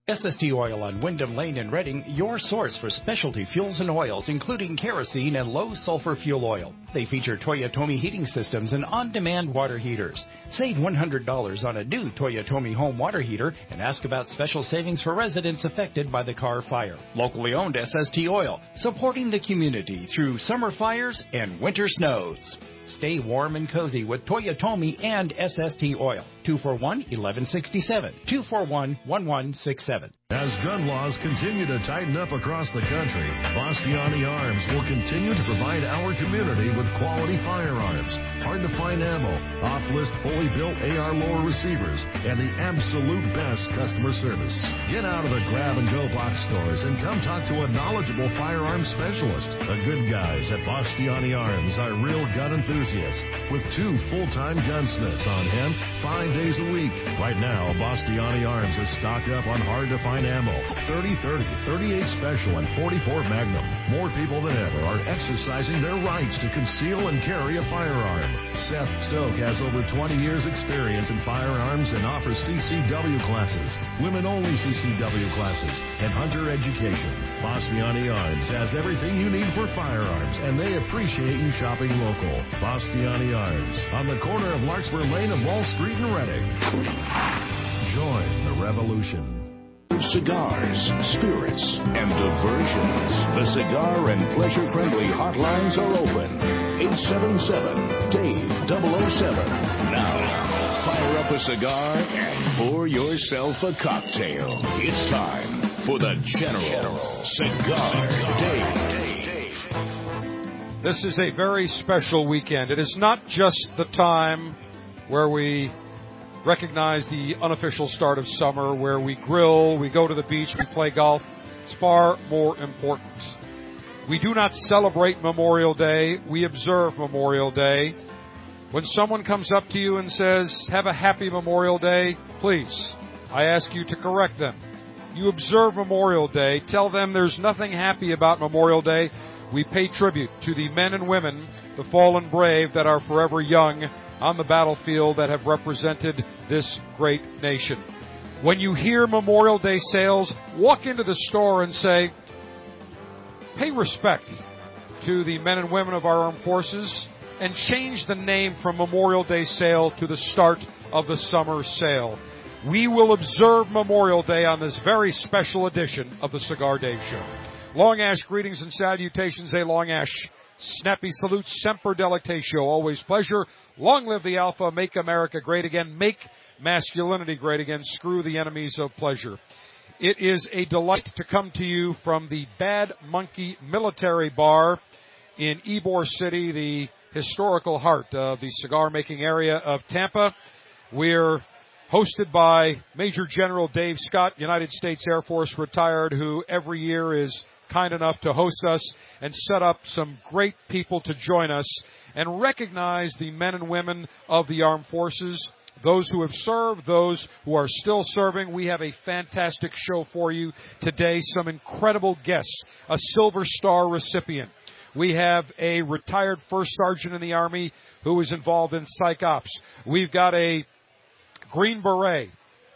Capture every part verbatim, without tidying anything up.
S S T Oil on Wyndham Lane in Reading, your source for specialty fuels and oils, including kerosene and low-sulfur fuel oil. They feature Toyotomi heating systems and on-demand water heaters. Save one hundred dollars on a new Toyotomi home water heater and ask about special savings for residents affected by the Carr fire. Locally owned S S T Oil, supporting the community through summer fires and winter snows. Stay warm and cozy with Toyotomi and S S T Oil. two four one, one one six seven. two four one, one one six seven. As gun laws continue to tighten up across the country, Bastiani Arms will continue to provide our community with quality firearms, hard-to-find ammo, off-list fully built A R lower receivers, and the absolute best customer service. Get out of the grab-and-go box stores and come talk to a knowledgeable firearms specialist. The good guys at Bastiani Arms are real gun enthusiasts with two full-time gunsmiths on hand five days a week. Right now, Bastiani Arms is stocked up on hard-to-find ammo, thirty thirty, thirty-eight Special, and forty-four Magnum. More people than ever are exercising their rights to conceal and carry a firearm. Seth Stoke has over twenty years experience in firearms and offers C C W classes, women-only C C W classes, and hunter education. Bastiani Arms has everything you need for firearms, and they appreciate you shopping local. Bastiani Arms, on the corner of Larkspur Lane and Wall Street in Reading. Join the revolution. Cigars, spirits, and diversions. The Cigar and Pleasure Friendly hotlines are open. eight seven seven, Dave double oh seven. Now, fire up a cigar and pour yourself a cocktail. It's time for the General Cigar Dave. This is a very special weekend. It is not just the time where we recognize the unofficial start of summer, where we grill, we go to the beach, we play golf. It's far more important. We do not celebrate Memorial Day. We observe Memorial Day. When someone comes up to you and says, have a happy Memorial Day, please, I ask you to correct them. You observe Memorial Day. Tell them there's nothing happy about Memorial Day. We pay tribute to the men and women, the fallen brave that are forever young on the battlefield that have represented this great nation. When you hear Memorial Day sales, walk into the store and say, pay respect to the men and women of our armed forces and change the name from Memorial Day sale to the start of the summer sale. We will observe Memorial Day on this very special edition of the Cigar Dave Show. Long Ash greetings and salutations, a Long Ash snappy salute, semper delectatio, always pleasure. Long live the Alpha, make America great again, make masculinity great again, screw the enemies of pleasure. It is a delight to come to you from the Bad Monkey Military Bar in Ybor City, the historical heart of the cigar-making area of Tampa. We're hosted by Major General Dave Scott, United States Air Force retired, who every year is kind enough to host us and set up some great people to join us and recognize the men and women of the armed forces, those who have served, those who are still serving. We have a fantastic show for you today, some incredible guests, a Silver Star recipient. We have a retired first sergeant in the Army who was involved in psych ops. We've got a Green Beret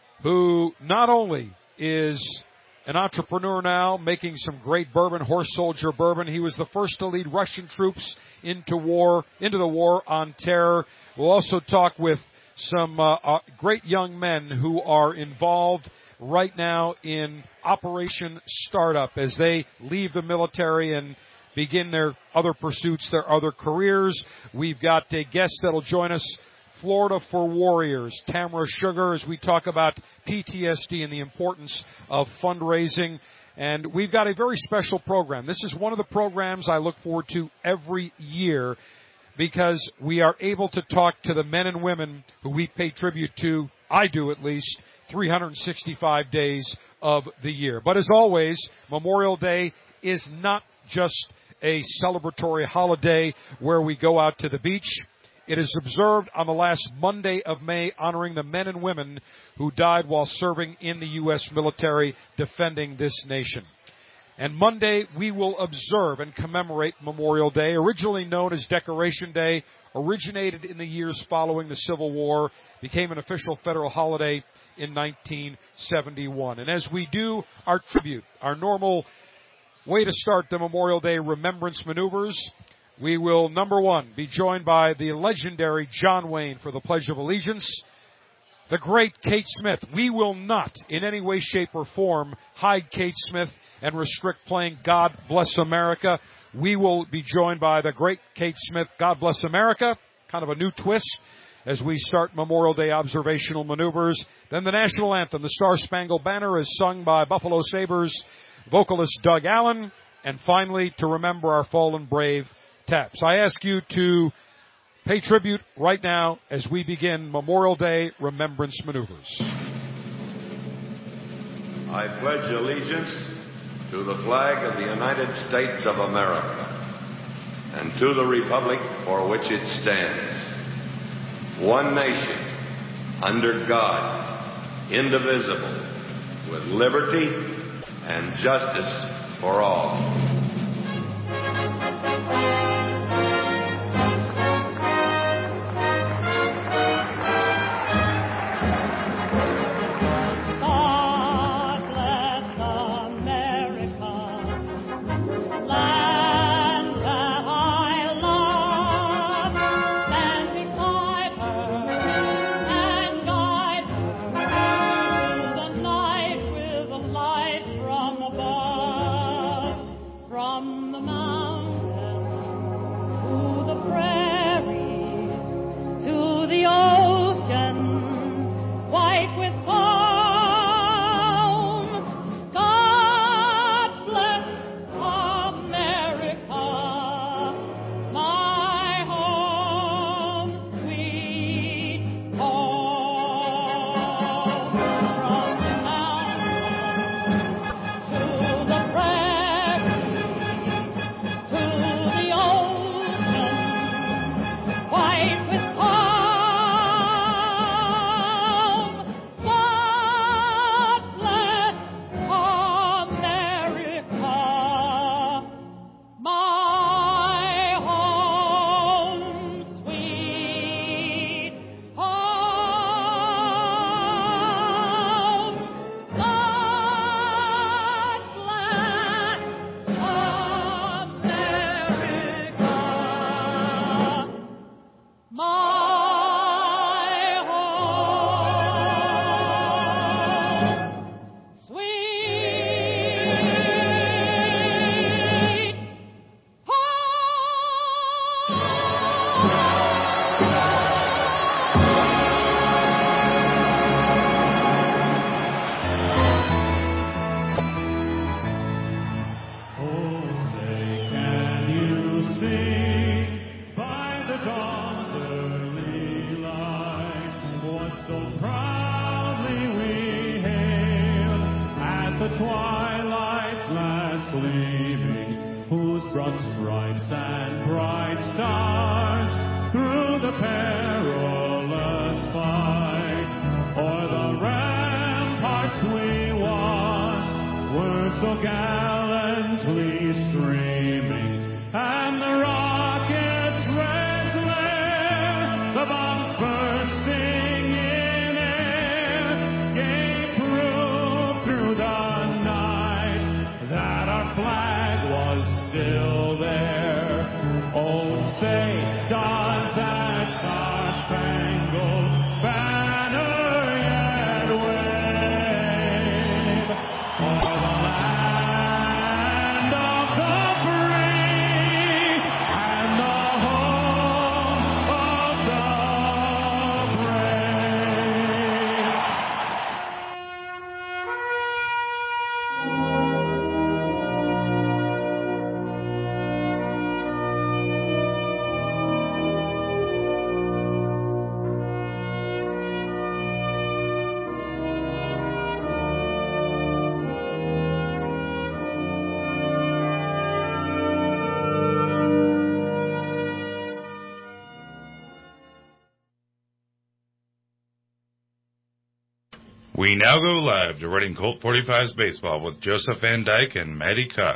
who not only is an entrepreneur now, making some great bourbon, Horse Soldier bourbon. He was the first to lead Russian troops into war, into the war on terror. We'll also talk with some uh, uh, great young men who are involved right now in Operation Startup as they leave the military and begin their other pursuits, their other careers. We've got a guest that'll join us, Florida for Warriors, Tamara Sugar, as we talk about P T S D and the importance of fundraising. And we've got a very special program. This is one of the programs I look forward to every year because we are able to talk to the men and women who we pay tribute to, I do at least, three hundred sixty-five days of the year. But as always, Memorial Day is not just a celebratory holiday where we go out to the beach. It is observed on the last Monday of May, honoring the men and women who died while serving in the U S military defending this nation. And Monday, we will observe and commemorate Memorial Day, originally known as Decoration Day, originated in the years following the Civil War, became an official federal holiday in nineteen seventy-one. And as we do our tribute, our normal way to start the Memorial Day remembrance maneuvers, we will, number one, be joined by the legendary John Wayne for the Pledge of Allegiance. The great Kate Smith. We will not, in any way, shape, or form, hide Kate Smith and restrict playing God Bless America. We will be joined by the great Kate Smith, God Bless America, kind of a new twist as we start Memorial Day observational maneuvers. Then the national anthem, the Star-Spangled Banner, is sung by Buffalo Sabres vocalist Doug Allen. And finally, to remember our fallen brave Taps. I ask you to pay tribute right now as we begin Memorial Day remembrance maneuvers. I pledge allegiance to the flag of the United States of America and to the republic for which it stands, one nation, under God, indivisible, with liberty and justice for all. We now go live to Reading Colt forty-fives baseball with Joseph Van Dyke and Matty Cox.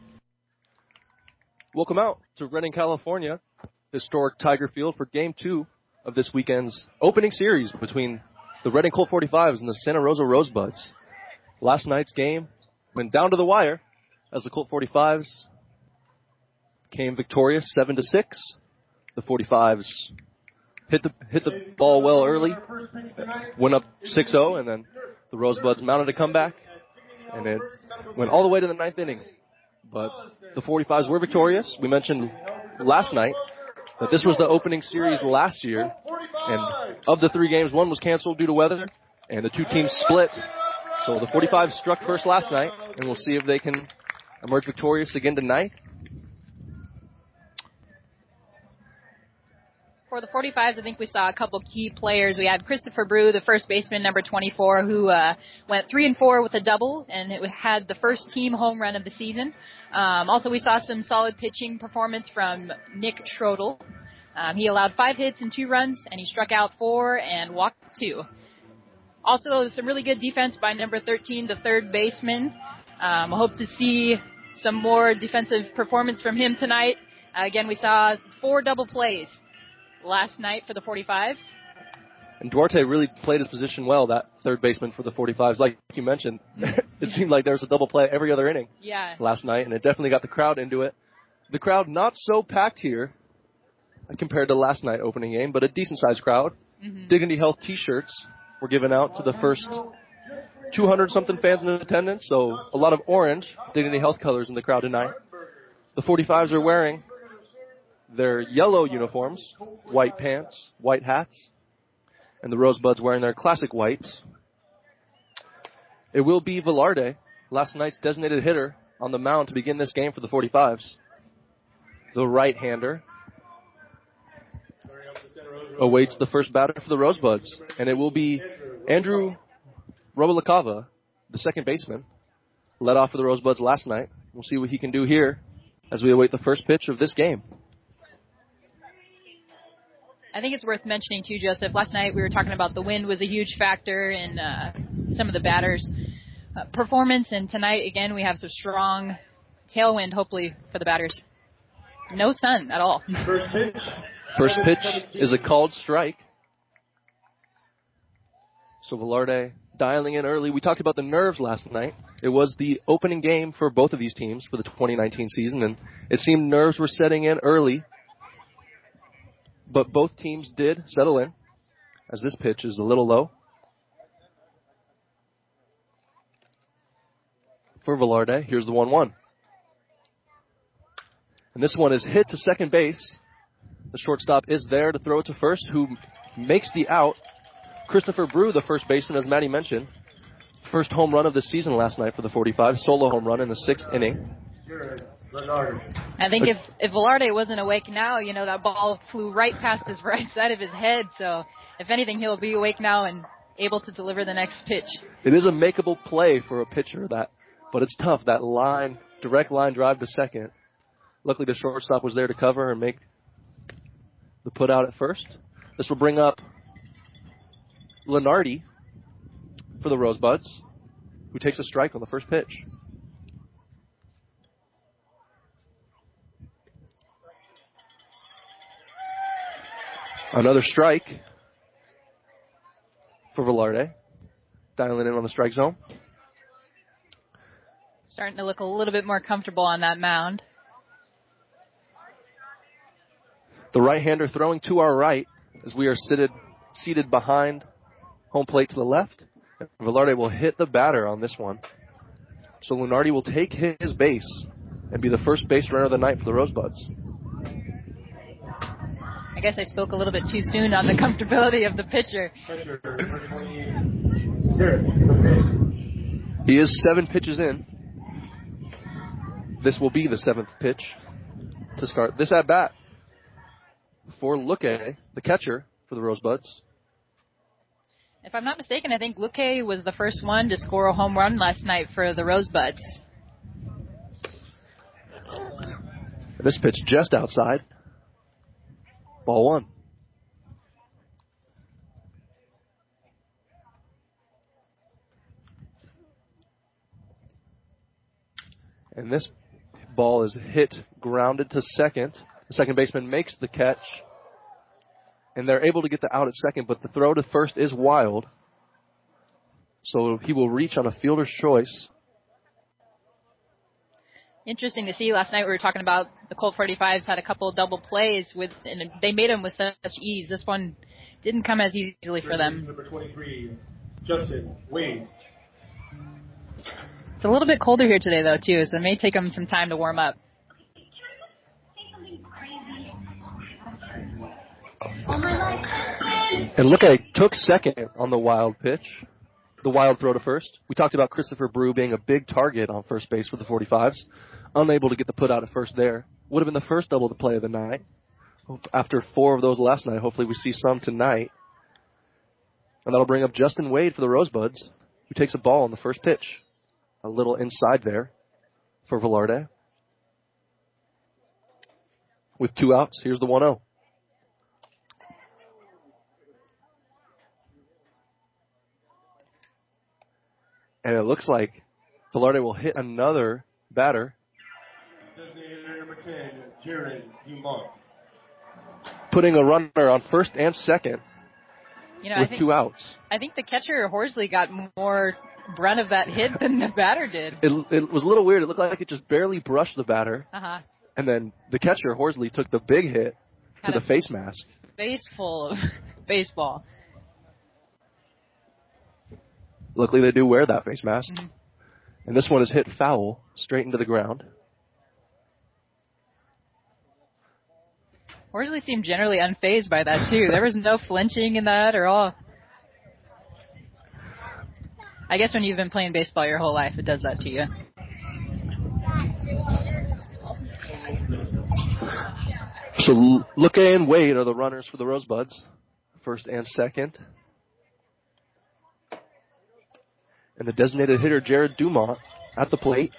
Welcome out to Reading, California, historic Tiger Field for Game two of this weekend's opening series between the Reading Colt forty-fives and the Santa Rosa Rosebuds. Last night's game went down to the wire as the Colt forty-fives came victorious seven to six. The forty-fives hit the hit the ball well early, went up six oh, and then the Rosebuds mounted a comeback, and it went all the way to the ninth inning. But the forty-fives were victorious. We mentioned last night that this was the opening series last year, and of the three games, one was canceled due to weather, and the two teams split. So the forty-fives struck first last night, and we'll see if they can emerge victorious again tonight. For the forty-fives, I think we saw a couple key players. We had Christopher Brew, the first baseman, number twenty-four, who uh, went three and four with a double, and it had the first team home run of the season. Um, also, we saw some solid pitching performance from Nick Schrodel. Um, he allowed five hits and two runs, and he struck out four and walked two. Also, some really good defense by number thirteen, the third baseman. Um, I hope to see some more defensive performance from him tonight. Uh, again, we saw four double plays last night for the forty-fives. And Duarte really played his position well, that third baseman for the forty-fives. Like you mentioned, it seemed like there was a double play every other inning yeah. last night, and it definitely got the crowd into it. The crowd not so packed here compared to last night opening game, but a decent-sized crowd. Mm-hmm. Dignity Health T-shirts were given out to the first two hundred something fans in attendance, so a lot of orange Dignity Health colors in the crowd tonight. The forty-fives are wearing their yellow uniforms, white pants, white hats, and the Rosebuds wearing their classic whites. It will be Velarde, last night's designated hitter, on the mound to begin this game for the forty-fives. The right-hander awaits the first batter for the Rosebuds, and it will be Andrew Robalacava, the second baseman, led off for the Rosebuds last night. We'll see what he can do here as we await the first pitch of this game. I think it's worth mentioning, too, Joseph. Last night we were talking about the wind was a huge factor in uh, some of the batters' uh, performance. And tonight, again, we have some strong tailwind, hopefully, for the batters. No sun at all. First pitch. First pitch is a called strike. So Velarde dialing in early. We talked about the nerves last night. It was the opening game for both of these teams for the twenty nineteen season, and it seemed nerves were setting in early. But both teams did settle in, as this pitch is a little low. For Velarde, here's the one one. And this one is hit to second base. The shortstop is there to throw it to first, who makes the out. Christopher Brew, the first baseman, as Maddie mentioned. First home run of the season last night for the forty-five. Solo home run in the sixth inning. I think if, if Velarde wasn't awake now, you know, that ball flew right past his right side of his head. So, if anything, he'll be awake now and able to deliver the next pitch. It is a makeable play for a pitcher, that, but it's tough. That line, direct line drive to second. Luckily, the shortstop was there to cover and make the put out at first. This will bring up Lenardi for the Rosebuds, who takes a strike on the first pitch. Another strike for Velarde, dialing in on the strike zone. Starting to look a little bit more comfortable on that mound. The right-hander throwing to our right as we are seated, seated behind home plate to the left. Velarde will hit the batter on this one. So Lunardi will take his base and be the first base runner of the night for the Rosebuds. I guess I spoke a little bit too soon on the comfortability of the pitcher. He is seven pitches in. This will be the seventh pitch to start this at-bat for Luque, the catcher for the Rosebuds. If I'm not mistaken, I think Luque was the first one to score a home run last night for the Rosebuds. This pitch just outside. Ball one. And this ball is hit, grounded to second. The second baseman makes the catch. And they're able to get the out at second, but the throw to first is wild. So he will reach on a fielder's choice. Interesting to see. Last night we were talking about the Colt forty-fives had a couple of double plays with, and they made them with such ease. This one didn't come as easily for them. Number twenty-three, Justin Wade. It's a little bit colder here today, though, too, so it may take them some time to warm up. And look at it, took second on the wild pitch, the wild throw to first. We talked about Christopher Brew being a big target on first base for the forty-fives. Unable to get the put out at first there. Would have been the first double the play of the night. After four of those last night, hopefully we see some tonight. And that'll bring up Justin Wade for the Rosebuds, who takes a ball on the first pitch. A little inside there for Velarde. With two outs, here's the one oh. And it looks like Velarde will hit another batter. Designated number ten, Jared Dumont. Putting a runner on first and second you know, with I think, two outs. I think the catcher, Horsley, got more brunt of that hit than the batter did. It, it was a little weird. It looked like it just barely brushed the batter. Uh-huh. And then the catcher, Horsley, took the big hit Had to the face mask. Face full of baseball. Luckily, they do wear that face mask. Mm-hmm. And this one is hit foul, straight into the ground. Horsley seemed generally unfazed by that, too. There was no flinching in that or all. I guess when you've been playing baseball your whole life, it does that to you. So Luque and Wade are the runners for the Rosebuds, first and second. And the designated hitter, Jared Dumont, at the plate.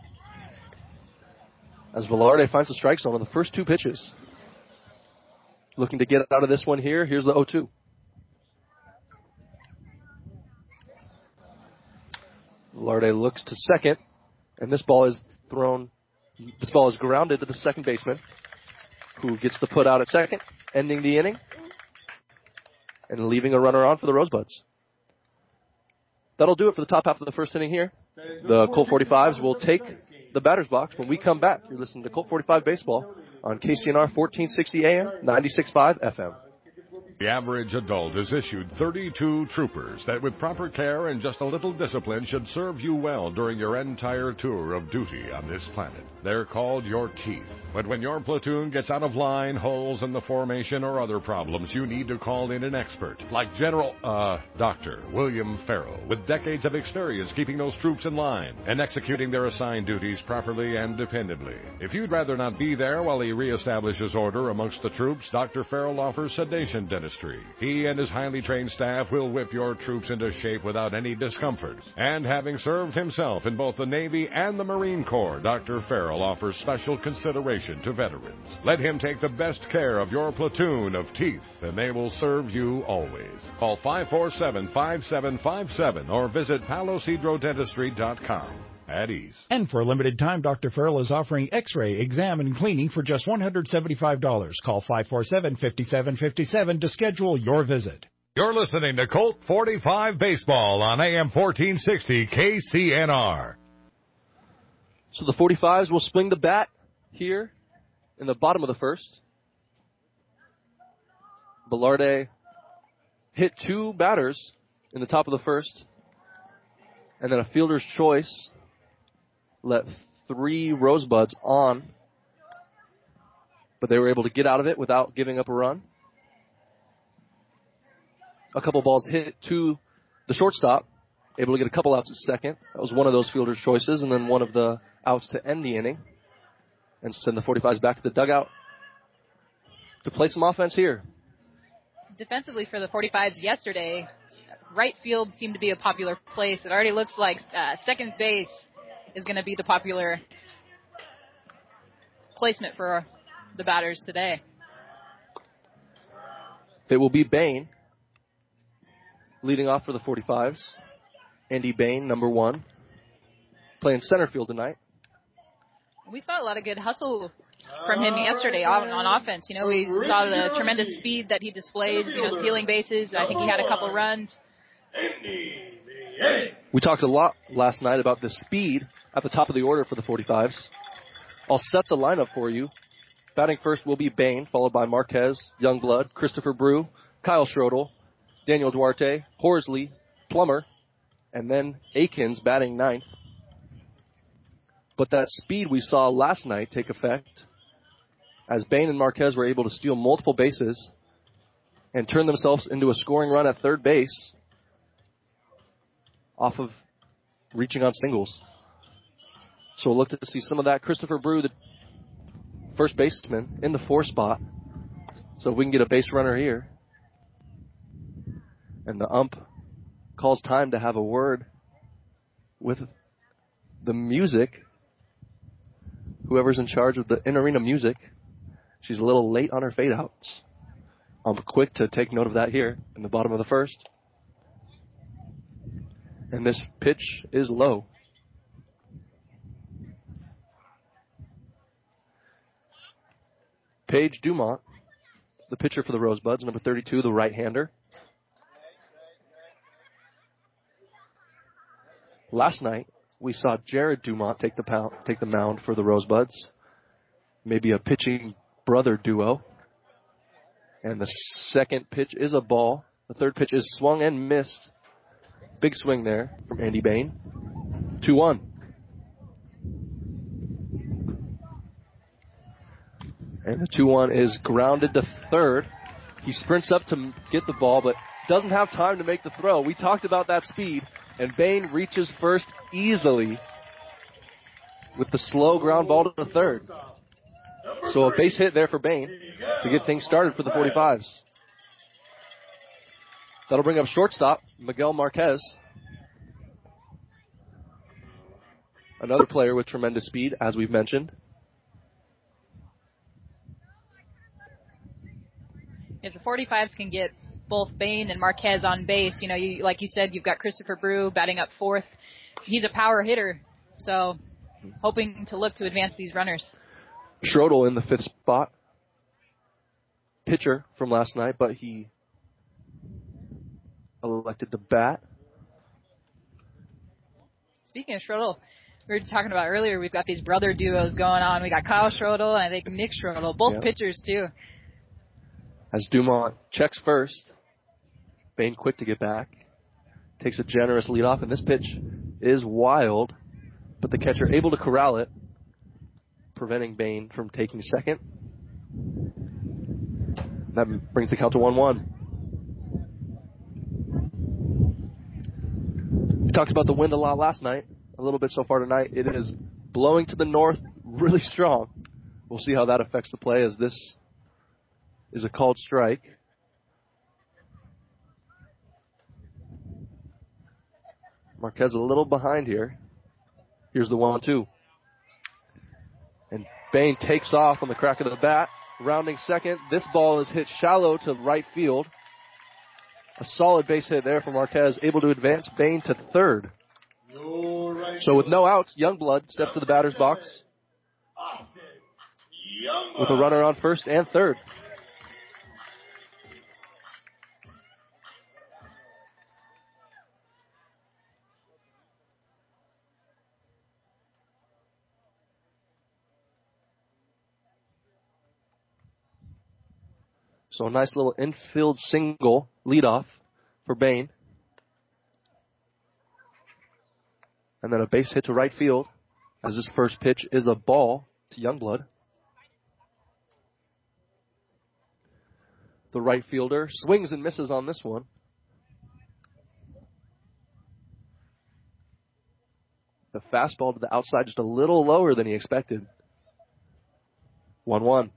As Velarde finds the strike zone on the first two pitches. Looking to get out of this one here. Here's the oh two. Velarde looks to second. And this ball is thrown, this ball is grounded to the second baseman, who gets the put out at second, ending the inning. And leaving a runner on for the Rosebuds. That'll do it for the top half of the first inning here. The Colt forty-fives will take the batter's box when we come back. You're listening to Colt forty-five Baseball on K C N R fourteen sixty A M, ninety-six point five F M. The average adult is issued thirty-two troopers that with proper care and just a little discipline should serve you well during your entire tour of duty on this planet. They're called your teeth. But when your platoon gets out of line, holes in the formation, or other problems, you need to call in an expert like General, uh, Doctor William Farrell, with decades of experience keeping those troops in line and executing their assigned duties properly and dependably. If you'd rather not be there while he reestablishes order amongst the troops, Doctor Farrell offers sedation dentistry. He and his highly trained staff will whip your troops into shape without any discomfort. And having served himself in both the Navy and the Marine Corps, Doctor Farrell offers special consideration to veterans. Let him take the best care of your platoon of teeth, and they will serve you always. Call five four seven, five seven five seven or visit palos hydro dentistry dot com. At ease. And for a limited time, Doctor Farrell is offering X-ray, exam, and cleaning for just one hundred seventy-five dollars. Call five four seven, five seven five seven to schedule your visit. You're listening to Colt forty-five Baseball on A M fourteen sixty K C N R. So the forty-fives will swing the bat here in the bottom of the first. Velarde hit two batters in the top of the first. And then a fielder's choice let three Rosebuds on. But they were able to get out of it without giving up a run. A couple balls hit to the shortstop. Able to get a couple outs at second. That was one of those fielder's choices. And then one of the outs to end the inning. And send the forty-fives back to the dugout to play some offense here. Defensively for the forty-fives yesterday, right field seemed to be a popular place. It already looks like uh, second base is going to be the popular placement for the batters today. It will be Bain leading off for the forty-fives. Andy Bain, number one, playing center field tonight. We saw a lot of good hustle from him yesterday on, on offense. You know, we saw the tremendous speed that he displayed, you know, stealing bases. I think he had a couple runs. We talked a lot last night about the speed at the top of the order for the forty-fives. I'll set the lineup for you. Batting first will be Bain, followed by Marquez, Youngblood, Christopher Brew, Kyle Schrodel, Daniel Duarte, Horsley, Plummer, and then Akins batting ninth. But that speed we saw last night take effect as Bain and Marquez were able to steal multiple bases and turn themselves into a scoring run at third base off of reaching on singles. So we'll look to see some of that. Christopher Brew, the first baseman, in the four spot. So if we can get a base runner here. And the ump calls time to have a word with the music. Whoever's in charge of the in-arena music. She's a little late on her fade-outs. I'm quick to take note of that here in the bottom of the first. And this pitch is low. Paige Dumont, the pitcher for the Rosebuds, number thirty-two, the right-hander. Last night, we saw Jared Dumont take the pound, take the mound for the Rosebuds. Maybe a pitching brother duo. And the second pitch is a ball. The third pitch is swung and missed. Big swing there from Andy Bain. two one. And the two one is grounded to third. He sprints up to get the ball, but doesn't have time to make the throw. We talked about that speed, and Bain reaches first easily with the slow ground ball to the third. So a base hit there for Bain to get things started for the forty-fives. That'll bring up shortstop, Miguel Marquez. Another player with tremendous speed, as we've mentioned. If the forty-fives can get both Bain and Marquez on base, you know, you, like you said, you've got Christopher Brew batting up fourth. He's a power hitter, so hoping to look to advance these runners. Schrodel in the fifth spot. Pitcher from last night, but he elected to bat. Speaking of Schrodel, we were talking about earlier, we've got these brother duos going on. We got Kyle Schrodel and I think Nick Schrodel, both yep. pitchers too. As Dumont checks first, Bain quick to get back. Takes a generous lead off, and this pitch is wild, but the catcher able to corral it, preventing Bain from taking second. That brings the count to one one. We talked about the wind a lot last night, a little bit so far tonight. It is blowing to the north really strong. We'll see how that affects the play as this is a called strike. Marquez a little behind here. Here's the one two. And Bain takes off on the crack of the bat, rounding second. This ball is hit shallow to right field. A solid base hit there from Marquez, able to advance Bain to third. So with no outs, Youngblood steps to the batter's box with a runner on first and third. So a nice little infield single leadoff for Bain. And then a base hit to right field as this first pitch is a ball to Youngblood. The right fielder swings and misses on this one. The fastball to the outside just a little lower than he expected. one one.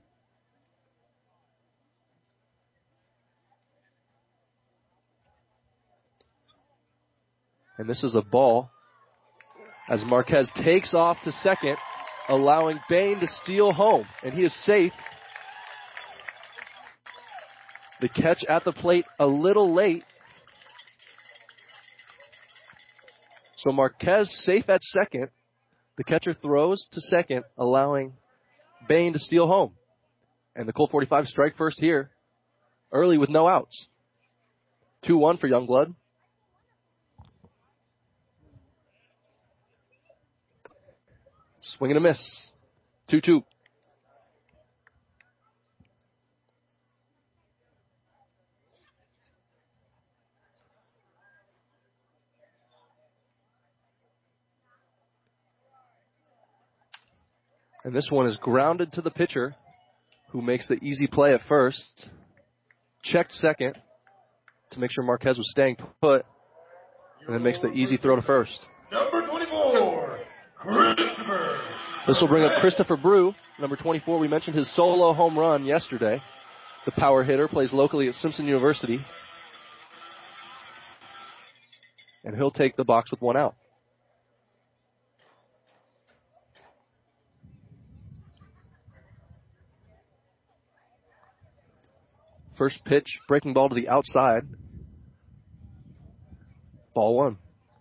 And this is a ball as Marquez takes off to second, allowing Bain to steal home. And he is safe. The catch at the plate a little late. So Marquez safe at second. The catcher throws to second, allowing Bain to steal home. And the Colt forty-five strike first here, early with no outs. two one for Youngblood. Swing and a miss. two two. And this one is grounded to the pitcher, who makes the easy play at first. Checked second to make sure Marquez was staying put, and then makes the easy throw to first. Number twenty-four, Christopher. This will bring up Christopher Brew, number twenty-four. We mentioned his solo home run yesterday. The power hitter plays locally at Simpson University. And he'll take the box with one out. First pitch, breaking ball to the outside. Ball one.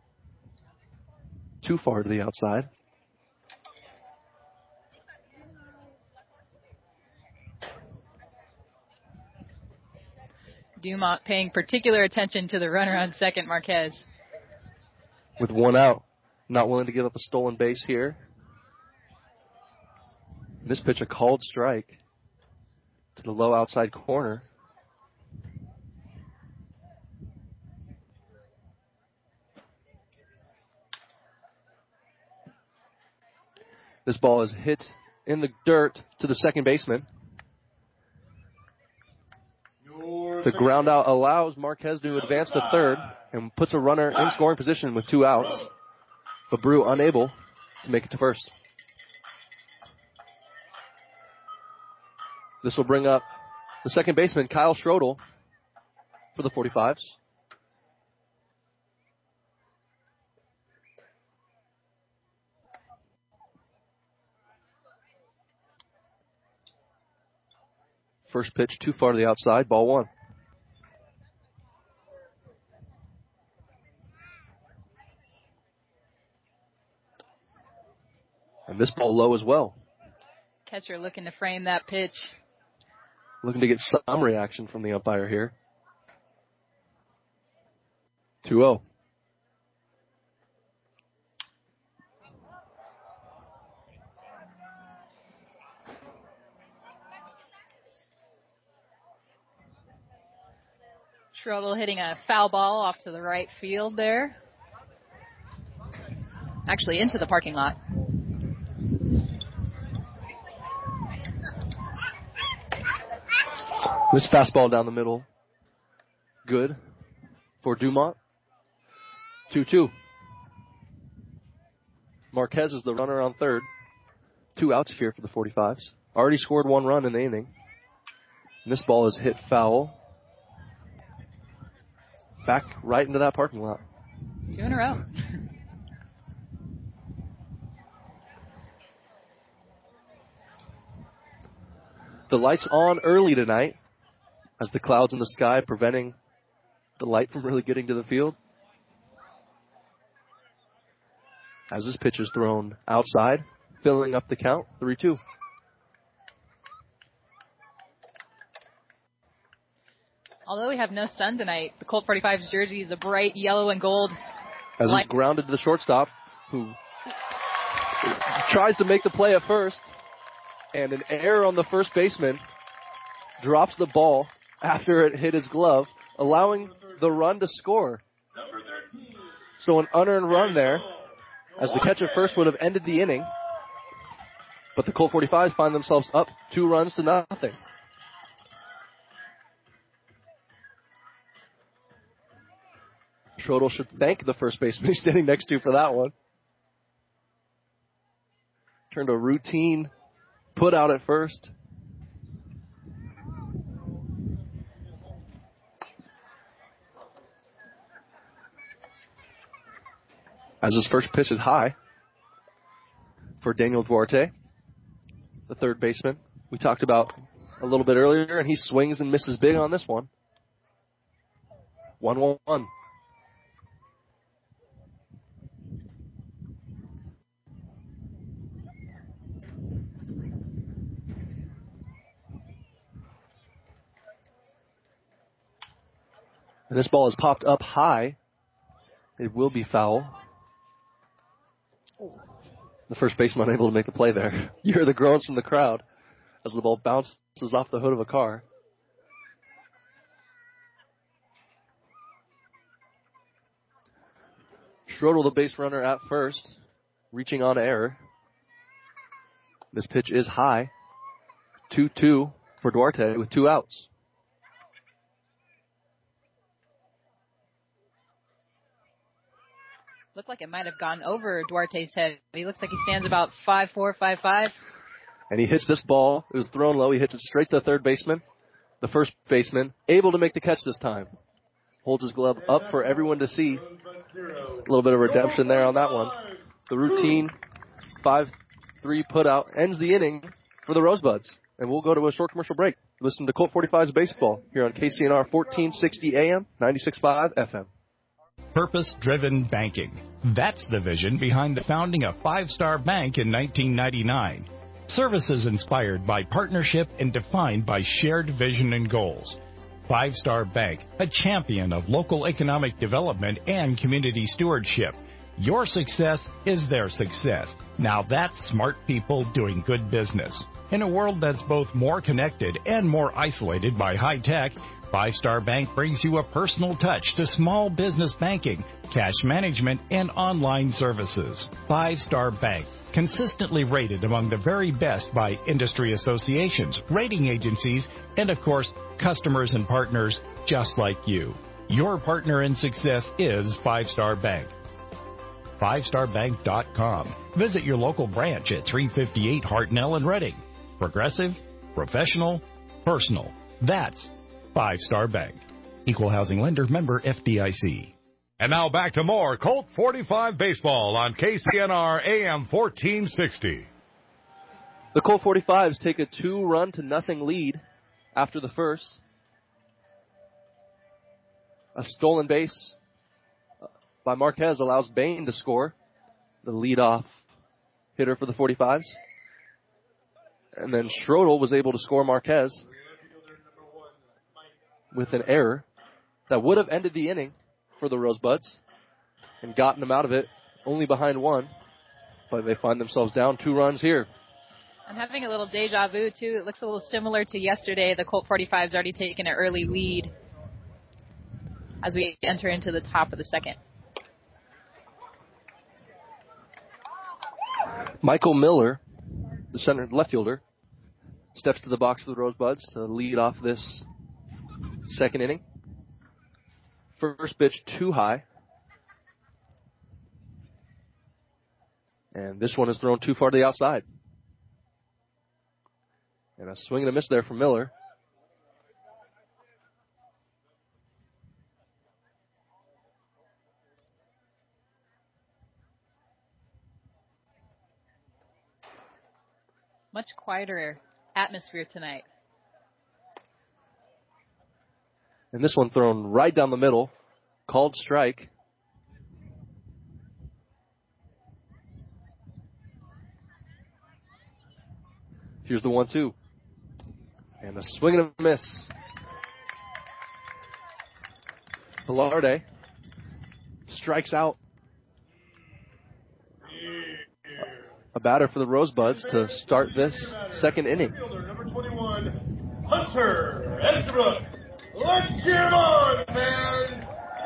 Too far to the outside. Dumont paying particular attention to the runner on second, Marquez. With one out, not willing to give up a stolen base here. This pitch, a called strike to the low outside corner. This ball is hit in the dirt to the second baseman. The ground out allows Marquez to advance to third and puts a runner in scoring position with two outs. But Brew unable to make it to first. This will bring up the second baseman, Kyle Schrodel, for the forty-fives. First pitch too far to the outside, ball one. And this ball low as well. Catcher looking to frame that pitch. Looking to get some reaction from the umpire here. two oh. Schrodel hitting a foul ball off to the right field there. Actually, into the parking lot. This fastball down the middle. Good for Dumont. two two. Marquez is the runner on third. Two outs here for the forty-fives. Already scored one run in the inning. And this ball is hit foul. Back right into that parking lot. Two in a row. The light's on early tonight as the clouds in the sky preventing the light from really getting to the field. As this pitch is thrown outside, filling up the count, three two. Although we have no sun tonight, the Colt forty-five's jersey is a bright yellow and gold. As light. it's grounded to the shortstop, who tries to make the play at first, and an error on the first baseman drops the ball after it hit his glove, allowing the run to score. So an unearned run there, as the catch at first would have ended the inning, but the Colt forty-fives find themselves up two runs to nothing. Schrodel should thank the first baseman he's standing next to for that one. Turned a routine put out at first. As his first pitch is high for Daniel Duarte, the third baseman we talked about a little bit earlier, and he swings and misses big on this one. one one. And this ball is popped up high. It will be foul. The first baseman unable to make the play there. You hear the groans from the crowd as the ball bounces off the hood of a car. Schrodel, the base runner at first, reaching on error. This pitch is high. two two for Duarte with two outs. Looked like it might have gone over Duarte's head. He looks like he stands about five four, five five. And he hits this ball. It was thrown low. He hits it straight to the third baseman. The first baseman able to make the catch this time. Holds his glove up for everyone to see. A little bit of redemption there on that one. The routine five three put out ends the inning for the Rosebuds. And we'll go to a short commercial break. Listen to Colt forty-five's Baseball here on K C N R fourteen sixty A M, ninety-six point five F M. Purpose-driven banking. That's the vision behind the founding of Five Star Bank in nineteen ninety-nine. Services inspired by partnership and defined by shared vision and goals. Five Star Bank, a champion of local economic development and community stewardship. Your success is their success. Now that's smart people doing good business. In a world that's both more connected and more isolated by high tech, Five Star Bank brings you a personal touch to small business banking, cash management, and online services. Five Star Bank, consistently rated among the very best by industry associations, rating agencies, and of course, customers and partners just like you. Your partner in success is Five Star Bank. five star bank dot com. Visit your local branch at three fifty-eight Hartnell in Reading. Progressive, professional, personal. That's Five Star Bank. Equal housing lender, member F D I C. And now back to more Colt forty-five Baseball on K C N R A M fourteen sixty. The Colt forty-fives take a two-run to nothing lead after the first. A stolen base by Marquez allows Bain to score, the leadoff hitter for the forty-fives. And then Schrodel was able to score Marquez with an error that would have ended the inning for the Rosebuds and gotten them out of it only behind one. But they find themselves down two runs here. I'm having a little deja vu, too. It looks a little similar to yesterday. The Colt forty-fives already taken an early lead as we enter into the top of the second. Michael Miller, the center left fielder, steps to the box for the Rosebuds to lead off this second inning. First pitch too high. And this one is thrown too far to the outside. And a swing and a miss there from Miller. Much quieter atmosphere tonight. And this one thrown right down the middle. Called strike. Here's the one two. And a swing and a miss. Velarde strikes out. A batter for the Rosebuds to start this second inning. Number twenty-one, Hunter Estabrook. Let's cheer him on, fans!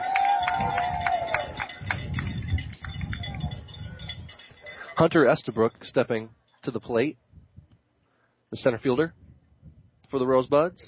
Hunter Estabrook stepping to the plate. The center fielder for the Rosebuds.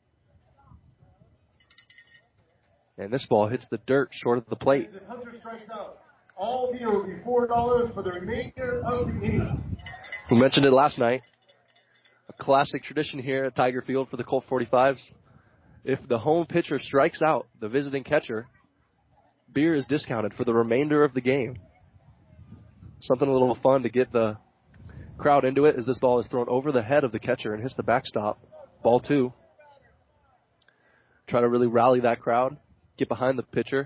And this ball hits the dirt short of the plate. If Hunter strikes out, all here will be four dollars for the remainder of the inning. We mentioned it last night. A classic tradition here at Tiger Field for the Colt forty-fives. If the home pitcher strikes out the visiting catcher, beer is discounted for the remainder of the game. Something a little fun to get the crowd into it as this ball is thrown over the head of the catcher and hits the backstop. Ball two. Try to really rally that crowd, get behind the pitcher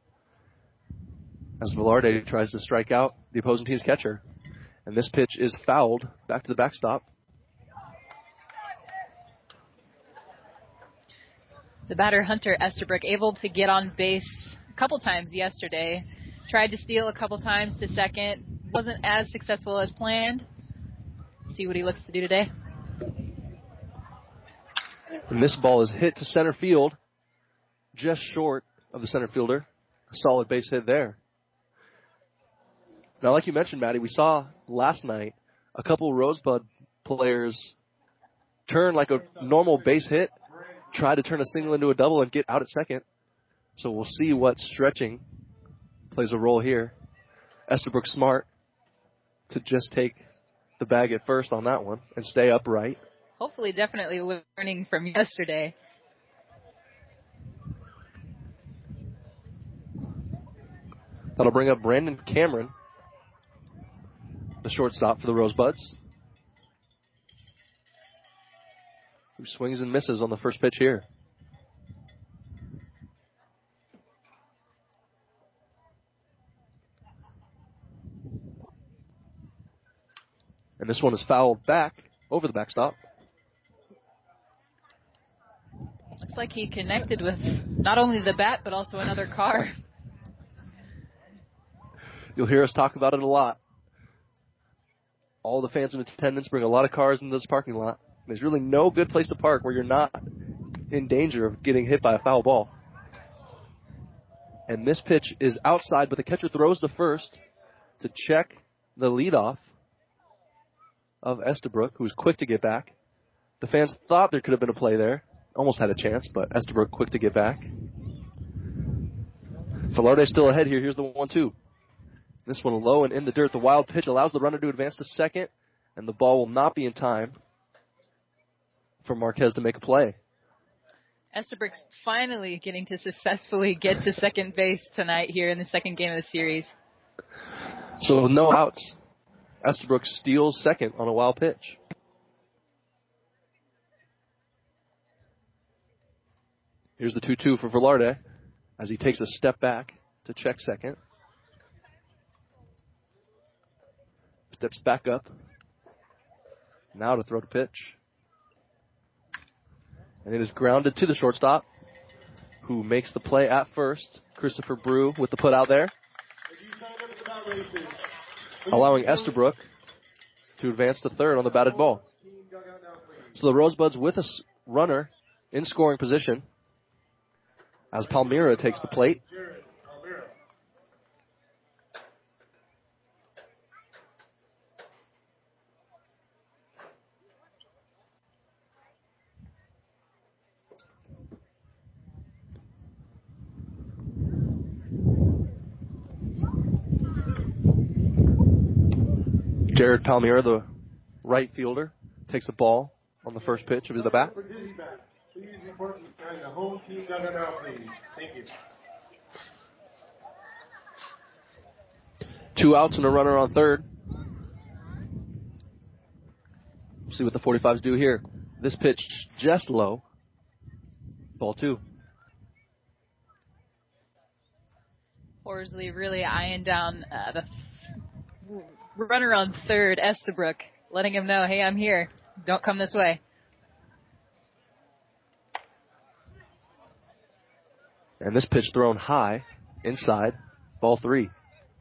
as Velarde tries to strike out the opposing team's catcher. And this pitch is fouled back to the backstop. The batter, Hunter Estabrook, able to get on base a couple times yesterday. Tried to steal a couple times to second. wasn't as successful as planned. See what he looks to do today. And this ball is hit to center field, just short of the center fielder. A solid base hit there. Now, like you mentioned, Maddie, we saw last night a couple Rosebud players turn like a normal base hit, try to turn a single into a double and get out at second. So we'll see what stretching plays a role here. Estabrook smart to just take the bag at first on that one and stay upright. Hopefully definitely learning from yesterday. That'll bring up Brandon Cameron, the shortstop for the Rosebuds, who swings and misses on the first pitch here. And this one is fouled back over the backstop. Looks like he connected with not only the bat, but also another car. You'll hear us talk about it a lot. All the fans in attendance bring a lot of cars into this parking lot. There's really no good place to park where you're not in danger of getting hit by a foul ball. And this pitch is outside, but the catcher throws to first to check the leadoff of Estabrook, who's quick to get back. The fans thought there could have been a play there. Almost had a chance, but Estabrook quick to get back. Velarde still ahead here. Here's the one two. This one low and in the dirt. The wild pitch allows the runner to advance to second, and the ball will not be in time for Marquez to make a play. Estabrook's finally getting to successfully get to second base tonight here in the second game of the series. So with no outs, Estabrook steals second on a wild pitch. Here's the two two for Velarde as he takes a step back to check second. Steps back up. Now to throw the pitch. And it is grounded to the shortstop, who makes the play at first. Christopher Brew with the put out there, allowing Estabrook to advance to third on the batted ball. So the Rosebuds with a runner in scoring position as Palmyra takes the plate. Jared Palmyra, the right fielder, takes the ball on the first pitch of the bat. Please report behind the home team dugout, please. Thank you. Two outs and a runner on third. See what the forty-fives do here. This pitch just low. Ball two. Horsley really eyeing down uh, the runner on third, Estabrook, letting him know, hey, I'm here. Don't come this way. And this pitch thrown high, inside, ball three.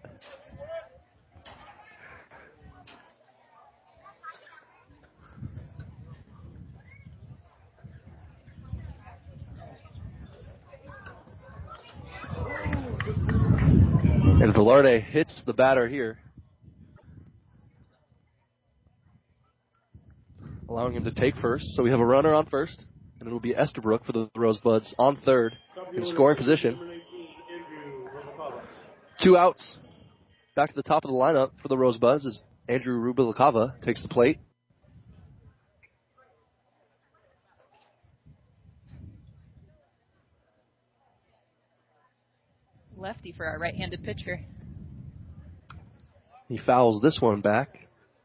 And Velarde hits the batter here, allowing him to take first. So we have a runner on first, and it'll be Estabrook for the Rosebuds on third in scoring position. Two outs. Back to the top of the lineup for the Rosebuds as Andrew Rubalcava takes the plate. Lefty for our right-handed pitcher. He fouls this one back.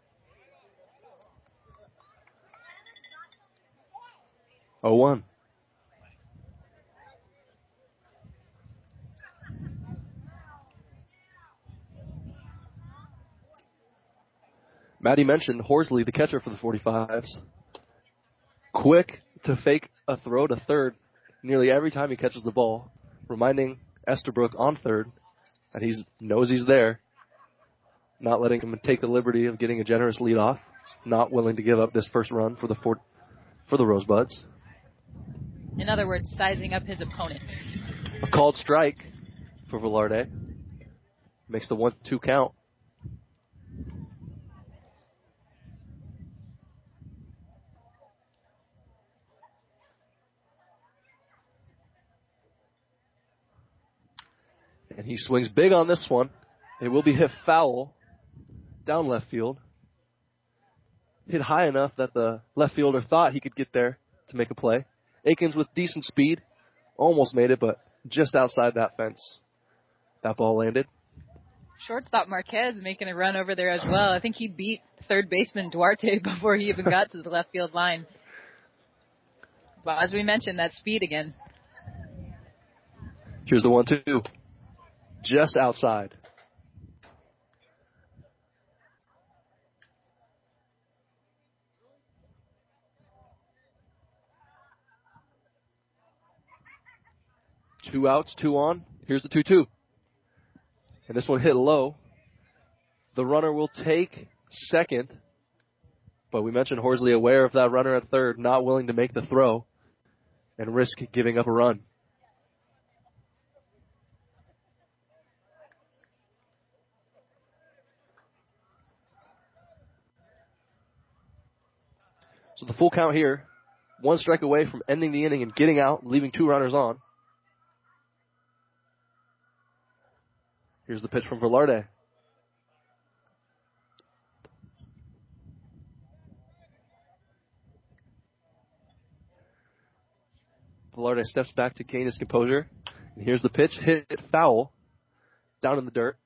oh one. Maddie mentioned Horsley, the catcher for the forty-fives. Quick to fake a throw to third nearly every time he catches the ball, reminding Estabrook on third that he knows he's there. not letting him take the liberty of getting a generous lead off, not willing to give up this first run for the for, for the Rosebuds. In other words, sizing up his opponent. A called strike for Velarde. Makes the one two count. And he swings big on this one. It will be hit foul down left field. Hit high enough that the left fielder thought he could get there to make a play. Akins with decent speed. Almost made it, but just outside that fence. That ball landed. Shortstop Marquez making a run over there as well. I think he beat third baseman Duarte before he even got to the left field line. But as we mentioned, that speed again. Here's the one two. Just outside. Two outs, two on. Here's the two two. And this one hit low. The runner will take second. But we mentioned Horsley aware of that runner at third, not willing to make the throw and risk giving up a run. So the full count here. One strike away from ending the inning and getting out, leaving two runners on. Here's the pitch from Velarde. Velarde steps back to gain his composure. And here's the pitch, hit foul, down in the dirt.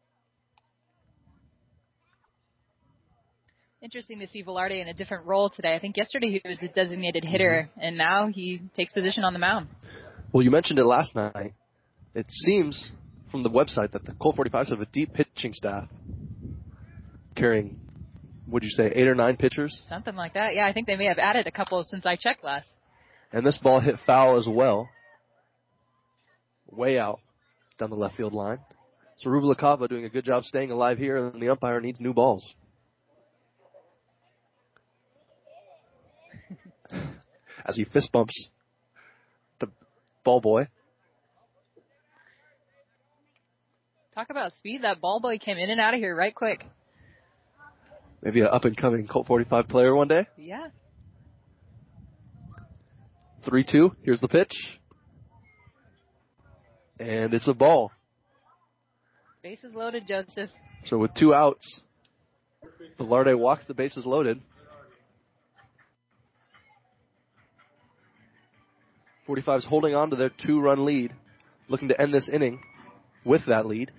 Interesting to see Velarde in a different role today. I think yesterday he was the designated hitter, and now he takes position on the mound. Well, you mentioned it last night. It seems from the website that the Colt forty-fives have a deep pitching staff carrying, would you say, eight or nine pitchers? Something like that. Yeah, I think they may have added a couple since I checked last. And this ball hit foul as well. Way out down the left field line. So Rubalcaba doing a good job staying alive here, and the umpire needs new balls. As he fist bumps the ball boy. Talk about speed. That ball boy came in and out of here right quick. Maybe an up-and-coming Colt forty-five player one day. Yeah. three two. Here's the pitch. And it's a ball. Bases loaded, Joseph. So with two outs, Velarde walks the bases loaded. forty-five's holding on to their two-run lead, looking to end this inning with that lead.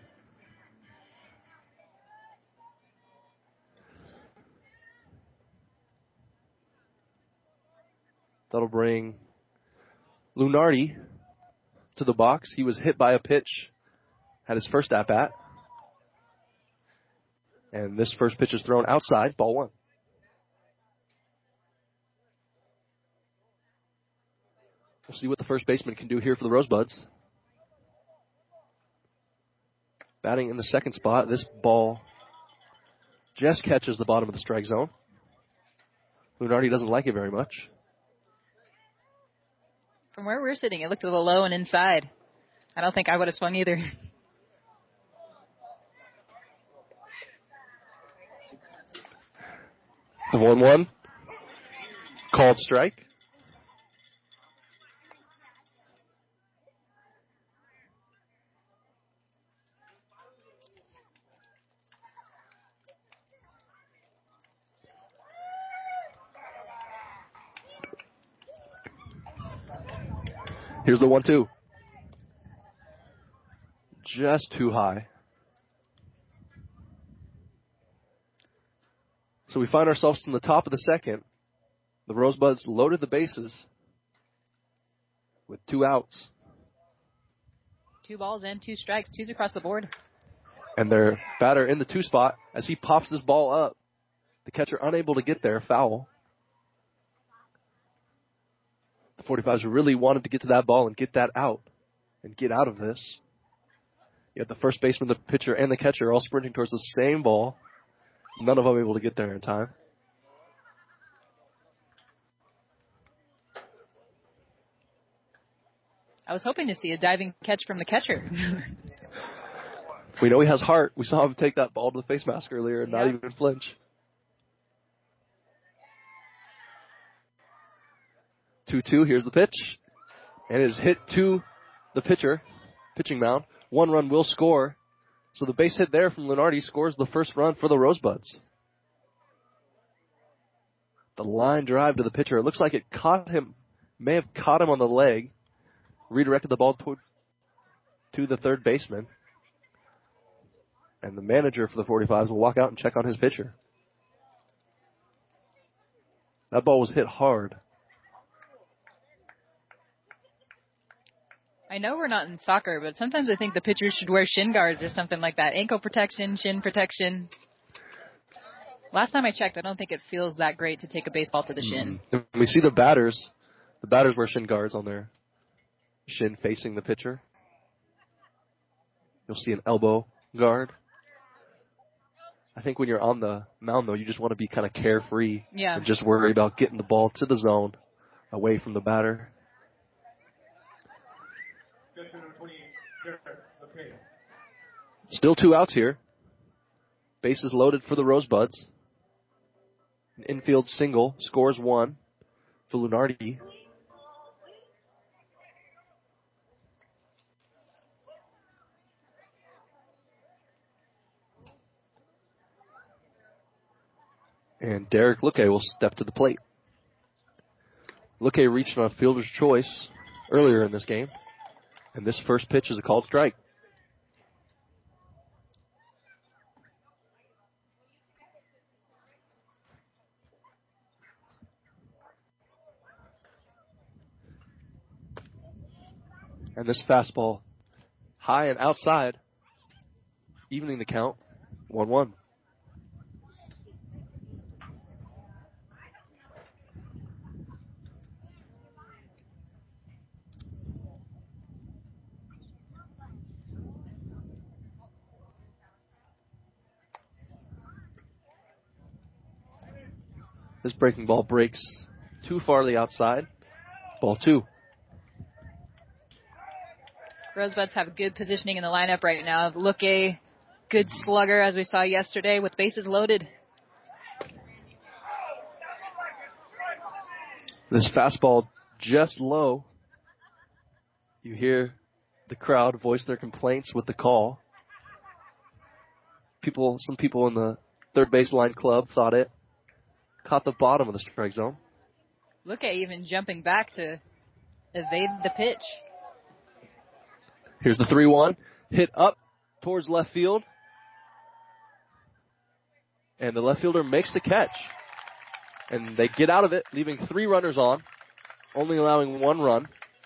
That'll bring Lunardi to the box. He was hit by a pitch, had his first at-bat. And this first pitch is thrown outside, ball one. We'll see what the first baseman can do here for the Rosebuds. Batting in the second spot, this ball just catches the bottom of the strike zone. Lunardi doesn't like it very much. From where we're sitting, it looked a little low and inside. I don't think I would have swung either. The one one. Called strike. Here's the one two. Just too high. So we find ourselves in the top of the second. The Rosebuds loaded the bases with two outs. Two balls and two strikes. Two's across the board. And their batter in the two spot as he pops this ball up. The catcher unable to get there, foul. The forty-fives really wanted to get to that ball and get that out and get out of this. You have the first baseman, the pitcher, and the catcher all sprinting towards the same ball. None of them able to get there in time. I was hoping to see a diving catch from the catcher. We know he has heart. We saw him take that ball to the face mask earlier and yep. not even flinch. two two, here's the pitch. And it is hit to the pitcher, pitching mound. One run will score. So the base hit there from Lunardi scores the first run for the Rosebuds. The line drive to the pitcher. It looks like it caught him, may have caught him on the leg. Redirected the ball to, to the third baseman. And the manager for the forty-fives will walk out and check on his pitcher. That ball was hit hard. I know we're not in soccer, but sometimes I think the pitchers should wear shin guards or something like that. Ankle protection, shin protection. Last time I checked, I don't think it feels that great to take a baseball to the shin. Mm-hmm. We see the batters. The batters wear shin guards on their shin facing the pitcher. You'll see an elbow guard. I think when you're on the mound, though, you just want to be kind of carefree. Yeah. And just worry about getting the ball to the zone, away from the batter. Still two outs here. Bases loaded for the Rosebuds. An infield single, scores one for Lunardi. And Derek Luque will step to the plate. Luque reached on a fielder's choice earlier in this game. And this first pitch is a called strike. And this fastball high and outside, evening the count, one one. This breaking ball breaks too far to the outside. Ball two. Rosebuds have good positioning in the lineup right now. Luque, good slugger as we saw yesterday with bases loaded. This fastball just low. You hear the crowd voice their complaints with the call. People, some people in the third baseline club thought it caught the bottom of the strike zone. Luque even jumping back to evade the pitch. Here's the three one. Hit up towards left field. And the left fielder makes the catch. And they get out of it, leaving three runners on, only allowing one run.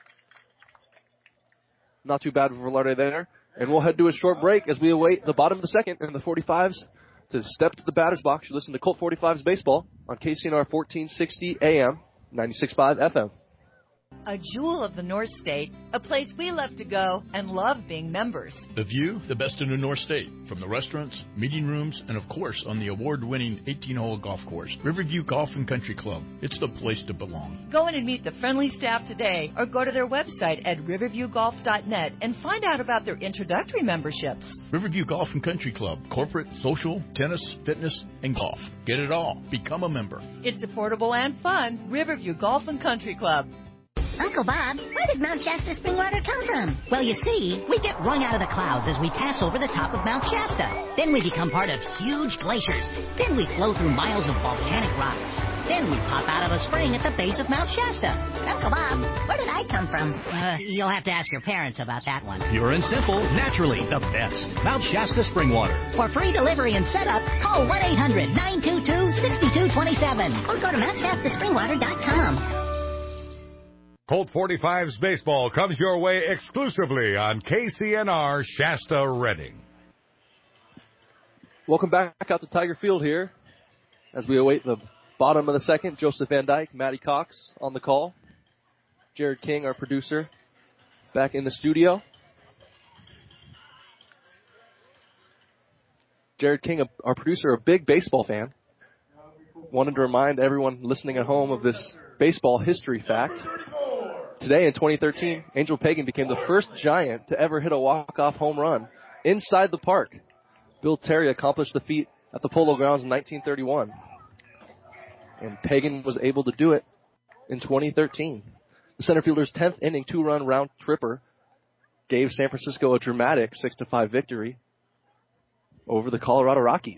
Not too bad for Velarde there. And we'll head to a short break as we await the bottom of the second and the forty-fives to step to the batter's box. You listen to Colt forty-fives Baseball on K C N R fourteen sixty A M, ninety-six point five F M. A jewel of the North State, a place we love to go and love being members. The view, the best in the North State, from the restaurants, meeting rooms, and of course on the award-winning eighteen-hole golf course, Riverview Golf and Country Club. It's the place to belong. Go in and meet the friendly staff today or go to their website at riverview golf dot net and find out about their introductory memberships. Riverview Golf and Country Club, corporate, social, tennis, fitness, and golf. Get it all. Become a member. It's affordable and fun. Riverview Golf and Country Club. Uncle Bob, where did Mount Shasta spring water come from? Well, you see, we get wrung out of the clouds as we pass over the top of Mount Shasta. Then we become part of huge glaciers. Then we flow through miles of volcanic rocks. Then we pop out of a spring at the base of Mount Shasta. Uncle Bob, where did I come from? Uh, you'll have to ask your parents about that one. Pure and simple, naturally the best. Mount Shasta spring water. For free delivery and setup, call one eight hundred nine two two six two two seven or go to mount shasta spring water dot com. Colt forty-fives Baseball comes your way exclusively on K C N R Shasta Redding. Welcome back out to Tiger Field here as we await the bottom of the second. Joseph Van Dyke, Matty Cox on the call. Jared King, our producer, back in the studio. Jared King, our producer, a big baseball fan. Wanted to remind everyone listening at home of this baseball history fact. Today in twenty thirteen, Angel Pagan became the first Giant to ever hit a walk-off home run inside the park. Bill Terry accomplished the feat at the Polo Grounds in nineteen thirty-one. And Pagan was able to do it in twenty thirteen. The center fielder's tenth inning two-run round tripper gave San Francisco a dramatic six to five victory over the Colorado Rockies.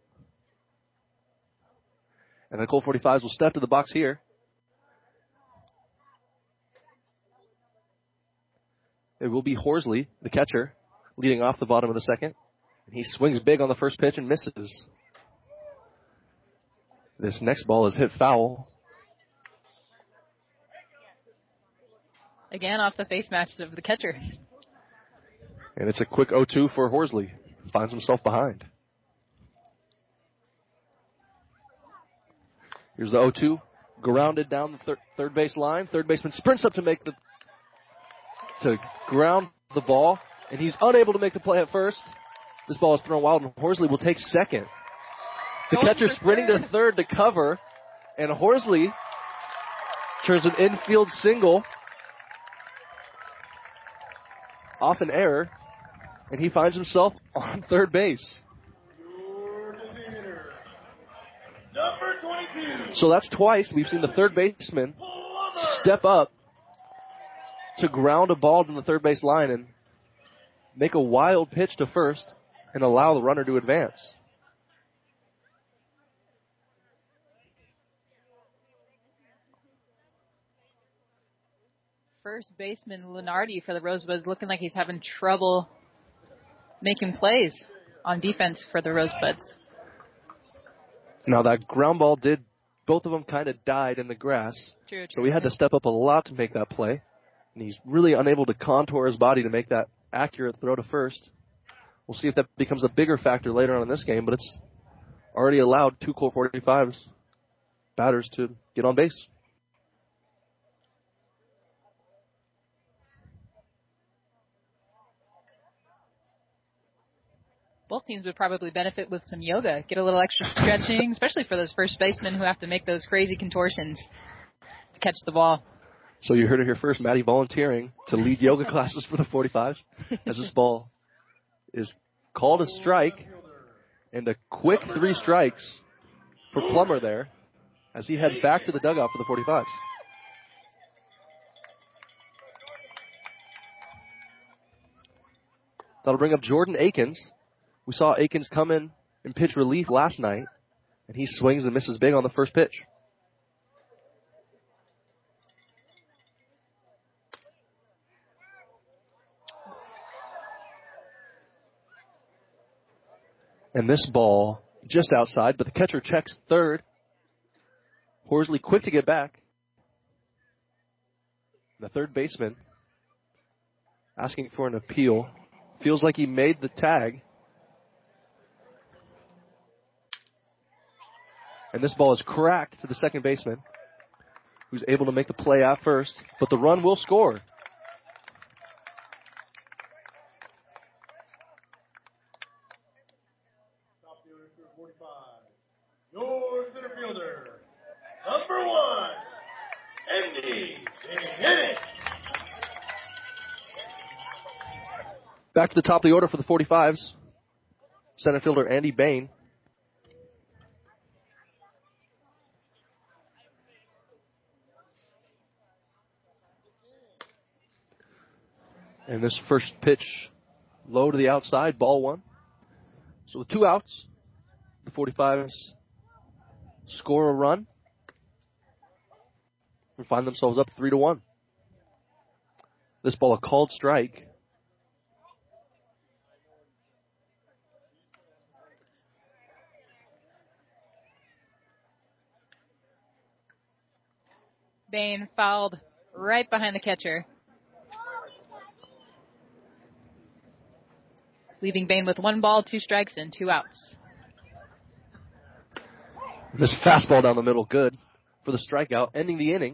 And the Colt forty-fives will step to the box here. It will be Horsley, the catcher, leading off the bottom of the second. And he swings big on the first pitch and misses. This next ball is hit foul. Again, off the face mask of the catcher. And it's a quick oh two for Horsley. Finds himself behind. Here's the oh two. Grounded down the thir- third base line. Third baseman sprints up to make the to ground the ball, and he's unable to make the play at first. This ball is thrown wild, and Horsley will take second. The Going catcher sprinting third. to third to cover, and Horsley turns an infield single off an error, and he finds himself on third base. Number twenty-two. So that's twice we've seen the third baseman step up to ground a ball to the third base line and make a wild pitch to first and allow the runner to advance. First baseman Lenardi for the Rosebuds looking like he's having trouble making plays on defense for the Rosebuds. Now that ground ball did, both of them kind of died in the grass. True, true. So he had to step up a lot to make that play. And he's really unable to contour his body to make that accurate throw to first. We'll see if that becomes a bigger factor later on in this game, but it's already allowed two Colt forty-fives batters to get on base. Both teams would probably benefit with some yoga, get a little extra stretching, especially for those first basemen who have to make those crazy contortions to catch the ball. So you heard it here first, Maddie volunteering to lead yoga classes for the forty-fives as this ball is called a strike, and a quick three strikes for Plummer there as he heads back to the dugout for the forty-fives. That'll bring up Jordan Akins. We saw Akins come in in pitch relief last night, and he swings and misses big on the first pitch. And this ball just outside, but the catcher checks third. Horsley quick to get back. The third baseman asking for an appeal. Feels like he made the tag. And this ball is cracked to the second baseman, who's able to make the play at first, but the run will score. Your center fielder, number one, Andy Bennett. Back to the top of the order for the forty-fives. Center fielder Andy Bain. And this first pitch, low to the outside, ball one. So with two outs, the forty-fives score a run and find themselves up three to one. This ball a called strike. Bain fouled right behind the catcher, leaving Bain with one ball, two strikes, and two outs. This fastball down the middle, good for the strikeout, ending the inning.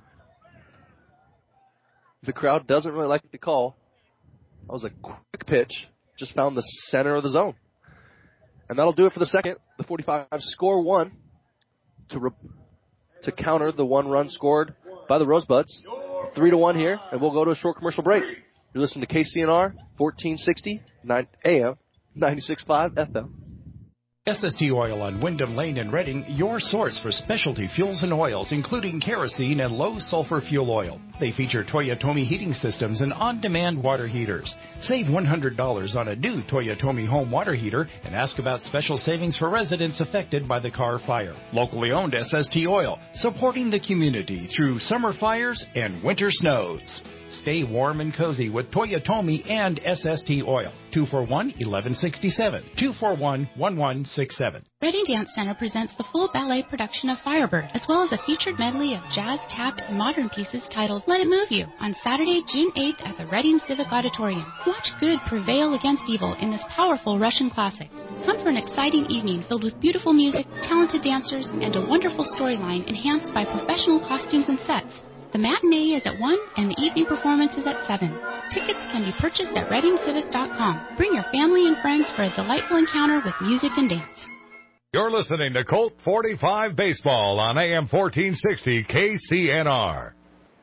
The crowd doesn't really like the call. That was a quick pitch, just found the center of the zone. And that'll do it for the second. The forty-five score one to re- to counter the one run scored by the Rosebuds. Three to one here, and we'll go to a short commercial break. You're listening to K C N R, fourteen sixty A M, ninety-six point five F M. S S T Oil on Wyndham Lane in Reading, your source for specialty fuels and oils, including kerosene and low-sulfur fuel oil. They feature Toyotomi heating systems and on-demand water heaters. Save one hundred dollars on a new Toyotomi home water heater and ask about special savings for residents affected by the Carr fire. Locally owned S S T Oil, supporting the community through summer fires and winter snows. Stay warm and cozy with Toyotomi and S S T Oil. two four one, one one six seven. two four one, one one six seven. Reading Dance Center presents the full ballet production of Firebird, as well as a featured medley of jazz, tap, and modern pieces titled Let It Move You on Saturday, June eighth at the Reading Civic Auditorium. Watch good prevail against evil in this powerful Russian classic. Come for an exciting evening filled with beautiful music, talented dancers, and a wonderful storyline enhanced by professional costumes and sets. The matinee is at one and the evening performance is at seven. Tickets can be purchased at reading civic dot com. Bring your family and friends for a delightful encounter with music and dance. You're listening to Colt forty-five Baseball on A M fourteen sixty K C N R.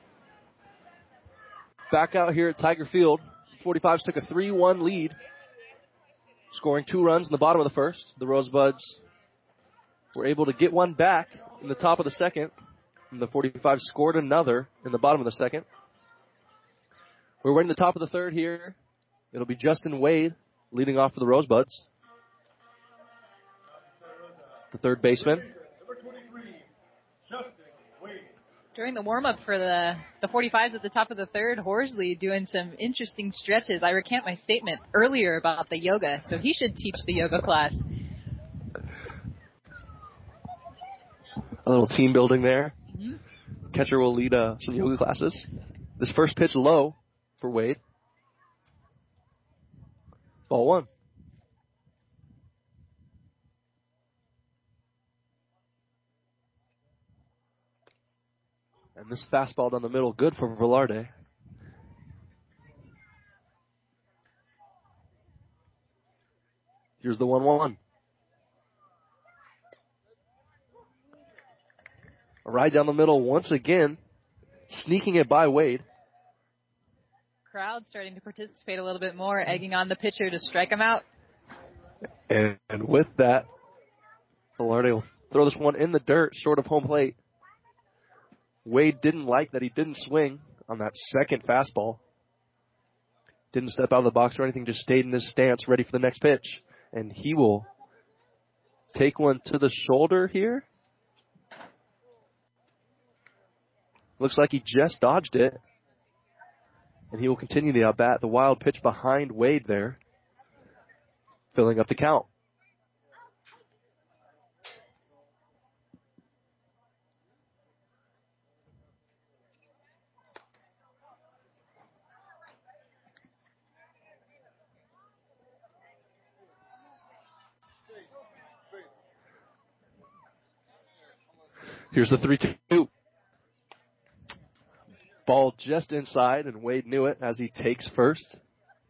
Back out here at Tiger Field, forty-fives took a three one lead, scoring two runs in the bottom of the first. The Rosebuds were able to get one back in the top of the second. And the forty-five scored another in the bottom of the second. We're in the top of the third here. It'll be Justin Wade leading off for the Rosebuds. The third baseman. During the warm-up for the, the forty-fives at the top of the third, Horsley doing some interesting stretches. I recant my statement earlier about the yoga, so he should teach the yoga class. A little team building there. Mm-hmm. Catcher will lead uh, some yoga classes. This first pitch low for Wade. Ball one. And this fastball down the middle, good for Velarde. Here's the one one. A ride down the middle once again, sneaking it by Wade. Crowd starting to participate a little bit more, egging on the pitcher to strike him out. And, and with that, Velarde will throw this one in the dirt, short of home plate. Wade didn't like that he didn't swing on that second fastball. Didn't step out of the box or anything, just stayed in his stance, ready for the next pitch. And he will take one to the shoulder here. Looks like he just dodged it. And he will continue the at-bat. The wild pitch behind Wade there, filling up the count. Here's the three two. Ball just inside, and Wade knew it as he takes first.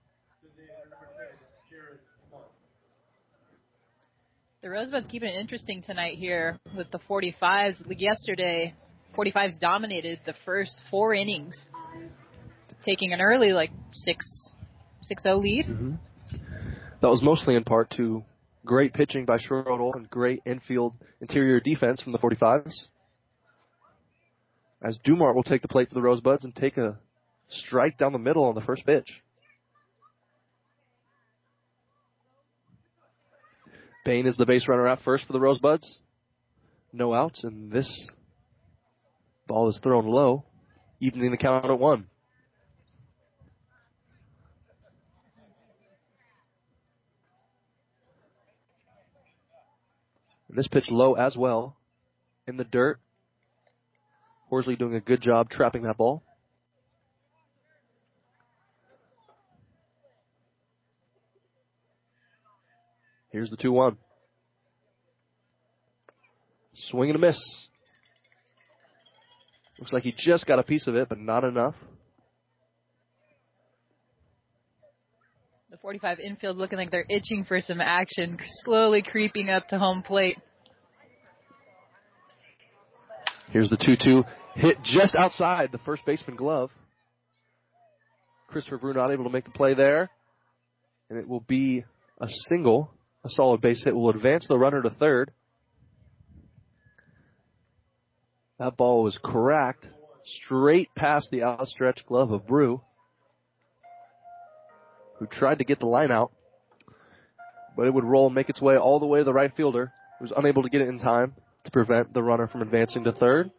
The Rosebuds keeping it interesting tonight here with the forty-fives. Like yesterday, forty-fives dominated the first four innings, taking an early, like, six oh lead. Mm-hmm. That was mostly in part to great pitching by Schroeder and great infield interior defense from the forty-fives. As Dumart will take the plate for the Rosebuds and take a strike down the middle on the first pitch. Bain is the base runner out first for the Rosebuds. No outs, and this ball is thrown low, evening the count at one. And this pitch low as well, in the dirt. Horsley doing a good job trapping that ball. Here's the two one. Swing and a miss. Looks like he just got a piece of it, but not enough. The The forty-five infield looking like they're itching for some action, slowly creeping up to home plate. Here's the two two hit just outside the first baseman glove. Christopher Brew not able to make the play there. And it will be a single. A solid base hit will advance the runner to third. That ball was cracked straight past the outstretched glove of Brew, who tried to get the line out, but it would roll and make its way all the way to the right fielder, who was unable to get it in time to prevent the runner from advancing to third.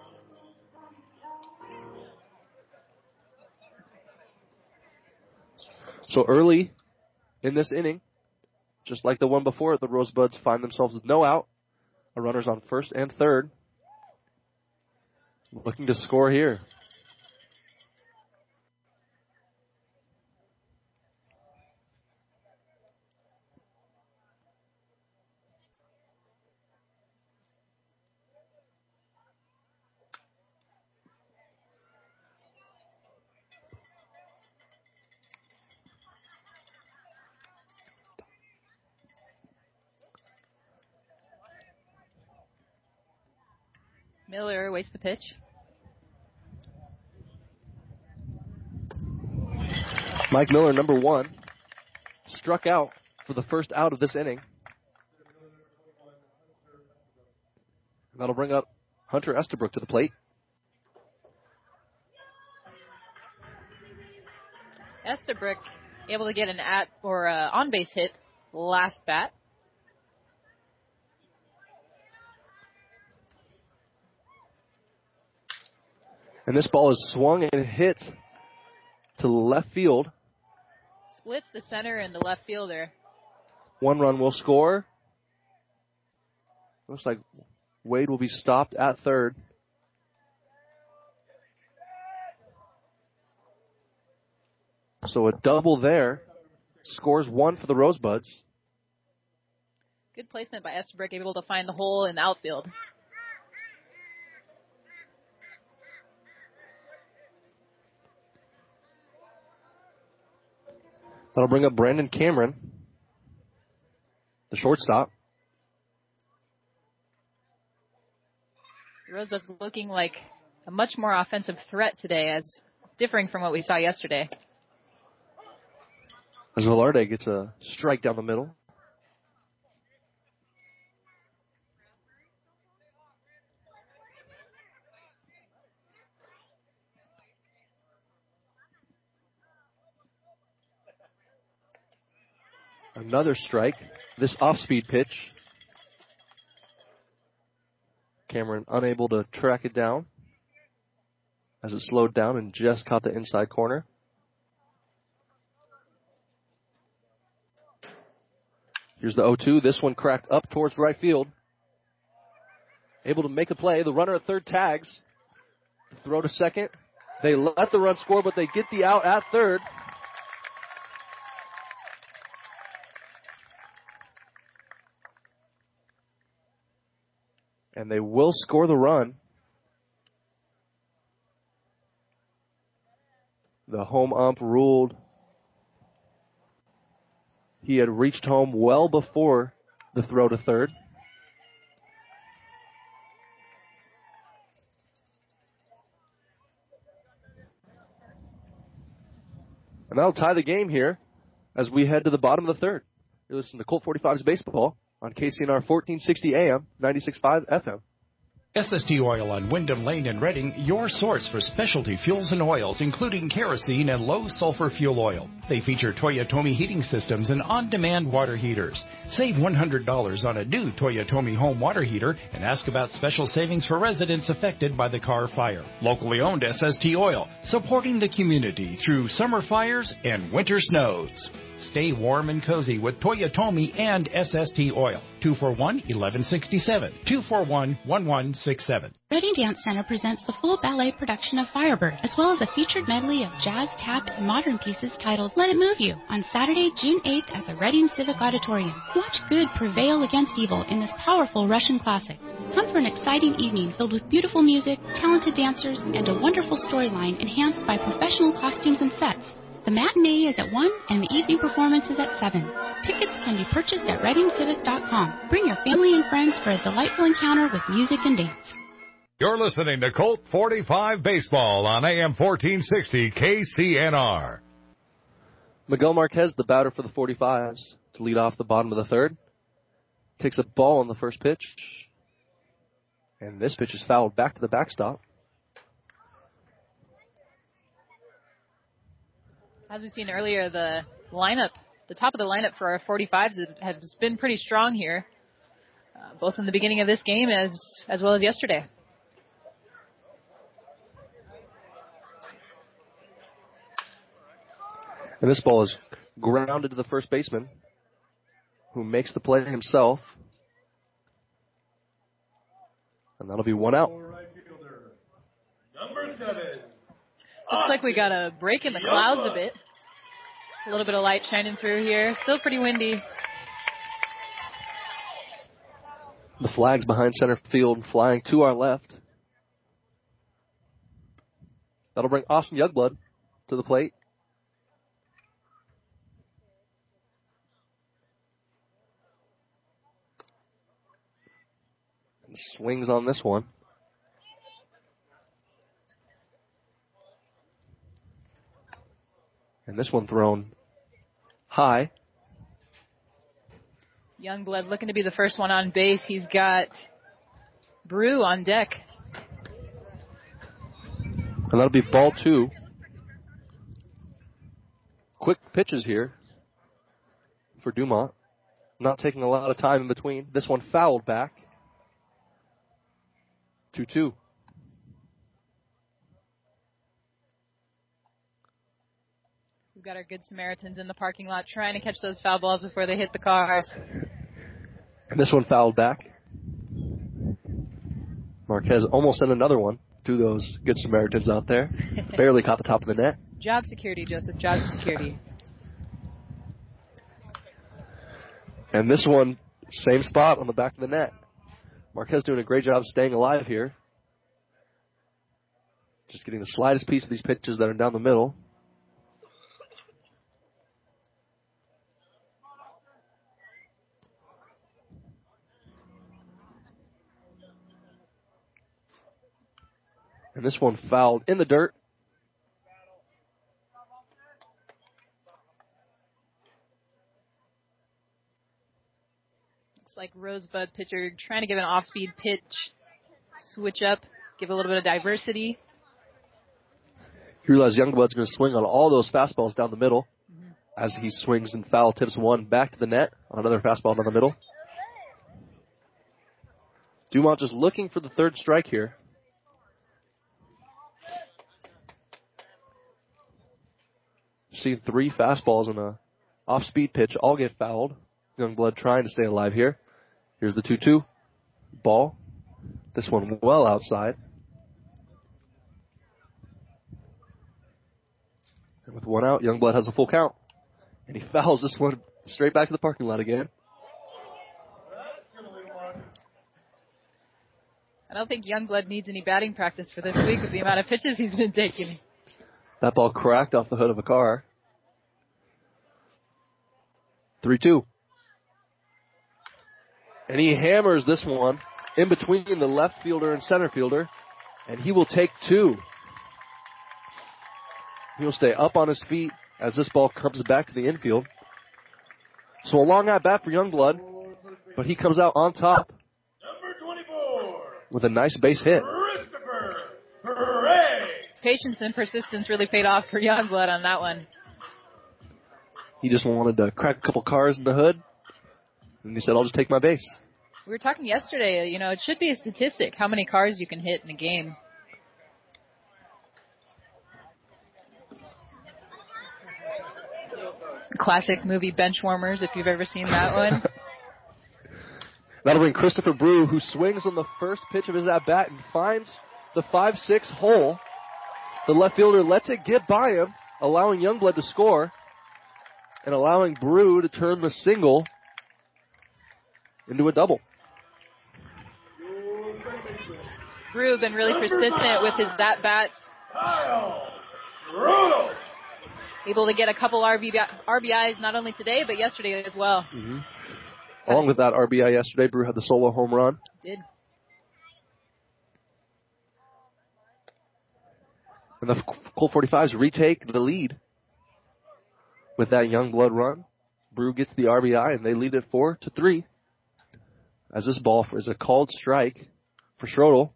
So early in this inning, just like the one before it, the Rosebuds find themselves with no out. A runner's on first and third. Looking to score here. Miller waits the pitch. Mike Miller, number one, struck out for the first out of this inning. That'll bring up Hunter Estabrook to the plate. Estabrook able to get an at or uh, on base hit last bat. And this ball is swung and hit to left field. Splits the center and the left fielder. One run will score. Looks like Wade will be stopped at third. So a double there. Scores one for the Rosebuds. Good placement by Estabrook, able to find the hole in the outfield. That'll bring up Brandon Cameron, the shortstop. The Rosebuds looking like a much more offensive threat today, as differing from what we saw yesterday. As Velarde gets a strike down the middle. Another strike. This off-speed pitch. Cameron unable to track it down as it slowed down and just caught the inside corner. Here's the oh two. This one cracked up towards right field. Able to make a play. The runner at third tags. Throw to second. They let the run score, but they get the out at third. And they will score the run. The home ump ruled he had reached home well before the throw to third. And that'll tie the game here as we head to the bottom of the third. You're listening to Colt forty-five's Baseball on K C N R fourteen sixty A M, ninety-six point five F M. S S T Oil on Wyndham Lane in Reading, your source for specialty fuels and oils, including kerosene and low-sulfur fuel oil. They feature Toyotomi heating systems and on-demand water heaters. Save one hundred dollars on a new Toyotomi home water heater and ask about special savings for residents affected by the Carr fire. Locally owned S S T Oil, supporting the community through summer fires and winter snows. Stay warm and cozy with Toyotomi and S S T Oil. two four one, one one six seven. two four one, one one six seven. Reading Dance Center presents the full ballet production of Firebird, as well as a featured medley of jazz, tap, and modern pieces titled Let It Move You, on Saturday, June eighth at the Reading Civic Auditorium. Watch good prevail against evil in this powerful Russian classic. Come for an exciting evening filled with beautiful music, talented dancers, and a wonderful storyline enhanced by professional costumes and sets. The matinee is at one and the evening performance is at seven. Tickets can be purchased at reading civic dot com. Bring your family and friends for a delightful encounter with music and dance. You're listening to Colt forty-five Baseball on A M fourteen sixty K C N R. Miguel Marquez, the batter for the forty-fives, to lead off the bottom of the third. Takes a ball on the first pitch. And this pitch is fouled back to the backstop. As we've seen earlier, the lineup, the top of the lineup for our forty-fives has been pretty strong here, uh, both in the beginning of this game as as well as yesterday. And this ball is grounded to the first baseman, who makes the play himself. And that'll be one out. Number seven. Looks like we got a break in the clouds a bit. A little bit of light shining through here. Still pretty windy. The flag's behind center field, flying to our left. That'll bring Austin Youngblood to the plate. And swings on this one. And this one thrown high. Youngblood looking to be the first one on base. He's got Brew on deck. And that'll be ball two. Quick pitches here for Dumont. Not taking a lot of time in between. This one fouled back. two two. We've got our good Samaritans in the parking lot trying to catch those foul balls before they hit the cars. And this one fouled back. Marquez almost sent another one to those good Samaritans out there. Barely caught the top of the net. Job security, Joseph. Job security. And this one, same spot on the back of the net. Marquez doing a great job staying alive here. Just getting the slightest piece of these pitches that are down the middle. And this one fouled in the dirt. Looks like Rosebud pitcher trying to give an off-speed pitch, switch up, give a little bit of diversity. You realize Youngblood's going to swing on all those fastballs down the middle. Mm-hmm. As he swings and foul tips one back to the net on another fastball down the middle. Dumont just looking for the third strike here. Seen three fastballs and a off-speed pitch all get fouled. Youngblood trying to stay alive here. Here's the two two. Ball. This one well outside. And with one out, Youngblood has a full count. And he fouls this one straight back to the parking lot again. I don't think Youngblood needs any batting practice for this week with the amount of pitches he's been taking. That ball cracked off the hood of a car. three two. And he hammers this one in between the left fielder and center fielder. And he will take two. He'll stay up on his feet as this ball comes back to the infield. So a long at bat for Youngblood. But he comes out on top. Number twenty-four. With a nice base hit. Christopher Hooray! Patience and persistence really paid off for Youngblood on that one. He just wanted to crack a couple cars in the hood. And he said, I'll just take my base. We were talking yesterday, you know, it should be a statistic how many cars you can hit in a game. Classic movie Benchwarmers, if you've ever seen that one. That'll bring Christopher Brew, who swings on the first pitch of his at-bat and finds the five six hole. The left fielder lets it get by him, allowing Youngblood to score and allowing Brew to turn the single into a double. Brew been really persistent with his at-bats. Kyle Rudolph. able to get a couple R B Is not only today, but yesterday as well. Mm-hmm. Along with that R B I yesterday, Brew had the solo home run. Did. And the Colt forty-fives retake the lead with that young blood run. Brew gets the R B I, and they lead it four to three. As this ball is a called strike for Schrodel,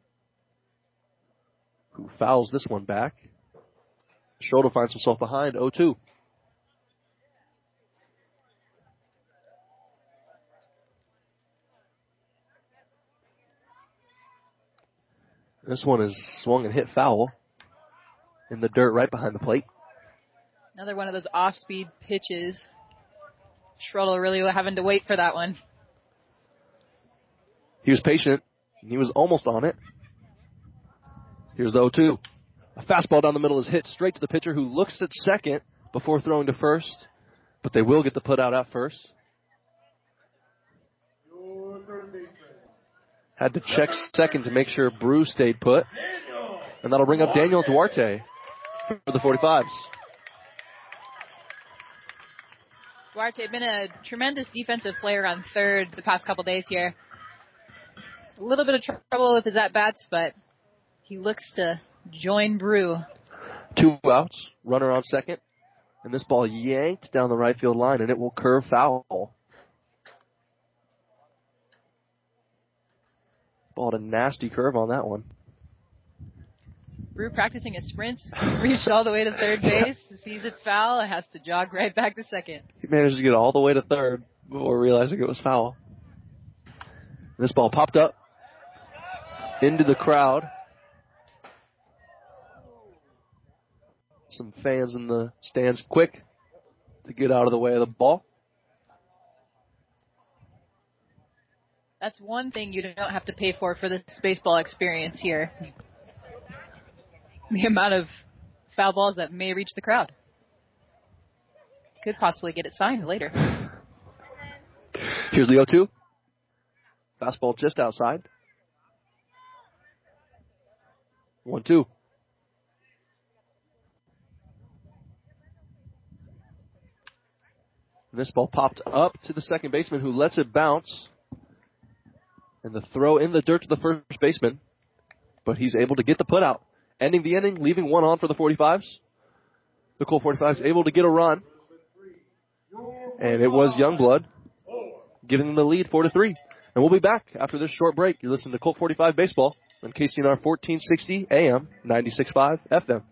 who fouls this one back. Schrodel finds himself behind oh two. This one is swung and hit foul in the dirt right behind the plate. Another one of those off-speed pitches. Schrodel really having to wait for that one. He was patient, and he was almost on it. Here's the oh two. A fastball down the middle is hit straight to the pitcher, who looks at second before throwing to first, but they will get the put out at first. Had to check second to make sure Brew stayed put. And that'll bring up Daniel Duarte for the forty-fives. Duarte been a tremendous defensive player on third the past couple days here. A little bit of trouble with his at-bats, but he looks to join Brew. Two outs, runner on second. And this ball yanked down the right field line, and it will curve foul. Ball had a nasty curve on that one. Brew practicing his sprints, reached all the way to third base, sees it's foul, and has to jog right back to second. He managed to get all the way to third before realizing it was foul. This ball popped up into the crowd. Some fans in the stands quick to get out of the way of the ball. That's one thing you don't have to pay for for this baseball experience here. The amount of foul balls that may reach the crowd. Could possibly get it signed later. Here's the oh two. Fastball just outside. one two. This ball popped up to the second baseman, who lets it bounce. And the throw in the dirt to the first baseman. But he's able to get the put out. Ending the inning, leaving one on for the forty-fives. The Colt forty-fives able to get a run. And it was Youngblood giving them the lead four to three. And we'll be back after this short break. You're listening to Colt forty-five Baseball on K C N R fourteen sixty A M, ninety-six point five F M.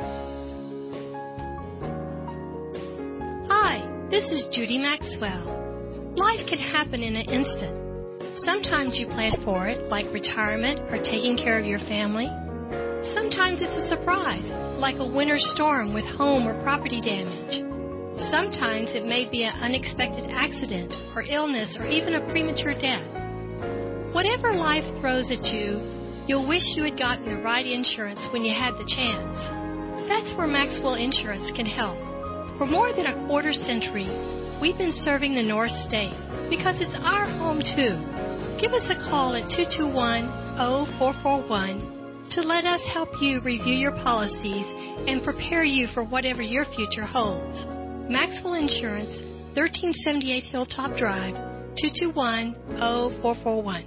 Hi, this is Judy Maxwell. Life can happen in an instant. Sometimes you plan for it, like retirement or taking care of your family. Sometimes it's a surprise, like a winter storm with home or property damage. Sometimes it may be an unexpected accident or illness or even a premature death. Whatever life throws at you, you'll wish you had gotten the right insurance when you had the chance. That's where Maxwell Insurance can help. For more than a quarter century, we've been serving the North State because it's our home too. Give us a call at two two one, oh four four one to let us help you review your policies and prepare you for whatever your future holds. Maxwell Insurance, thirteen seventy-eight Hilltop Drive, two two one, oh four four one.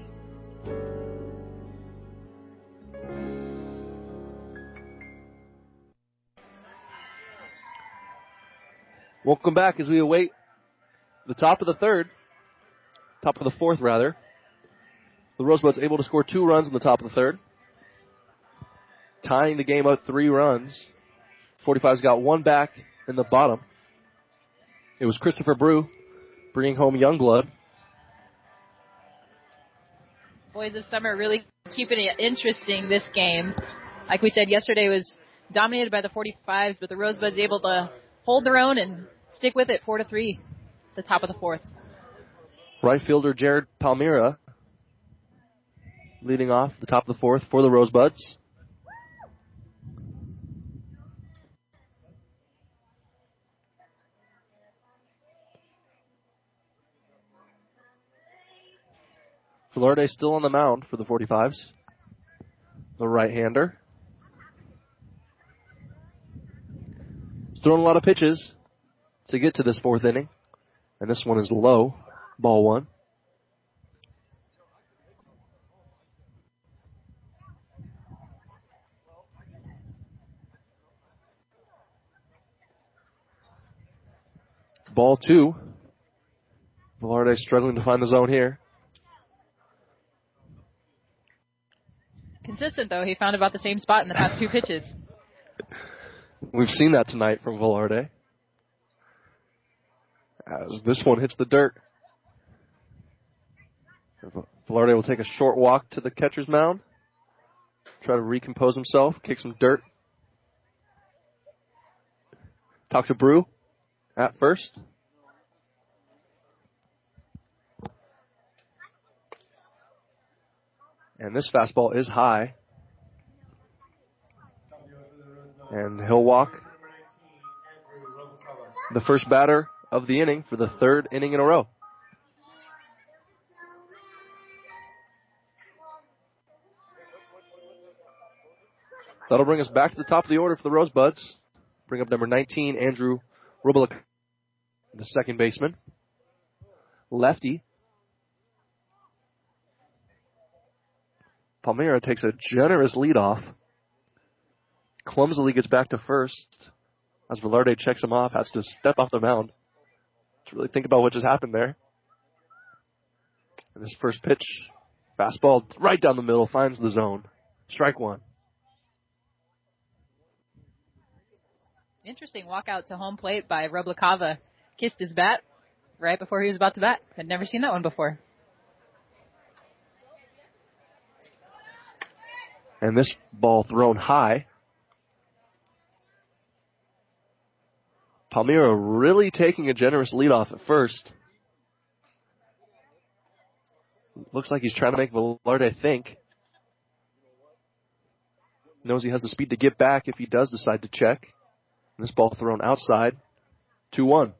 Welcome back as we await the top of the third, top of the fourth rather. The Rosebuds able to score two runs in the top of the third, tying the game up three runs. forty-five's got one back in the bottom. It was Christopher Brew bringing home Youngblood. Boys of Summer really keeping it interesting this game. Like we said, yesterday was dominated by the forty-fives, but the Rosebuds able to hold their own and stick with it four to three at the top of the fourth. Right fielder Jared Palmyra leading off the top of the fourth for the Rosebuds. Velarde still on the mound for the forty-fives. The right-hander. thrown a lot of pitches to get to this fourth inning. And this one is low. Ball one. Ball two. Velarde struggling to find the zone here. Consistent, though. He found about the same spot in the past two pitches. We've seen that tonight from Velarde. As this one hits the dirt. Velarde will take a short walk to the catcher's mound. Try to recompose himself. Kick some dirt. Talk to Brew at first. And this fastball is high. And he'll walk the first batter of the inning for the third inning in a row. That'll bring us back to the top of the order for the Rosebuds. Bring up number nineteen, Andrew Rubelik, the second baseman. Lefty. Palmyra takes a generous leadoff. Clumsily gets back to first. As Velarde checks him off, has to step off the mound to really think about what just happened there. And this first pitch, fastball right down the middle, finds the zone. Strike one. Interesting walk out to home plate by Roblikava. Kissed his bat right before he was about to bat. Had never seen that one before. And this ball thrown high. Palmyra really taking a generous leadoff at first. Looks like he's trying to make Velarde think. Knows he has the speed to get back if he does decide to check. And this ball thrown outside. two one.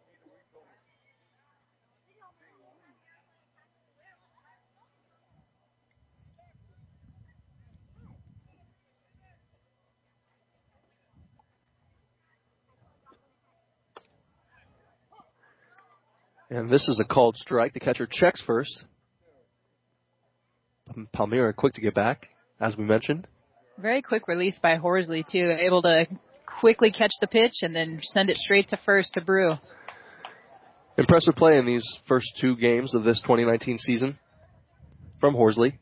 And this is a called strike. The catcher checks first. Palmyra quick to get back, as we mentioned. Very quick release by Horsley, too. Able to quickly catch the pitch and then send it straight to first to Brew. Impressive play in these first two games of this twenty nineteen season from Horsley.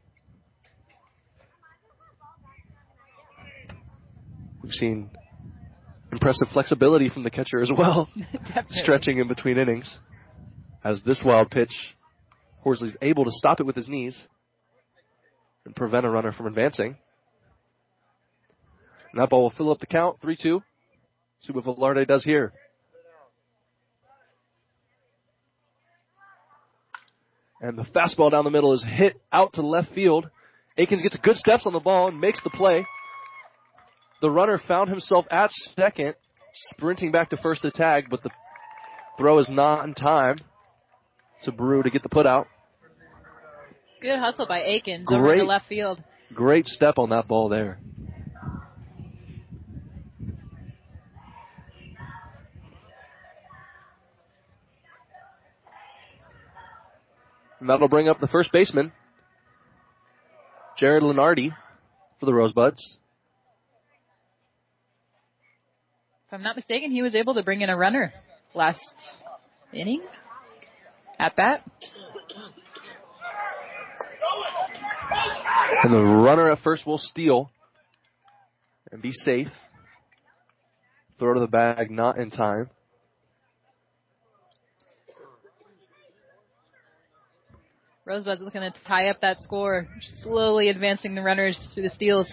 We've seen impressive flexibility from the catcher as well. Stretching in between innings. As this wild pitch, Horsley's able to stop it with his knees and prevent a runner from advancing. And that ball will fill up the count, three two. See what Velarde does here. And the fastball down the middle is hit out to left field. Akins gets a good steps on the ball and makes the play. The runner found himself at second, sprinting back to first to tag, but the throw is not in time to Brew to get the put out. Good hustle by Akins great, over to left field. Great step on that ball there. And that'll bring up the first baseman, Jared Lenardi, for the Rosebuds. If I'm not mistaken, he was able to bring in a runner last inning. At bat. And the runner at first will steal and be safe. Throw to the bag, not in time. Rosebud's looking to tie up that score, slowly advancing the runners through the steals.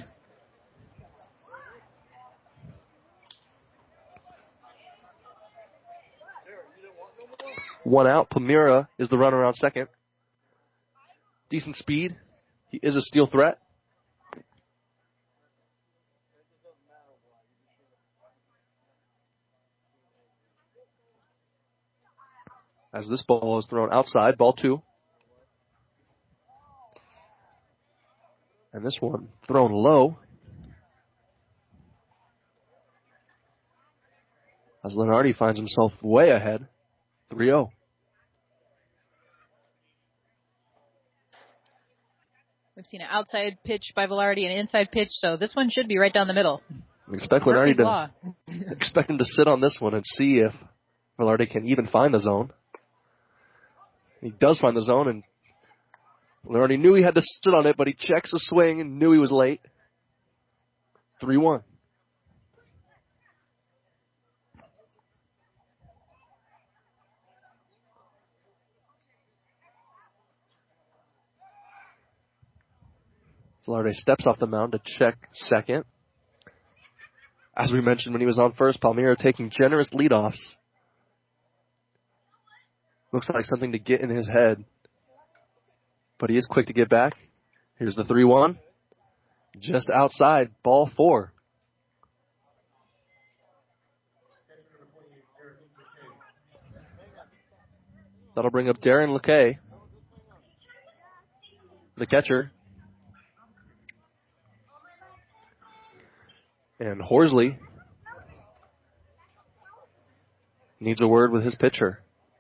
One out. Palmyra is the runner on second. Decent speed. He is a steal threat. As this ball is thrown outside, ball two. And this one thrown low. as Lenardi finds himself way ahead, three oh. We've seen an outside pitch by Velarde and an inside pitch, so this one should be right down the middle. Expect Lenardi to expect him to sit on this one and see if Velarde can even find the zone. He does find the zone, and Lenardi knew he had to sit on it, but he checks the swing and knew he was late. three one. Velarde steps off the mound to check second. As we mentioned when he was on first, Palmyra taking generous leadoffs. Looks like something to get in his head. But he is quick to get back. Here's the three one. Just outside, ball four. That'll bring up Darren LeKay, the catcher. And Horsley needs a word with his pitcher,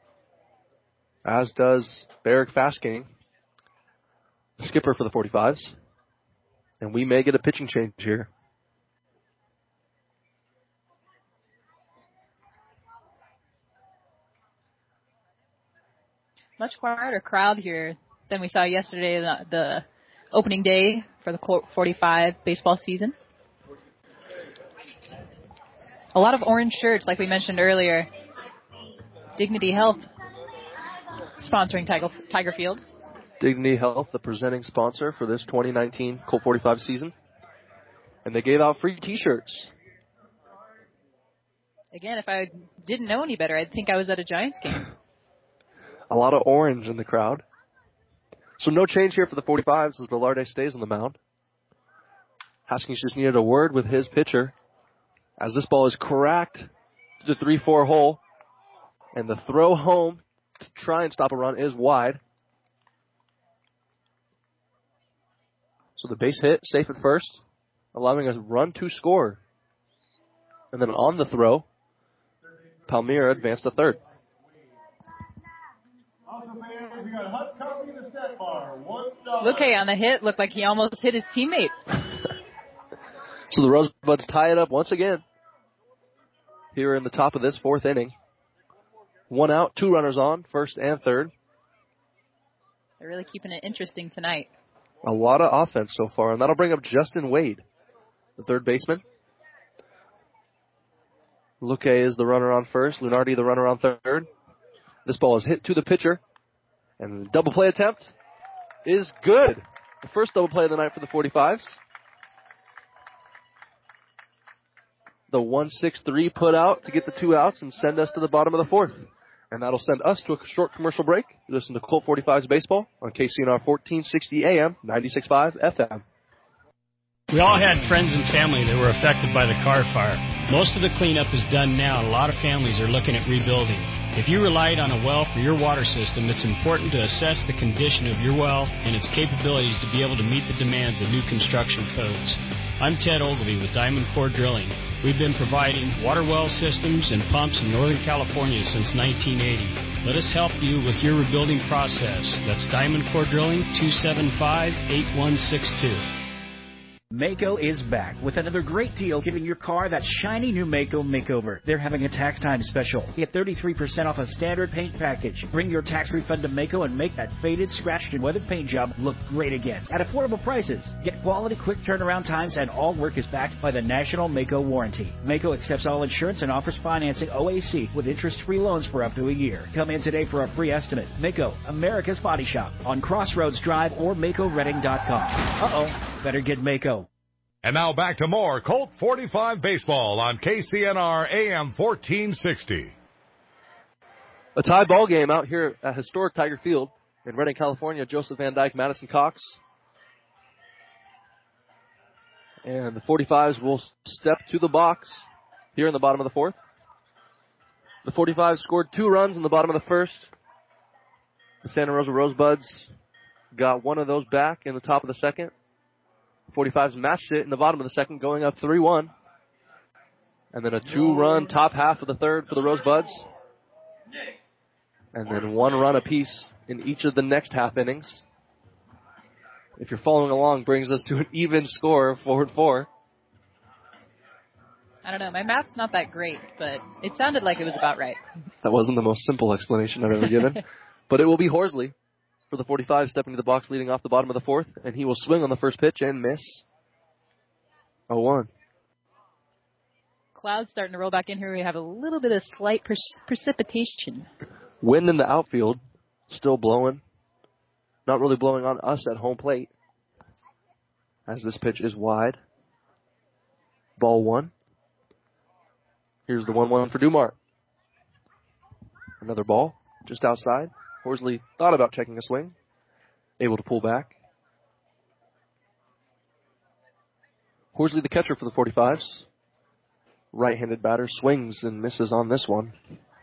as does Barrick Fasking, the skipper for the forty-fives. And we may get a pitching change here. Much quieter crowd here than we saw yesterday, the, the opening day for the Colt forty-five baseball season. A lot of orange shirts, like we mentioned earlier. Dignity Health sponsoring Tiger, Tiger Field. Dignity Health, the presenting sponsor for this twenty nineteen Colt forty-five season. And they gave out free T-shirts. Again, if I didn't know any better, I'd think I was at a Giants game. A lot of orange in the crowd. So no change here for the forty-fives as Velarde stays on the mound. Haskins just needed a word with his pitcher as this ball is cracked to the three four hole. And the throw home to try and stop a run is wide. So the base hit, safe at first, allowing a run to score. And then on the throw, Palmyra advanced to third. LeKay on the hit looked like he almost hit his teammate. So the Rosebuds tie it up once again here in the top of this fourth inning. One out, two runners on, first and third. They're really keeping it interesting tonight. A lot of offense so far, and that'll bring up Justin Wade, the third baseman. LeKay is the runner on first, Lunardi the runner on third. This ball is hit to the pitcher, and the double play attempt is good. The first double play of the night for the forty-fives. The one six three put out to get the two outs and send us to the bottom of the fourth. And that'll send us to a short commercial break. You listen to Colt forty-fives Baseball on K C N R fourteen sixty A M, ninety-six point five F M. We all had friends and family that were affected by the Carr fire. Most of the cleanup is done now, and a lot of families are looking at rebuilding. If you relied on a well for your water system, it's important to assess the condition of your well and its capabilities to be able to meet the demands of new construction codes. I'm Ted Ogilvie with Diamond Core Drilling. We've been providing water well systems and pumps in Northern California since nineteen eighty. Let us help you with your rebuilding process. That's Diamond Core Drilling, two seven five, eight one six two. Maaco is back with another great deal, giving your car that shiny new Maaco makeover. They're having a tax time special. Get thirty-three percent off a standard paint package. Bring your tax refund to Maaco and make that faded, scratched, and weathered paint job look great again at affordable prices. Get quality, quick turnaround times, and all work is backed by the National Maaco Warranty. Maaco accepts all insurance and offers financing O A C with interest-free loans for up to a year. Come in today for a free estimate. Maaco, America's Body Shop on Crossroads Drive or Maaco Redding dot com. Uh-oh, better get Maaco. And now back to more Colt forty-five Baseball on K C N R A M fourteen sixty. A tie ball game out here at historic Tiger Field in Redding, California. Joseph Van Dyke, Madison Cox. And the forty-fives will step to the box here in the bottom of the fourth. The forty-fives scored two runs in the bottom of the first. The Santa Rosa Rosebuds got one of those back in the top of the second. forty-fives matched it in the bottom of the second, going up three one. And then a two-run top half of the third for the Rosebuds. And then one run apiece in each of the next half innings. If you're following along, brings us to an even score of four and four. I don't know. My math's not that great, but it sounded like it was about right. That wasn't the most simple explanation I've ever given. But it will be Horsley for the forty-five, stepping to the box, leading off the bottom of the fourth. And he will swing on the first pitch and miss. oh one. Clouds starting to roll back in here. We have a little bit of slight pre- precipitation. Wind in the outfield, still blowing. Not really blowing on us at home plate. As this pitch is wide. Ball one. Here's the one one for Dumart. Another ball, just outside. Horsley thought about checking a swing. Able to pull back. Horsley, the catcher for the forty-fives. Right-handed batter, swings and misses on this one.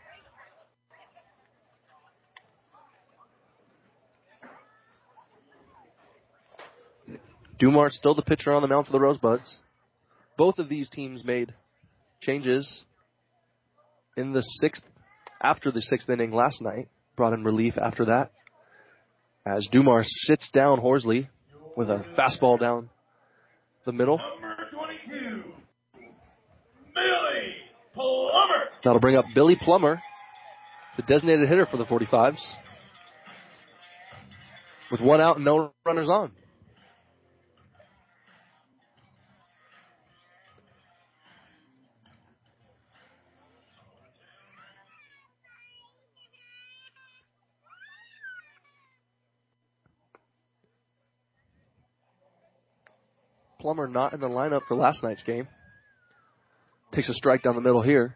Dumart still the pitcher on the mound for the Rosebuds. Both of these teams made changes in the sixth, after the sixth inning last night. Brought in relief after that. As Dumart sits down Horsley with a fastball down the middle. Number twenty-two, Billy Plummer. That'll bring up Billy Plummer, the designated hitter for the forty-fives. With one out and no runners on. Plummer not in the lineup for last night's game. Takes a strike down the middle here.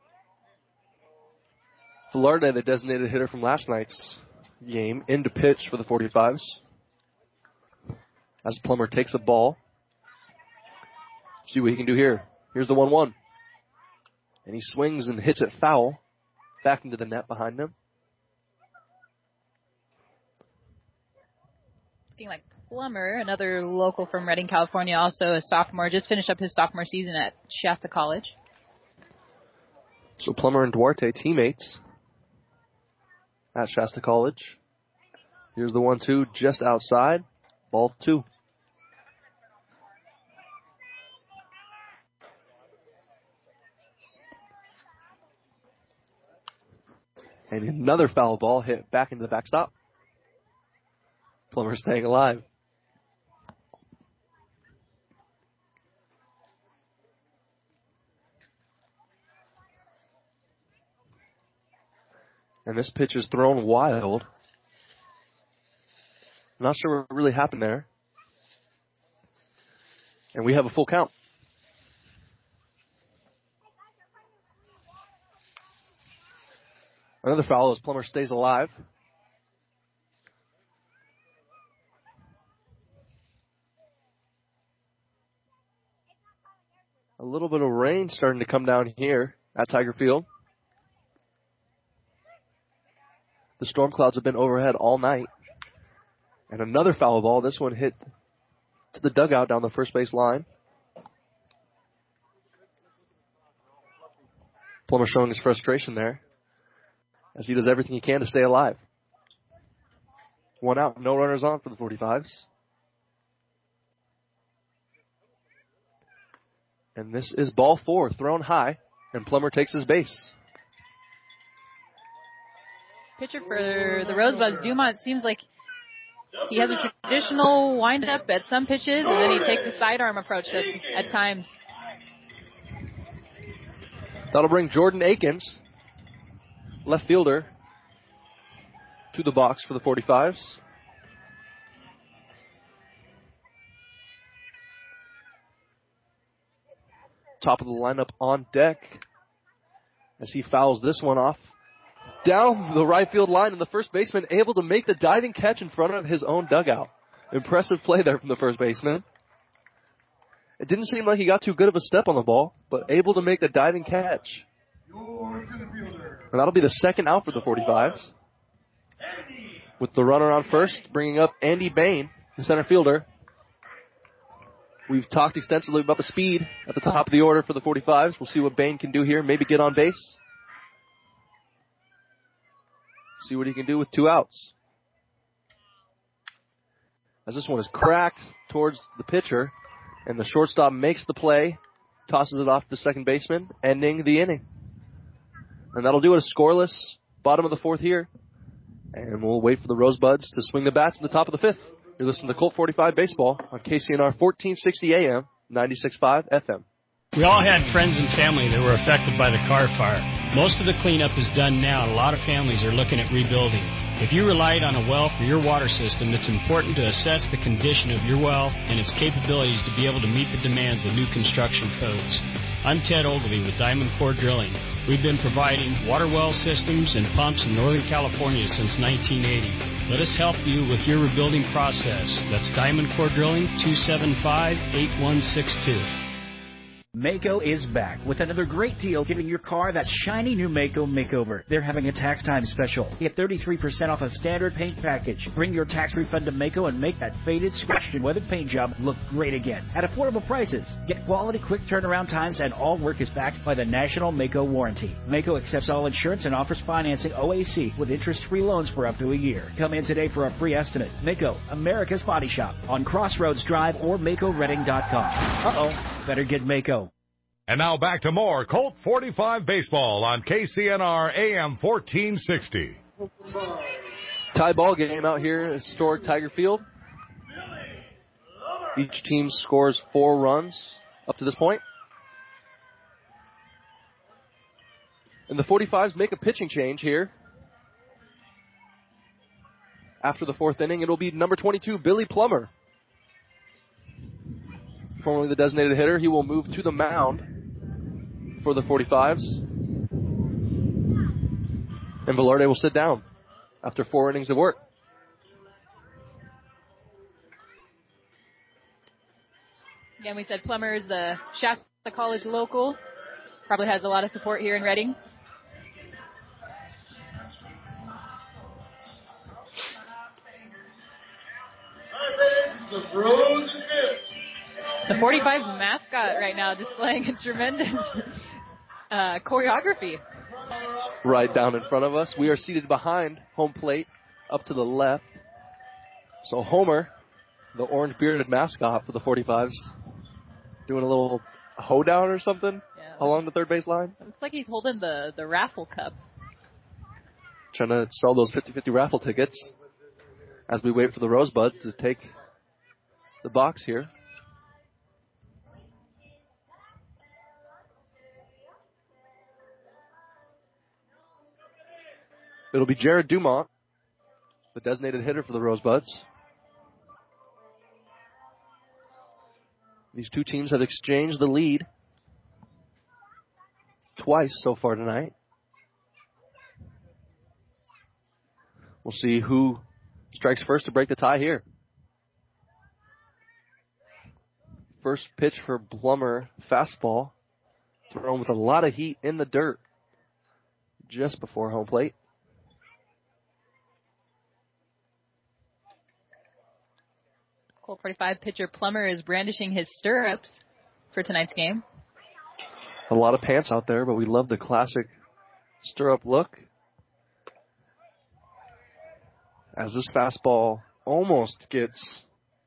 Velarde, the designated hitter from last night's game, in to pitch for the forty-fives. As Plummer takes a ball. See what he can do here. Here's the one one. And he swings and hits it foul. Back into the net behind him. Looking like Plummer, another local from Redding, California, also a sophomore, just finished up his sophomore season at Shasta College. So Plummer and Duarte, teammates at Shasta College. Here's the one two just outside. Ball two. And another foul ball hit back into the backstop. Plummer staying alive. And this pitch is thrown wild. Not sure what really happened there. And we have a full count. Another foul as Plummer stays alive. A little bit of rain starting to come down here at Tiger Field. The storm clouds have been overhead all night. And another foul ball. This one hit to the dugout down the first base line. Plummer showing his frustration there as he does everything he can to stay alive. One out, no runners on for the forty-fives. And this is ball four, thrown high, and Plummer takes his base. Pitcher for the Rosebuds, Dumont, seems like he has a traditional windup at some pitches, and then he takes a sidearm approach at, at times. That'll bring Jordan Akins, left fielder, to the box for the forty-fives. Top of the lineup on deck as he fouls this one off. Down the right field line, and the first baseman able to make the diving catch in front of his own dugout. Impressive play there from the first baseman. It didn't seem like he got too good of a step on the ball, but able to make the diving catch. And that'll be the second out for the forty-fives. With the runner on first, bringing up Andy Bain, the center fielder. We've talked extensively about the speed at the top of the order for the forty-fives. We'll see what Bain can do here. Maybe get on base. See what he can do with two outs. As this one is cracked towards the pitcher, and the shortstop makes the play, tosses it off to the second baseman, ending the inning. And that'll do it. A scoreless bottom of the fourth here. And we'll wait for the Rosebuds to swing the bats in the top of the fifth. You're listening to Colt forty-five Baseball on K C N R fourteen sixty A M, ninety-six point five F M. We all had friends and family that were affected by the car fire. Most of the cleanup is done now, and a lot of families are looking at rebuilding. If you relied on a well for your water system, it's important to assess the condition of your well and its capabilities to be able to meet the demands of new construction codes. I'm Ted Ogilvy with Diamond Core Drilling. We've been providing water well systems and pumps in Northern California since nineteen eighty. Let us help you with your rebuilding process. That's Diamond Core Drilling, two seven five, eight one six two. Maaco is back with another great deal giving your car that shiny new Maaco makeover. They're having a tax time special. Get thirty-three percent off a standard paint package. Bring your tax refund to Maaco and make that faded, scratched, and weathered paint job look great again at affordable prices. Get quality, quick turnaround times, and all work is backed by the National Maaco Warranty. Maaco accepts all insurance and offers financing O A C with interest-free loans for up to a year. Come in today for a free estimate. Maaco, America's Body Shop on Crossroads Drive or Maaco Redding dot com. Uh-oh, better get Maaco. And now back to more Colt forty-five Baseball on K C N R A M fourteen sixty. Tie ball game out here at historic Tiger Field. Each team scores four runs up to this point. And the forty-fives make a pitching change here. After the fourth inning, it'll be number twenty-two, Billy Plummer. Formerly the designated hitter, he will move to the mound for the forty-fives. And Velarde will sit down after four innings of work. Again, we said Plummer is the Shasta College local. Probably has a lot of support here in Reading. The Bros and Tips. The forty-fives mascot right now displaying a tremendous uh, choreography. Right down in front of us. We are seated behind home plate up to the left. So Homer, the orange-bearded mascot for the forty-fives, doing a little hoedown or something yeah, along the third base line. Looks like he's holding the, the raffle cup. Trying to sell those fifty-fifty raffle tickets as we wait for the Rosebuds to take the box here. It'll be Jared Dumont, the designated hitter for the Rosebuds. These two teams have exchanged the lead twice so far tonight. We'll see who strikes first to break the tie here. First pitch for Plummer, fastball, thrown with a lot of heat in the dirt just before home plate. Colt forty-five pitcher Plummer is brandishing his stirrups for tonight's game. A lot of pants out there, but we love the classic stirrup look. As this fastball almost gets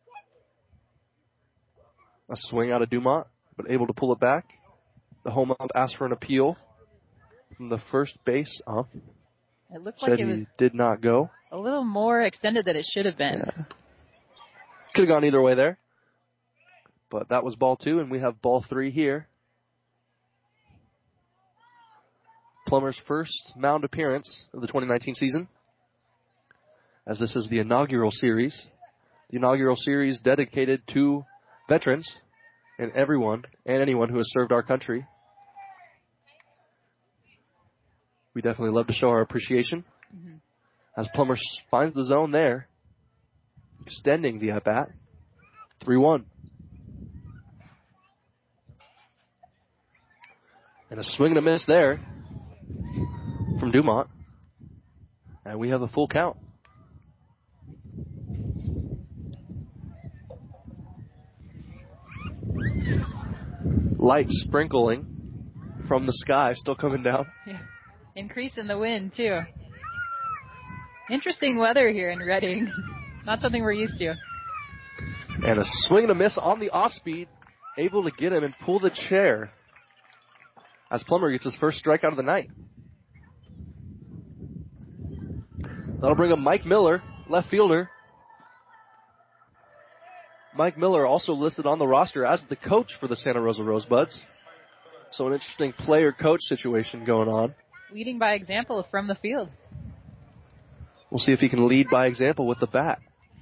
a swing out of Dumont, but able to pull it back. The home ump asked for an appeal from the first base ump. It looked Said like it was he did not go. a little more extended than it should have been. Yeah. Could have gone either way there. But that was ball two, and we have ball three here. Plummer's first mound appearance of the twenty nineteen season, as this is the inaugural series. The inaugural series dedicated to veterans and everyone and anyone who has served our country. We definitely love to show our appreciation. Mm-hmm. As Plummer finds the zone there, extending the at-bat. three one. And a swing and a miss there from Dumont. And we have a full count. light sprinkling from the sky still coming down. Yeah. Increase in the wind, too. Interesting weather here in Reading. Not something we're used to. And a swing and a miss on the off-speed. Able to get him and pull the chair as Plummer gets his first strikeout of the night. That'll bring up Mike Miller, left fielder. Mike Miller also listed on the roster as the coach for the Santa Rosa Rosebuds. So an interesting player-coach situation going on. Leading by example from the field. We'll see if he can lead by example with the bat.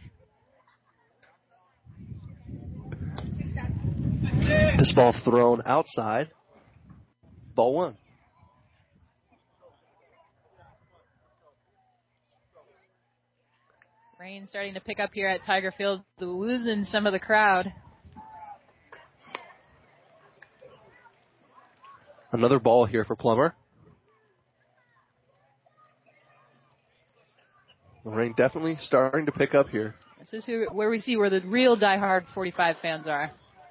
This ball thrown outside. Ball one. Rain starting to pick up here at Tiger Field, losing some of the crowd. Another ball here for Plummer. The rain definitely starting to pick up here. This is where we see where the real diehard forty-five fans are.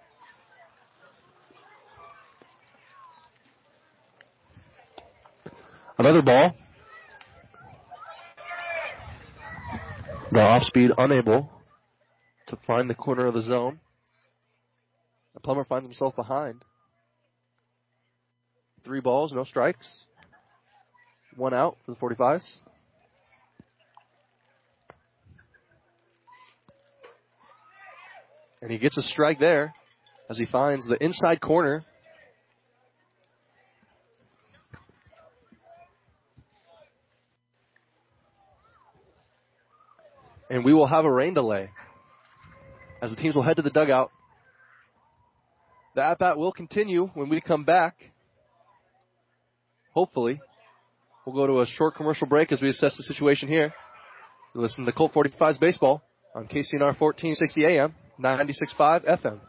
Another ball. The off-speed unable to find the corner of the zone. The Plummer finds himself behind. Three balls, no strikes. One out for the forty-fives. And he gets a strike there as he finds the inside corner. And we will have a rain delay as the teams will head to the dugout. The at-bat will continue when we come back. Hopefully. We'll go to a short commercial break as we assess the situation here. You listen to Colt forty-fives Baseball on K C N R fourteen sixty A M, ninety-six point five F M.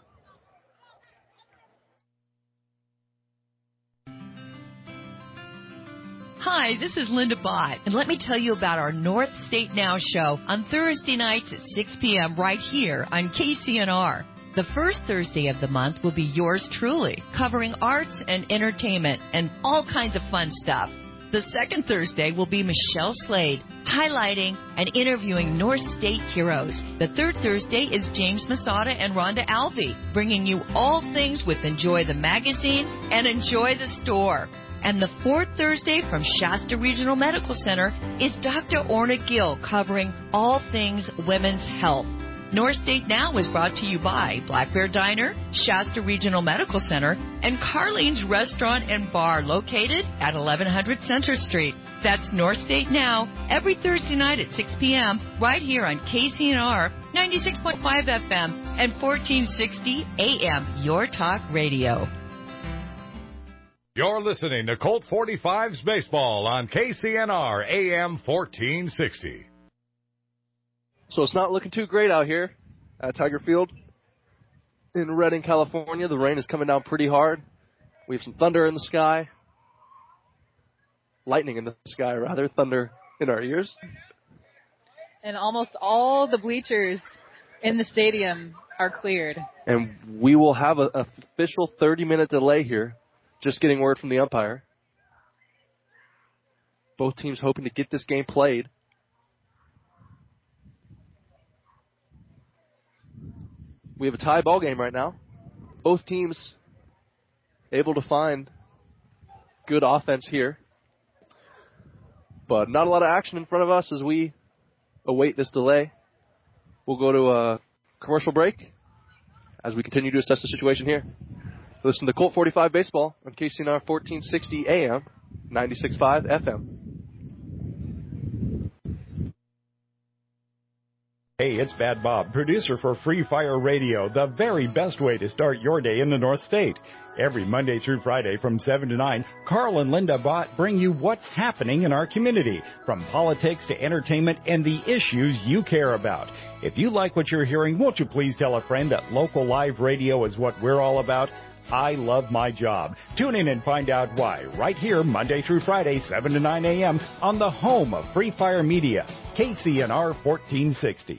Hi, this is Linda Bott, and let me tell you about our North State Now show on Thursday nights at six p.m. right here on K C N R. The first Thursday of the month will be yours truly, covering arts and entertainment and all kinds of fun stuff. The second Thursday will be Michelle Slade, highlighting and interviewing North State heroes. The third Thursday is James Masada and Rhonda Alvey, bringing you all things with Enjoy the Magazine and Enjoy the Store. And the fourth Thursday from Shasta Regional Medical Center is Doctor Orna Gill, covering all things women's health. North State Now is brought to you by Black Bear Diner, Shasta Regional Medical Center, and Carlene's Restaurant and Bar, located at eleven hundred Center Street. That's North State Now, every Thursday night at six p.m. right here on K C N R ninety-six point five F M and fourteen sixty A M, Your Talk Radio. You're listening to Colt forty-fives Baseball on K C N R A M fourteen sixty. So it's not looking too great out here at Tiger Field in Redding, California. The rain is coming down pretty hard. We have some thunder in the sky. Lightning in the sky, rather. Thunder in our ears. And almost all the bleachers in the stadium are cleared. And we will have an official thirty-minute delay here. Just getting word from the umpire. Both teams hoping to get this game played. We have a tie ball game right now. Both teams able to find good offense here. But not a lot of action in front of us as we await this delay. We'll go to a commercial break as we continue to assess the situation here. Listen to Colt forty-five Baseball on K C N R fourteen sixty A M, ninety-six point five F M. Hey, it's Bad Bob, producer for Free Fire Radio, the very best way to start your day in the North State. Every Monday through Friday from seven to nine, Carl and Linda Bott bring you what's happening in our community, from politics to entertainment and the issues you care about. If you like what you're hearing, won't you please tell a friend that local live radio is what we're all about? I love my job. Tune in and find out why right here Monday through Friday, seven to nine A M on the home of Free Fire Media, K C N R fourteen sixty.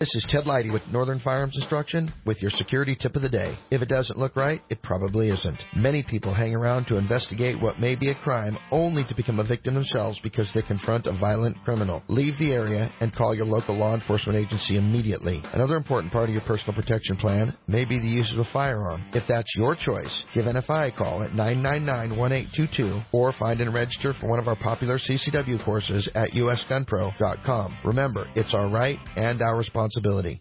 This is Ted Leidy with Northern Firearms Instruction with your security tip of the day. If it doesn't look right, it probably isn't. Many people hang around to investigate what may be a crime only to become a victim themselves because they confront a violent criminal. Leave the area and call your local law enforcement agency immediately. Another important part of your personal protection plan may be the use of a firearm. If that's your choice, give N F I a call at nine nine nine, one eight two two or find and register for one of our popular C C W courses at U S gun pro dot com. Remember, it's our right and our responsibility.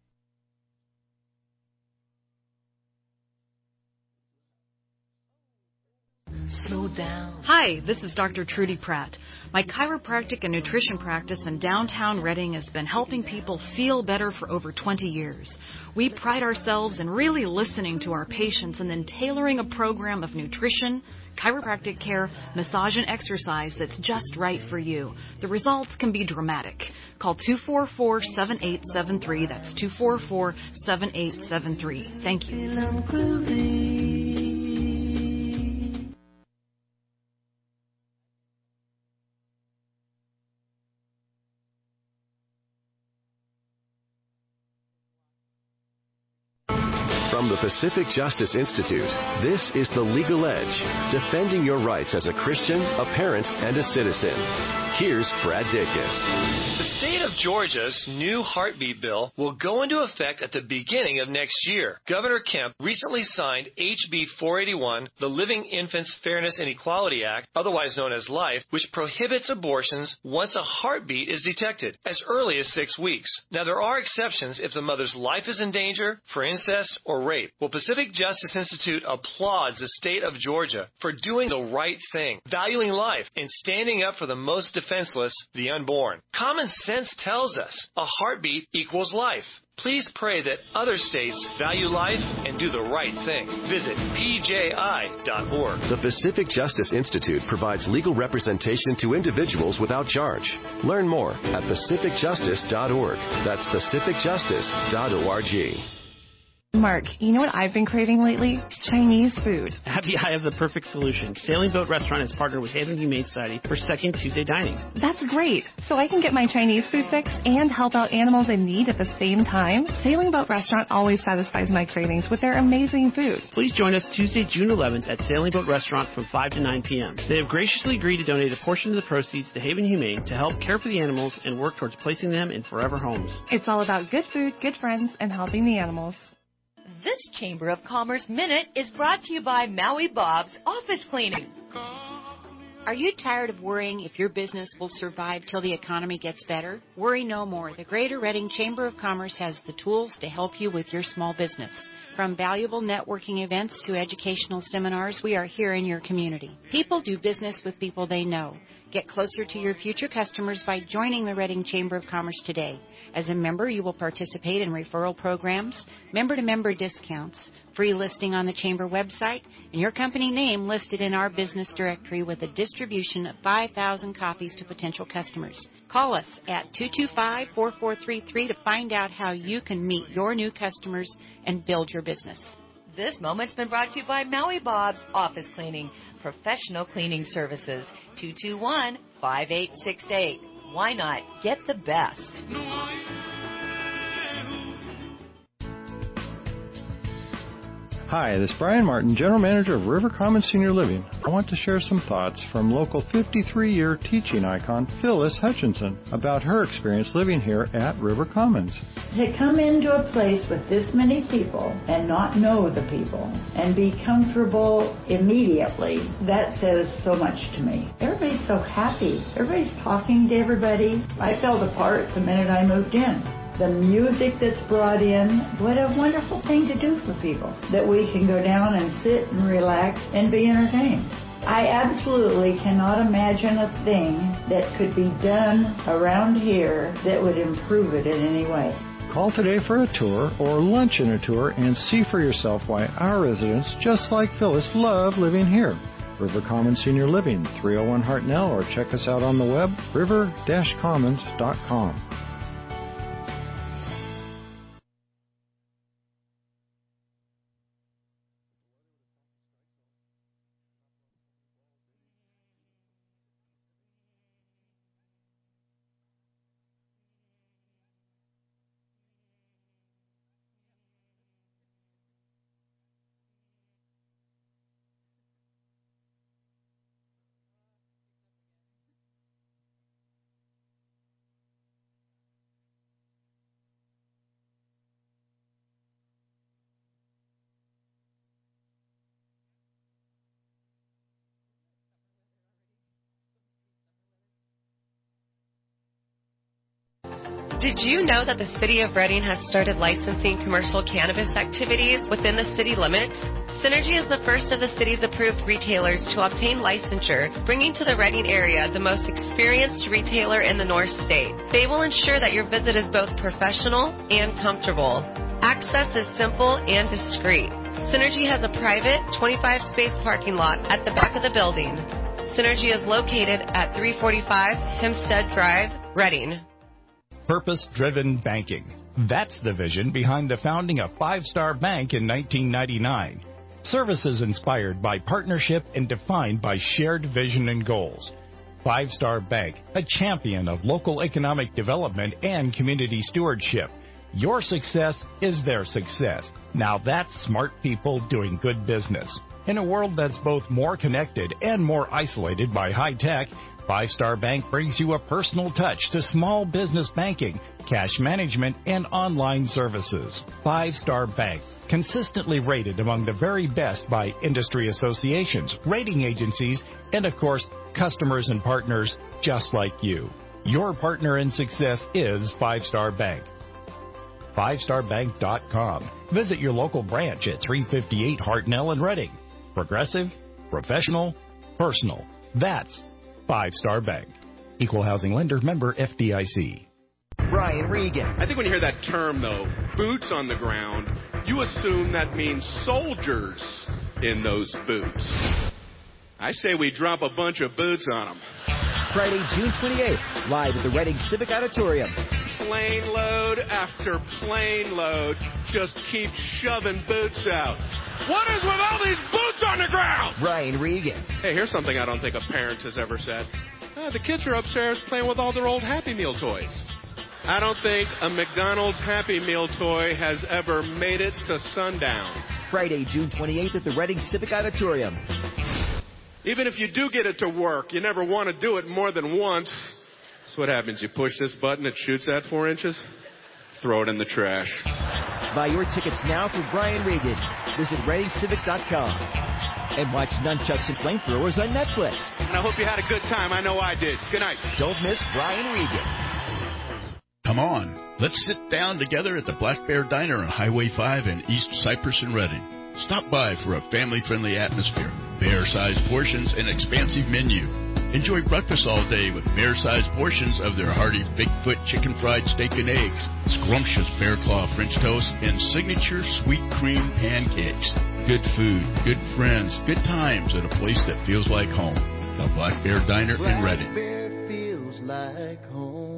Slow down. Hi, this is Doctor Trudy Pratt. My chiropractic and nutrition practice in downtown Reading has been helping people feel better for over twenty years. We pride ourselves in really listening to our patients and then tailoring a program of nutrition, chiropractic care, massage, and exercise that's just right for you. The results can be dramatic. Call two four four, seven eight seven three. That's two four four, seven eight seven three. Thank you. From the Pacific Justice Institute, this is The Legal Edge, defending your rights as a Christian, a parent, and a citizen. Here's Brad Dacus. The state of Georgia's new heartbeat bill will go into effect at the beginning of next year. Governor Kemp recently signed H B four eighty-one, the Living Infants Fairness and Equality Act, otherwise known as LIFE, which prohibits abortions once a heartbeat is detected, as early as six weeks. Now, there are exceptions if the mother's life is in danger, for incest, or rape. Well, Pacific Justice Institute applauds the state of Georgia for doing the right thing, valuing life, and standing up for the most defenseless, the unborn. Common sense tells us a heartbeat equals life. Please pray that other states value life and do the right thing. Visit P J I dot org. The Pacific Justice Institute provides legal representation to individuals without charge. Learn more at pacific justice dot org. That's pacific justice dot org. Mark, you know what I've been craving lately? Chinese food. Abby, I have the perfect solution. Sailing Boat Restaurant has partnered with Haven Humane Society for Second Tuesday Dining. That's great. So I can get my Chinese food fix and help out animals in need at the same time? Sailing Boat Restaurant always satisfies my cravings with their amazing food. Please join us Tuesday, June eleventh at Sailing Boat Restaurant from five to nine p.m. They have graciously agreed to donate a portion of the proceeds to Haven Humane to help care for the animals and work towards placing them in forever homes. It's all about good food, good friends, and helping the animals. This Chamber of Commerce Minute is brought to you by Maui Bob's Office Cleaning. Are you tired of worrying if your business will survive till the economy gets better? Worry no more. The Greater Reading Chamber of Commerce has the tools to help you with your small business. From valuable networking events to educational seminars, we are here in your community. People do business with people they know. Get closer to your future customers by joining the Reading Chamber of Commerce today. As a member, you will participate in referral programs, member-to-member discounts, free listing on the Chamber website, and your company name listed in our business directory with a distribution of five thousand copies to potential customers. Call us at two two five, four four three three to find out how you can meet your new customers and build your business. This moment's been brought to you by Maui Bob's Office Cleaning, professional cleaning services, two two one, five eight six eight. Why not get the best? Hi, this is Brian Martin, General Manager of River Commons Senior Living. I want to share some thoughts from local fifty-three-year teaching icon Phyllis Hutchinson about her experience living here at River Commons. To come into a place with this many people and not know the people and be comfortable immediately, that says so much to me. Everybody's so happy. Everybody's talking to everybody. I felt a part the minute I moved in. The music that's brought in, what a wonderful thing to do for people, that we can go down and sit and relax and be entertained. I absolutely cannot imagine a thing that could be done around here that would improve it in any way. Call today for a tour or lunch in a tour and see for yourself why our residents, just like Phyllis, love living here. River Commons Senior Living, three oh one Hartnell, or check us out on the web, river dash commons dot com. Did you know that the City of Reading has started licensing commercial cannabis activities within the city limits? Synergy is the first of the city's approved retailers to obtain licensure, bringing to the Reading area the most experienced retailer in the North State. They will ensure that your visit is both professional and comfortable. Access is simple and discreet. Synergy has a private twenty-five space parking lot at the back of the building. Synergy is located at three forty-five Hempstead Drive, Reading. Purpose-driven banking. That's the vision behind the founding of Five Star Bank in nineteen ninety-nine. Services inspired by partnership and defined by shared vision and goals. Five Star Bank, a champion of local economic development and community stewardship. Your success is their success. Now that's smart people doing good business. In a world that's both more connected and more isolated by high tech, Five Star Bank brings you a personal touch to small business banking, cash management, and online services. Five Star Bank, consistently rated among the very best by industry associations, rating agencies, and of course, customers and partners just like you. Your partner in success is Five Star Bank. five star bank dot com. Visit your local branch at three fifty-eight Hartnell in Reading. Progressive, professional, personal. That's Five Star Bank. Equal housing lender, member F D I C. Brian Regan. I think when you hear that term, though, boots on the ground, you assume that means soldiers in those boots. I say we drop a bunch of boots on them. Friday, June twenty-eighth, live at the Reading Civic Auditorium. Plane load after plane load just keep shoving boots out. What is with all these boots on the ground? Brian Regan. Hey, here's something I don't think a parent has ever said. Uh, the kids are upstairs playing with all their old Happy Meal toys. I don't think a McDonald's Happy Meal toy has ever made it to sundown. Friday, June twenty-eighth at the Reading Civic Auditorium. Even if you do get it to work, you never want to do it more than once. That's what happens. You push this button, it shoots at four inches. Throw it in the trash. Buy your tickets now for Brian Regan. Visit reading civic dot com. And watch Nunchucks and Flamethrowers on Netflix. And I hope you had a good time. I know I did. Good night. Don't miss Brian Regan. Come on, let's sit down together at the Black Bear Diner on Highway five in East Cypress and Reading. Stop by for a family-friendly atmosphere, bear-sized portions, and expansive menu. Enjoy breakfast all day with bear-sized portions of their hearty Bigfoot chicken fried steak and eggs, scrumptious bear claw French toast, and signature sweet cream pancakes. Good food, good friends, good times at a place that feels like home. The Black Bear Diner in Reading. Black Bear feels like home.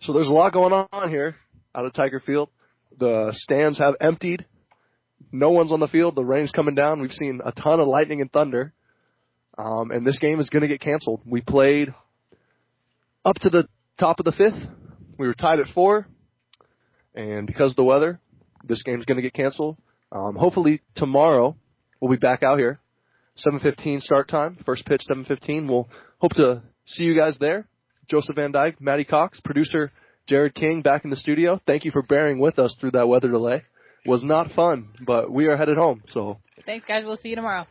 So there's a lot going on here out of Tiger Field. The stands have emptied. No one's on the field. The rain's coming down. We've seen a ton of lightning and thunder. Um, and this game is going to get canceled. We played up to the top of the fifth. We were tied at four. And because of the weather, this game's going to get canceled. Um, hopefully tomorrow we'll be back out here. seven fifteen start time. First pitch, seven fifteen. We'll hope to see you guys there. Joseph Van Dyke, Maddie Cox, producer Jared King back in the studio. Thank you for bearing with us through that weather delay. It was not fun, but we are headed home. So thanks, guys. We'll see you tomorrow.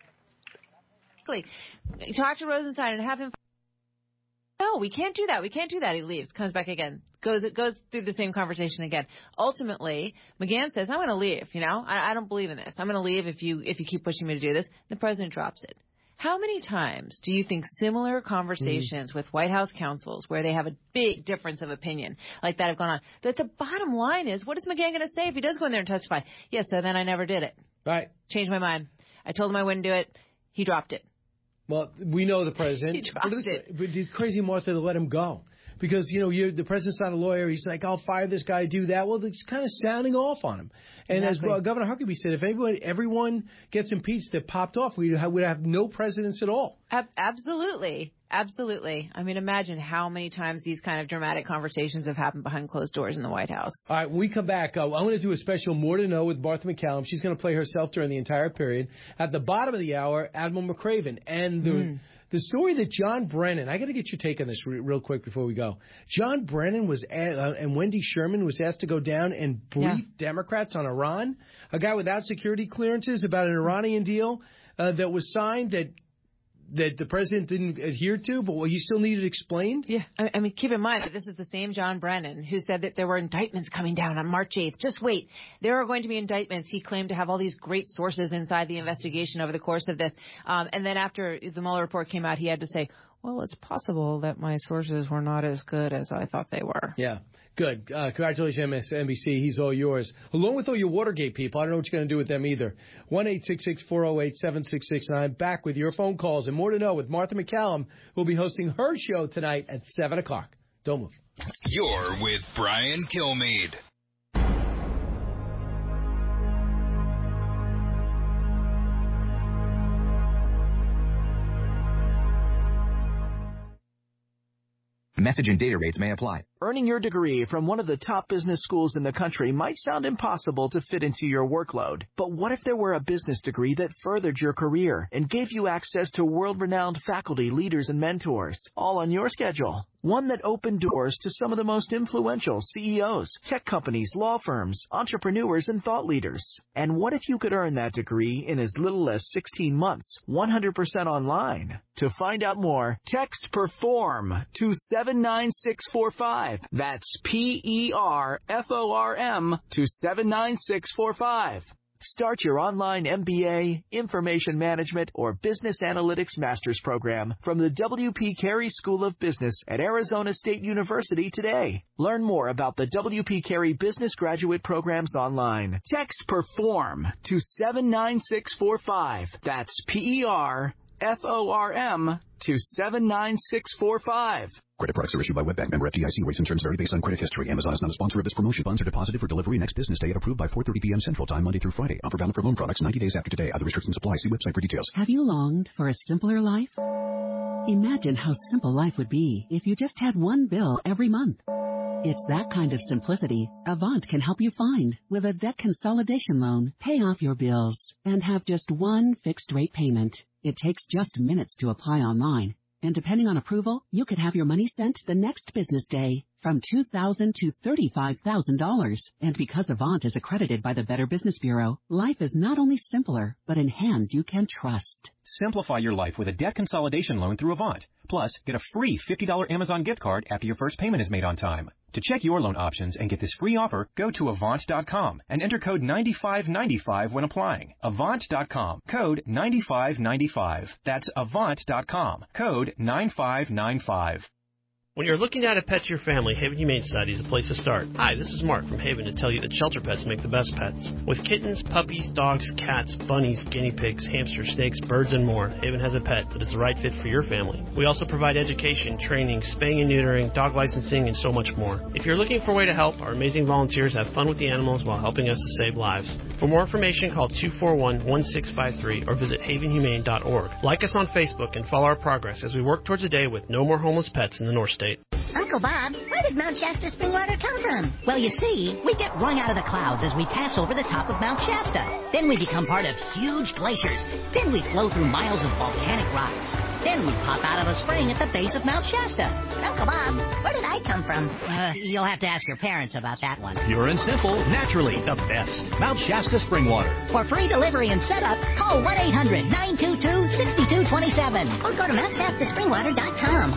Talk to Rosenstein and have him. No, we can't do that. We can't do that. He leaves, comes back again, goes goes through the same conversation again. Ultimately, McGahn says, "I'm going to leave. You know, I, I don't believe in this. I'm going to leave if you if you keep pushing me to do this." The president drops it. How many times do you think similar conversations mm-hmm. with White House counsels where they have a big difference of opinion like that have gone on? That the bottom line is, what is McGahn going to say if he does go in there and testify? Yes, yeah, so then I never did it. Right. Changed my mind. I told him I wouldn't do it. He dropped it. Well, we know the president. He dropped but it. But it's crazy, Martha, to let him go. Because, you know, you're, the president's not a lawyer. He's like, I'll fire this guy, do that. Well, it's kind of sounding off on him. And exactly. as well, Governor Huckabee said, if everyone, everyone gets impeached that popped off, we would have no presidents at all. Ab- absolutely. Absolutely. I mean, imagine how many times these kind of dramatic conversations have happened behind closed doors in the White House. All right, when we come back, uh, I'm going to do a special More to Know with Martha MacCallum. She's going to play herself during the entire period. At the bottom of the hour, Admiral McCraven. And the... Mm. The story that John Brennan, I got to get your take on this re- real quick before we go. John Brennan was a- uh, and Wendy Sherman was asked to go down and brief yeah. Democrats on Iran. A guy without security clearances about an Iranian deal uh, that was signed that that the president didn't adhere to, but well, you still needed explained? Yeah. I, I mean, keep in mind that this is the same John Brennan who said that there were indictments coming down on March eighth. Just wait. There are going to be indictments. He claimed to have all these great sources inside the investigation over the course of this. Um, and then after the Mueller report came out, he had to say, well, it's possible that my sources were not as good as I thought they were. Yeah. Good. Uh, congratulations, N B C. He's all yours. Along with all your Watergate people. I don't know what you're going to do with them either. one eight six six, four oh eight, seven six six nine. Back with your phone calls and More to Know with Martha MacCallum, who'll be hosting her show tonight at seven o'clock. Don't move. You're with Brian Kilmeade. Message and data rates may apply. Earning your degree from one of the top business schools in the country might sound impossible to fit into your workload. But what if there were a business degree that furthered your career and gave you access to world-renowned faculty, leaders, and mentors, all on your schedule? One that opened doors to some of the most influential C E Os, tech companies, law firms, entrepreneurs, and thought leaders. And what if you could earn that degree in as little as sixteen months, one hundred percent online? To find out more, text PERFORM to seven nine six four five. That's P E R F O R M to seven nine six four five. Start your online M B A, Information Management, or Business Analytics Master's Program from the W P Carey School of Business at Arizona State University today. Learn more about the W P Carey Business Graduate Programs online. Text PERFORM to seven nine six four five. That's P E R F O R M to seven nine six four five. Credit products are issued by WebBank, member F D I C. Rates and terms vary based on credit history. Amazon is not a sponsor of this promotion. Funds are deposited for delivery next business day and approved by four thirty p.m. Central Time, Monday through Friday. Offer valid for loan products ninety days after today. Other restrictions apply. See website for details. Have you longed for a simpler life? Imagine how simple life would be if you just had one bill every month. It's that kind of simplicity Avant can help you find. With a debt consolidation loan, pay off your bills and have just one fixed rate payment. It takes just minutes to apply online. And depending on approval, you could have your money sent the next business day, from two thousand dollars to thirty-five thousand dollars. And because Avant is accredited by the Better Business Bureau, life is not only simpler, but in hands you can trust. Simplify your life with a debt consolidation loan through Avant. Plus, get a free fifty dollars Amazon gift card after your first payment is made on time. To check your loan options and get this free offer, go to Avant dot com and enter code ninety-five ninety-five when applying. Avant dot com, code ninety-five ninety-five. That's Avant dot com, code nine five nine five. When you're looking to add a pet to your family, Haven Humane Society is the place to start. Hi, this is Mark from Haven to tell you that shelter pets make the best pets. With kittens, puppies, dogs, cats, bunnies, guinea pigs, hamsters, snakes, birds, and more, Haven has a pet that is the right fit for your family. We also provide education, training, spaying and neutering, dog licensing, and so much more. If you're looking for a way to help, our amazing volunteers have fun with the animals while helping us to save lives. For more information, call two four one, one six five three or visit haven humane dot org. Like us on Facebook and follow our progress as we work towards a day with no more homeless pets in the North State. Uncle Bob, where did Mount Shasta spring water come from? Well, you see, we get wrung out of the clouds as we pass over the top of Mount Shasta. Then we become part of huge glaciers. Then we flow through miles of volcanic rocks. Then we pop out of a spring at the base of Mount Shasta. Uncle Bob, where did I come from? Uh, you'll have to ask your parents about that one. Pure and simple, naturally the best. Mount Shasta spring water. For free delivery and setup, call one eight hundred, nine two two, six two two seven or go to mount shasta spring water dot com.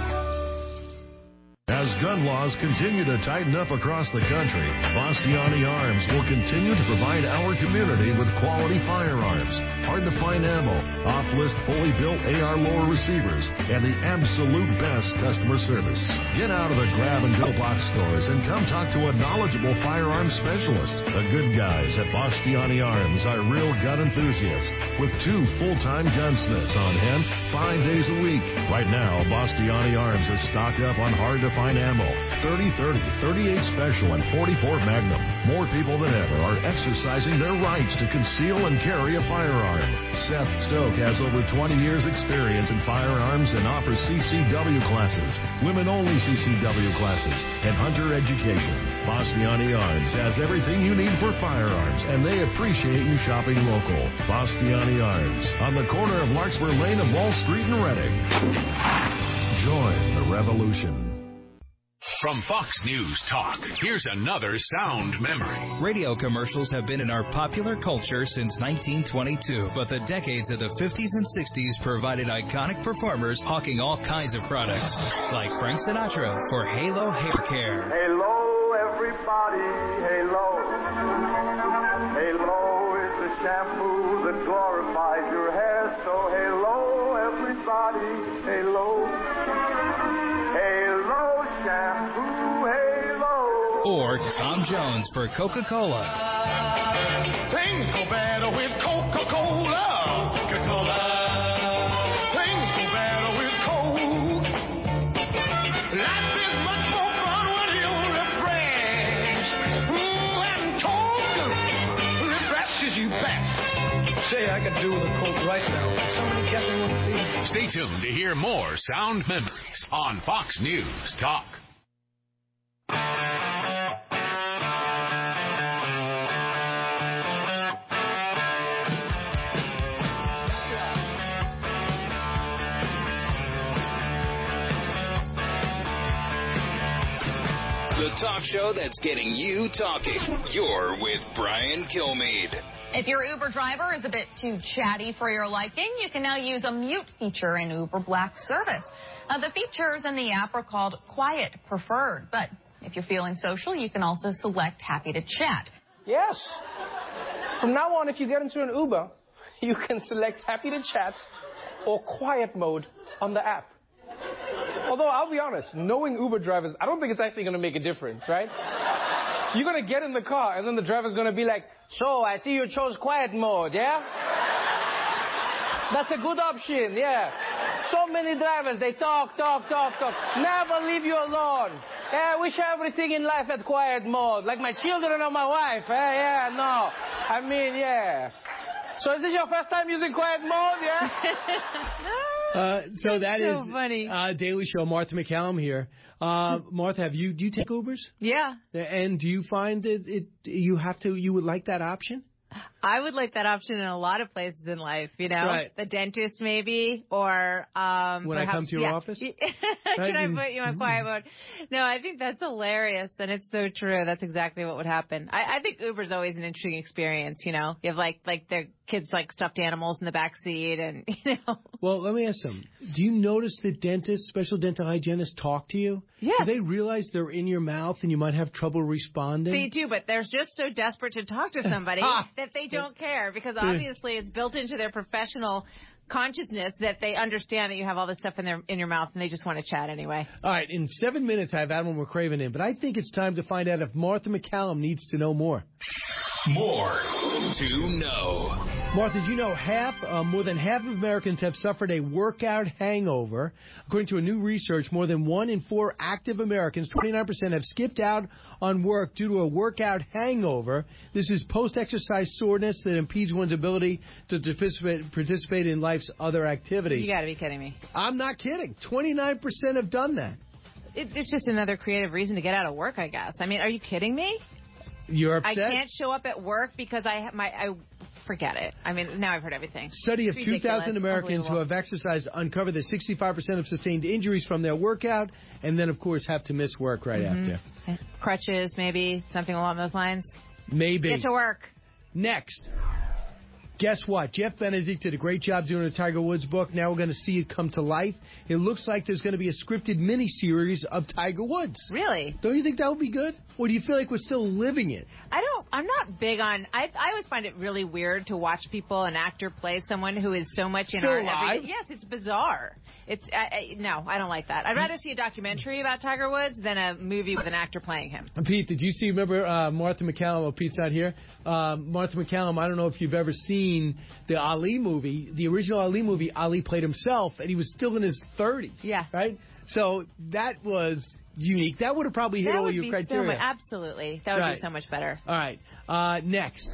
As gun laws continue to tighten up across the country, Bastiani Arms will continue to provide our community with quality firearms, hard-to-find ammo, off-list fully built A R lower receivers, and the absolute best customer service. Get out of the grab-and-go box stores and come talk to a knowledgeable firearms specialist. The good guys at Bastiani Arms are real gun enthusiasts with two full-time gunsmiths on hand five days a week. Right now, Bastiani Arms is stocked up on hard-to-find ammo, thirty thirty, thirty-eight Special, and forty-four Magnum. More people than ever are exercising their rights to conceal and carry a firearm. Seth Stoke has over twenty years experience in firearms and offers C C W classes, women-only C C W classes, and hunter education. Bastiani Arms has everything you need for firearms, and they appreciate you shopping local. Bastiani Arms, on the corner of Larkspur Lane and Wall Street in Reading. Join the revolution. From Fox News Talk, here's another sound memory. Radio commercials have been in our popular culture since nineteen twenty-two, but the decades of the fifties and sixties provided iconic performers hawking all kinds of products, like Frank Sinatra for Halo Hair Care. Halo, everybody, Halo. Halo is the shampoo that glorifies your hair, so Halo, everybody, Halo. Halo shampoo, Halo. Or Tom Jones for Coca-Cola. Things go better with Coca-Cola. Coca-Cola. Things go better with Coke. Life is much more fun when you're refreshed. Ooh, and Coke refreshes you best. Say I could do with a Coke right now. Somebody get me one, please. Stay tuned to hear more sound memories on Fox News Talk. The talk show that's getting you talking. You're with Brian Kilmeade. If your Uber driver is a bit too chatty for your liking, you can now use a mute feature in Uber Black service. Uh, the features in the app are called Quiet Preferred, but if you're feeling social, you can also select Happy to Chat. Yes. From now on, if you get into an Uber, you can select Happy to Chat or Quiet Mode on the app. Although, I'll be honest, knowing Uber drivers, I don't think it's actually going to make a difference, right? You're going to get in the car, and then the driver's going to be like, so, I see you chose Quiet Mode, yeah? That's a good option, yeah. So many drivers, they talk, talk, talk, talk. Never leave you alone. Yeah, I wish everything in life had Quiet Mode, like my children or my wife. Eh? Yeah, no. I mean, yeah. So is this your first time using Quiet Mode, yeah? Uh, so that so is funny. Uh, Daily Show. Martha McCallum here. Uh, Martha, have you do you take Ubers? Yeah. And do you find that it you have to you would like that option? I would like that option in a lot of places in life, you know, right. The dentist maybe, or um, when perhaps, I come to your yeah. office. Can I put you on quiet mode? No, I think that's hilarious, and it's so true. That's exactly what would happen. I, I think Uber's always an interesting experience. You know, you have like like they're kids like stuffed animals in the back seat, and you know. Well, let me ask them. Do you notice that dentists, special dental hygienists, talk to you? Yeah. Do they realize they're in your mouth and you might have trouble responding? They do, but they're just so desperate to talk to somebody that they don't care because obviously it's built into their professional consciousness that they understand that you have all this stuff in their in your mouth and they just want to chat anyway. All right, in seven minutes I have Admiral McCraven in, but I think it's time to find out if Martha McCallum needs to know more. More to know. Martha, did you know half, uh, more than half of Americans have suffered a workout hangover? According to a new research, more than one in four active Americans, twenty-nine percent, have skipped out on work due to a workout hangover. This is post-exercise soreness that impedes one's ability to participate, participate in life's other activities. You got to be kidding me. I'm not kidding. twenty-nine percent have done that. It, it's just another creative reason to get out of work, I guess. I mean, are you kidding me? You're upset? I can't show up at work because I have my... I, Forget it. I mean, now I've heard everything. Study of two thousand Americans who have exercised uncovered that sixty-five percent have sustained injuries from their workout and then, of course, have to miss work right mm-hmm. after. Crutches, maybe, something along those lines. Maybe. Get to work. Next. Guess what? Jeff Benedict did a great job doing a Tiger Woods book. Now we're going to see it come to life. It looks like there's going to be a scripted miniseries of Tiger Woods. Really? Don't you think that would be good? Or do you feel like we're still living it? I don't. I'm not big on. I I always find it really weird to watch people, an actor play someone who is so much in Still our alive? everyday. Yes, it's bizarre. It's I, I, no, I don't like that. I'd rather see a documentary about Tiger Woods than a movie with an actor playing him. And Pete, did you see? Remember uh, Martha McCallum? Oh, Pete's not here. Uh, Martha McCallum. I don't know if you've ever seen the Ali movie. The original Ali movie. Ali played himself, and he was still in his thirties. Yeah. Right. So that was unique. That would have probably hit that all would your be criteria. So much, absolutely. That would Right. be so much better. All right. Uh, next.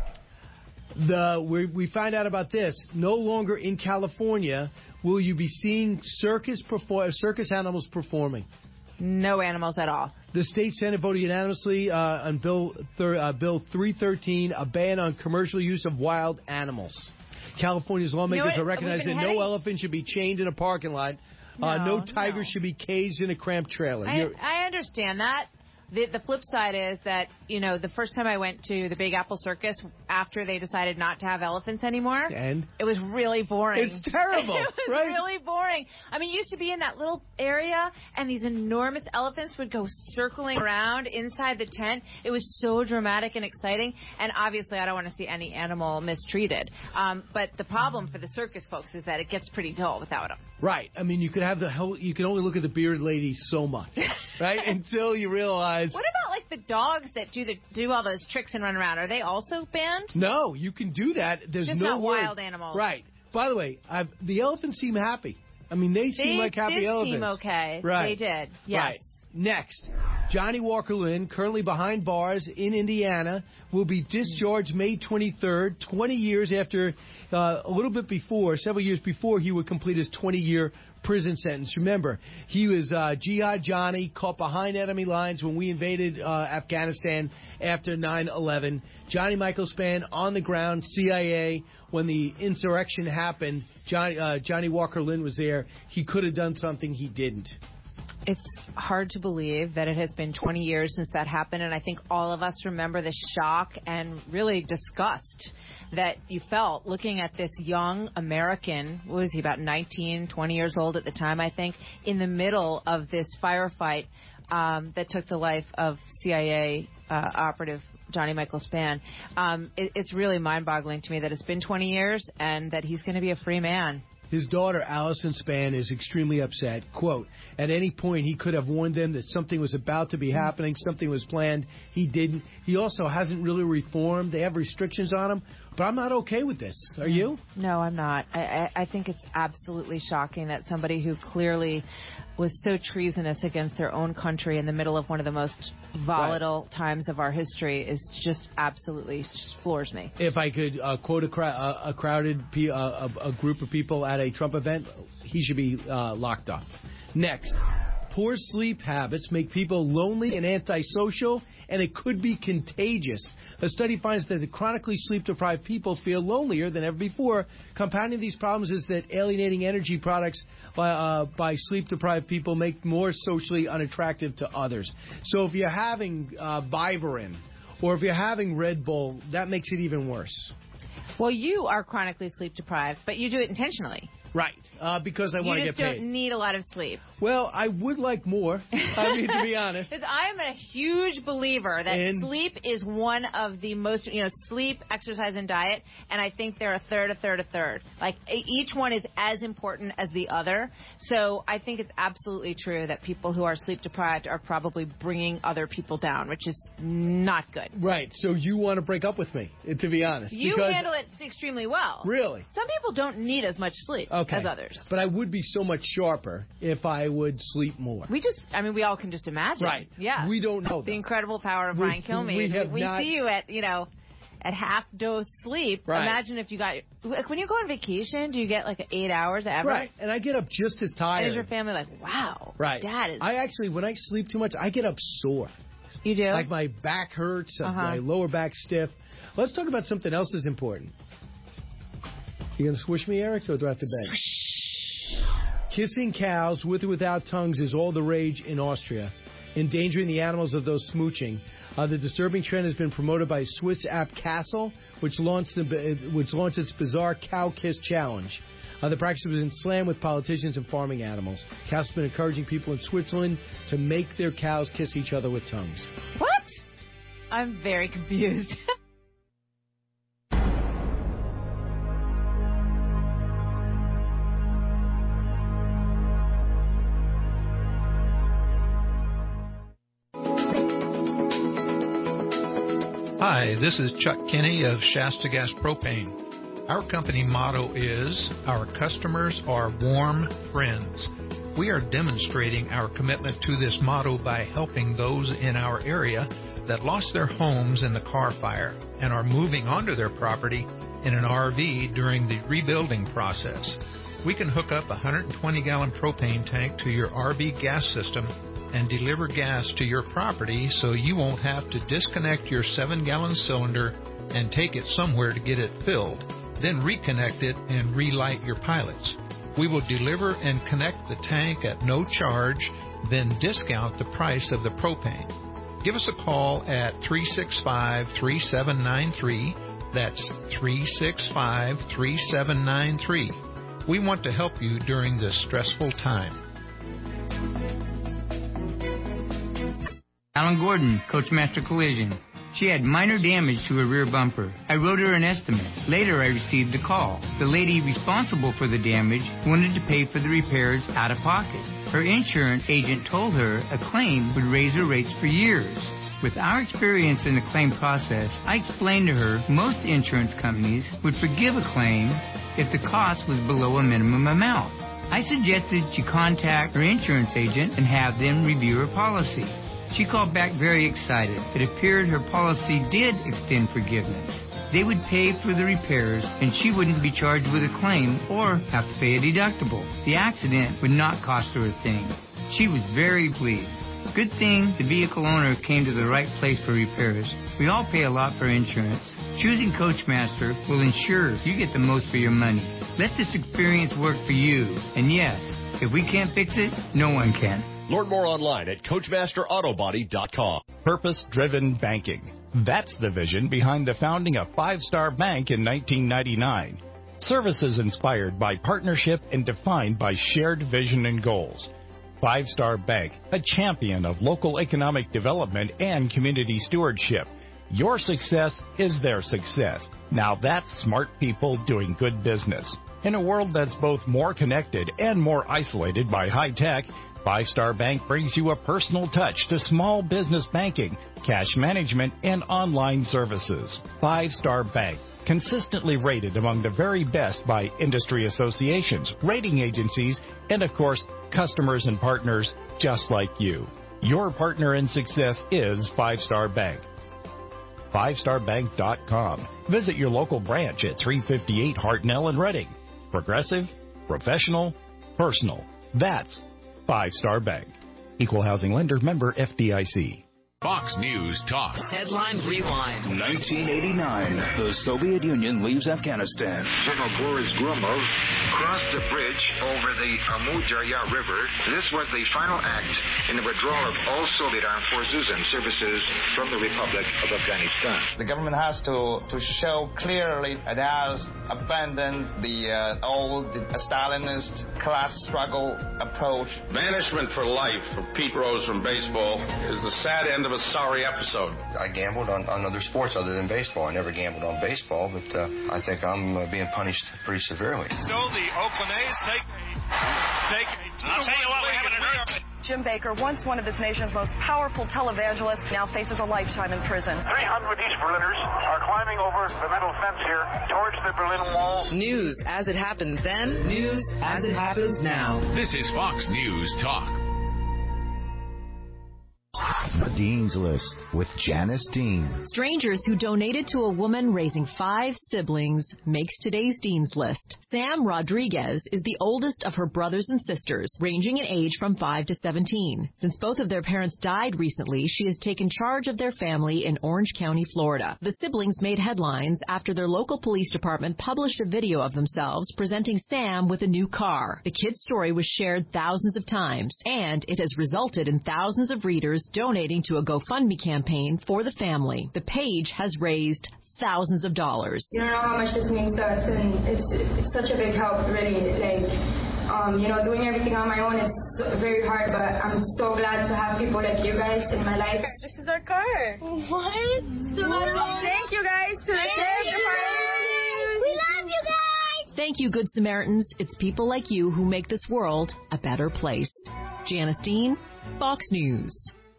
The we, we find out about this. No longer in California will you be seeing circus perform, circus animals performing. No animals at all. The state Senate voted unanimously uh, on Bill thir- uh, Bill three thirteen, a ban on commercial use of wild animals. California's lawmakers You know are recognizing that We've been no heading- elephant should be chained in a parking lot. Uh, No, no tiger no. should be caged in a cramped trailer. I, You're- I understand that. The, the flip side is that, you know, the first time I went to the Big Apple Circus after they decided not to have elephants anymore, and it was really boring. It's terrible, it was right? really boring. I mean, you used to be in that little area, and these enormous elephants would go circling around inside the tent. It was so dramatic and exciting, and obviously I don't want to see any animal mistreated. Um, but the problem for the circus folks is that it gets pretty dull without them. Right. I mean, you could have the whole, you can only look at the bearded lady so much, right? Until you realize. What about like the dogs that do the do all those tricks and run around? Are they also banned? No, you can do that. There's Just no not word. wild animals. Right. By the way, I've, the elephants seem happy. I mean, they seem They like happy did elephants. seem okay. Right. They did. Yes. Right. Next, Johnny Walker Lynn, currently behind bars in Indiana, will be discharged May twenty-third, twenty years after, uh, a little bit before, several years before he would complete his twenty-year prison sentence. Remember, he was uh, Jihad Johnny, caught behind enemy lines when we invaded uh, Afghanistan after nine eleven. Johnny Michael Spann on the ground, C I A, when the insurrection happened. Johnny, uh, Johnny Walker Lynn was there. He could have done something. He didn't. It's hard to believe that it has been twenty years since that happened, and I think all of us remember the shock and really disgust that you felt looking at this young American, what was he, about nineteen, twenty years old at the time, I think, in the middle of this firefight um, that took the life of C I A uh, operative Johnny Michael Spann. Um, it, it's really mind-boggling to me that it's been twenty years and that he's going to be a free man. His daughter, Allison Spann, is extremely upset. Quote, at any point he could have warned them that something was about to be happening, something was planned. He didn't. He also hasn't really reformed. They have restrictions on him. But I'm not okay with this. Are you? No, I'm not. I, I, I think it's absolutely shocking that somebody who clearly was so treasonous against their own country in the middle of one of the most volatile right. times of our history is just absolutely floors me. If I could uh, quote a, cr- a, a crowded pe- uh, a, a group of people at a Trump event, he should be uh, locked up. Next, poor sleep habits make people lonely and antisocial, and it could be contagious. A study finds that the chronically sleep-deprived people feel lonelier than ever before. Compounding these problems is that alienating energy products by, uh, by sleep-deprived people make more socially unattractive to others. So if you're having uh, Vivarin or if you're having Red Bull, that makes it even worse. Well, you are chronically sleep deprived, but you do it intentionally. Right, uh, because I want to You get just paid. don't need a lot of sleep. Well, I would like more. I mean, to be honest. Because I am a huge believer that And- sleep is one of the most, you know, sleep, exercise, and diet, and I think they're a third, a third, a third. Like, e- each one is as important as the other. So I think it's absolutely true that people who are sleep deprived are probably bringing other people down, which is not good. Right, so you want to break up with me, to be honest. You because handle it extremely well. Really? Some people don't need as much sleep Okay. as others. But I would be so much sharper if I would sleep more. We just, I mean, we all can just imagine. Right. Yeah. We don't know. The incredible power of We- Brian Kilmeade. we have we not- see you at, you know, at half dose sleep. Right. Imagine if you got, like when you go on vacation, do you get like eight hours ever? Right, and I get up just as tired. And is your family like, wow, Right. Dad is. I actually, when I sleep too much, I get up sore. You do? Like my back hurts, uh Uh-huh. my lower back stiff. Let's talk about something else that's important. You gonna swish me, Eric, or do I have to beg? Kissing cows with or without tongues is all the rage in Austria, endangering the animals of those smooching. Uh, the disturbing trend has been promoted by Swiss app Castle, which launched, the, which launched its bizarre cow kiss challenge. Uh, the practice was in slam with politicians and farming animals. Castle's been encouraging people in Switzerland to make their cows kiss each other with tongues. What? I'm very confused. Hi, this is Chuck Kinney of Shasta Gas Propane. Our company motto is, our customers are warm friends. We are demonstrating our commitment to this motto by helping those in our area that lost their homes in the Carr fire and are moving onto their property in an R V during the rebuilding process. We can hook up a one hundred twenty gallon propane tank to your R V gas system and deliver gas to your property so you won't have to disconnect your seven gallon cylinder and take it somewhere to get it filled, then reconnect it and relight your pilots. We will deliver and connect the tank at no charge, then discount the price of the propane. Give us a call at three six five, three seven nine three. That's three six five, three seven nine three. We want to help you during this stressful time. Alan Gordon, Coachmaster Collision. She had minor damage to her rear bumper. I wrote her an estimate. Later, I received a call. The lady responsible for the damage wanted to pay for the repairs out of pocket. Her insurance agent told her a claim would raise her rates for years. With our experience in the claim process, I explained to her most insurance companies would forgive a claim if the cost was below a minimum amount. I suggested she contact her insurance agent and have them review her policy. She called back very excited. It appeared her policy did extend forgiveness. They would pay for the repairs, and she wouldn't be charged with a claim or have to pay a deductible. The accident would not cost her a thing. She was very pleased. Good thing the vehicle owner came to the right place for repairs. We all pay a lot for insurance. Choosing Coachmaster will ensure you get the most for your money. Let this experience work for you. And yes, if we can't fix it, no one can. Learn more online at Coachmaster Auto Body dot com. Purpose-driven banking. That's the vision behind the founding of Five Star Bank in nineteen ninety-nine. Services inspired by partnership and defined by shared vision and goals. Five Star Bank, a champion of local economic development and community stewardship. Your success is their success. Now that's smart people doing good business. In a world that's both more connected and more isolated by high tech, Five Star Bank brings you a personal touch to small business banking, cash management, and online services. Five Star Bank, consistently rated among the very best by industry associations, rating agencies, and of course, customers and partners just like you. Your partner in success is Five Star Bank. five star bank dot com. Visit your local branch at three fifty-eight Hartnell in Reading. Progressive, professional, personal. That's Five Star Bank. Equal housing lender, member F D I C. Fox News Talk. Headline Rewind. nineteen eighty-nine. The Soviet Union leaves Afghanistan. General Boris Gromov crossed the bridge over the Amu-Darya River. This was the final act in the withdrawal of all Soviet armed forces and services from the Republic of Afghanistan. The government has to, to show clearly it has abandoned the uh, old Stalinist class struggle approach. Banishment for life for Pete Rose from baseball is the sad end of a sorry episode. I gambled on, on other sports other than baseball. I never gambled on baseball, but uh, I think I'm uh, being punished pretty severely. So the Oakland A's take a, take a I'll tell you what, we haven't heard. Jim Baker, once one of this nation's most powerful televangelists, now faces a lifetime in prison. three hundred East Berliners are climbing over the metal fence here towards the Berlin Wall. News as it happens then, news as it happens now. This is Fox News Talk. The Dean's List with Janice Dean. Strangers who donated to a woman raising five siblings makes today's Dean's List. Sam Rodriguez is the oldest of her brothers and sisters, ranging in age from five to seventeen. Since both of their parents died recently, she has taken charge of their family in Orange County, Florida. The siblings made headlines after their local police department published a video of themselves presenting Sam with a new car. The kid's story was shared thousands of times, and it has resulted in thousands of readers donating to a GoFundMe campaign for the family. The page has raised thousands of dollars. You don't know how much this means to us, and it's, it's such a big help, really. Like, um, you know, doing everything on my own is so, very hard, but I'm so glad to have people like you guys in my life. This is our car. What? So thank you guys to the sheriff's department. We love you guys! Thank you, Good Samaritans. It's people like you who make this world a better place. Janice Dean, Fox News.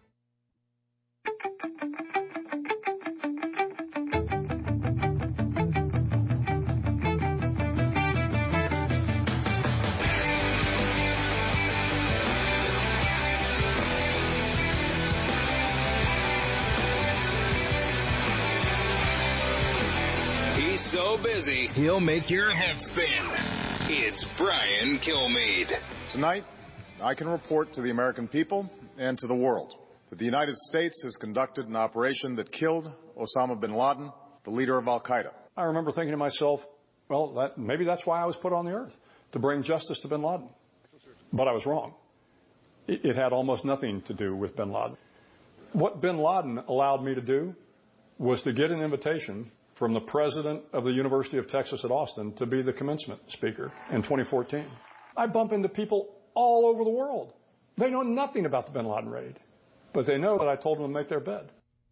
So busy, he'll make your head spin. It's Brian Kilmeade. Tonight, I can report to the American people and to the world that the United States has conducted an operation that killed Osama bin Laden, the leader of al-Qaeda. I remember thinking to myself, well, that, maybe that's why I was put on the earth, to bring justice to bin Laden. But I was wrong. It, it had almost nothing to do with bin Laden. What bin Laden allowed me to do was to get an invitation from the president of the University of Texas at Austin to be the commencement speaker in twenty fourteen. I bump into people all over the world. They know nothing about the bin Laden raid, but they know that I told them to make their bed.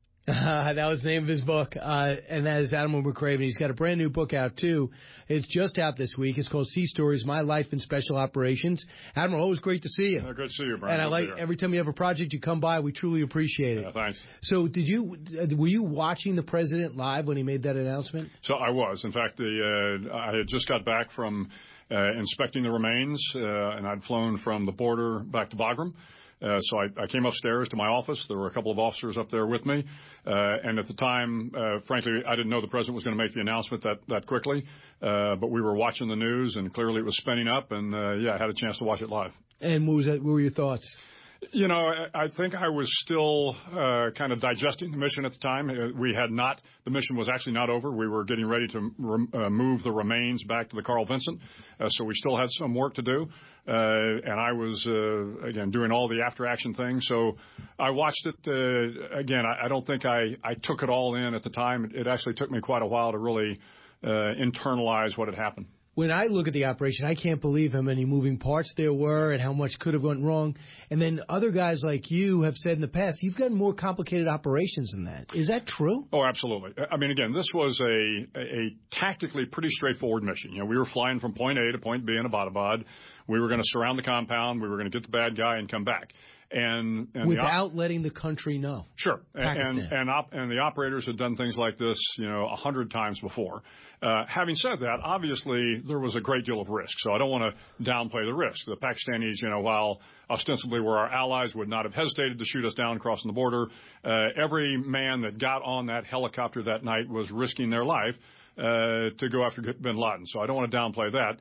Uh, that was the name of his book, uh, and that is Admiral McRaven. He's got a brand new book out, too. It's just out this week. It's called Sea Stories, My Life in Special Operations. Admiral, always great to see you. Uh, good to see you, Brian. And I like every time you have a project, you come by. We truly appreciate it. Yeah, thanks. So did you, were you watching the president live when he made that announcement? So I was. In fact, the, uh, I had just got back from uh, inspecting the remains, uh, and I'd flown from the border back to Bagram. Uh, so I, I came upstairs to my office. There were a couple of officers up there with me. Uh, and at the time, uh, frankly, I didn't know the president was going to make the announcement that, that quickly. Uh, but we were watching the news, and clearly it was spinning up. And, uh, yeah, I had a chance to watch it live. And what was that? What were your thoughts? You know, I think I was still uh, kind of digesting the mission at the time. We had not, the mission was actually not over. We were getting ready to re- uh, move the remains back to the Carl Vinson. Uh, so we still had some work to do. Uh, and I was, uh, again, doing all the after action things. So I watched it. Uh, again, I, I don't think I, I took it all in at the time. It, it actually took me quite a while to really uh, internalize what had happened. When I look at the operation, I can't believe how many moving parts there were and how much could have gone wrong. And then other guys like you have said in the past, you've got more complicated operations than that. Is that true? Oh, absolutely. I mean, again, this was a, a tactically pretty straightforward mission. You know, we were flying from point A to point B in Abbottabad. We were going to surround the compound. We were going to get the bad guy and come back. And, and without op- letting the country know. Sure. Pakistan. And and, op- and the operators had done things like this, you know, a hundred times before. Uh, having said that, obviously there was a great deal of risk. So I don't want to downplay the risk. The Pakistanis, you know, while ostensibly were our allies, would not have hesitated to shoot us down crossing the border. Uh, every man that got on that helicopter that night was risking their life uh, to go after bin Laden. So I don't want to downplay that.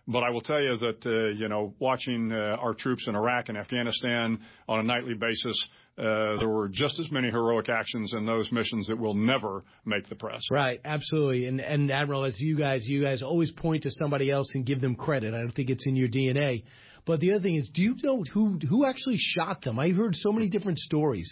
But I will tell you that, uh, you know, watching uh, our troops in Iraq and Afghanistan on a nightly basis, uh, there were just as many heroic actions in those missions that will never make the press. Right, absolutely. And, and Admiral, as you guys, you guys always point to somebody else and give them credit. I don't think it's in your D N A. But the other thing is, do you know who who actually shot them? I've heard so many different stories.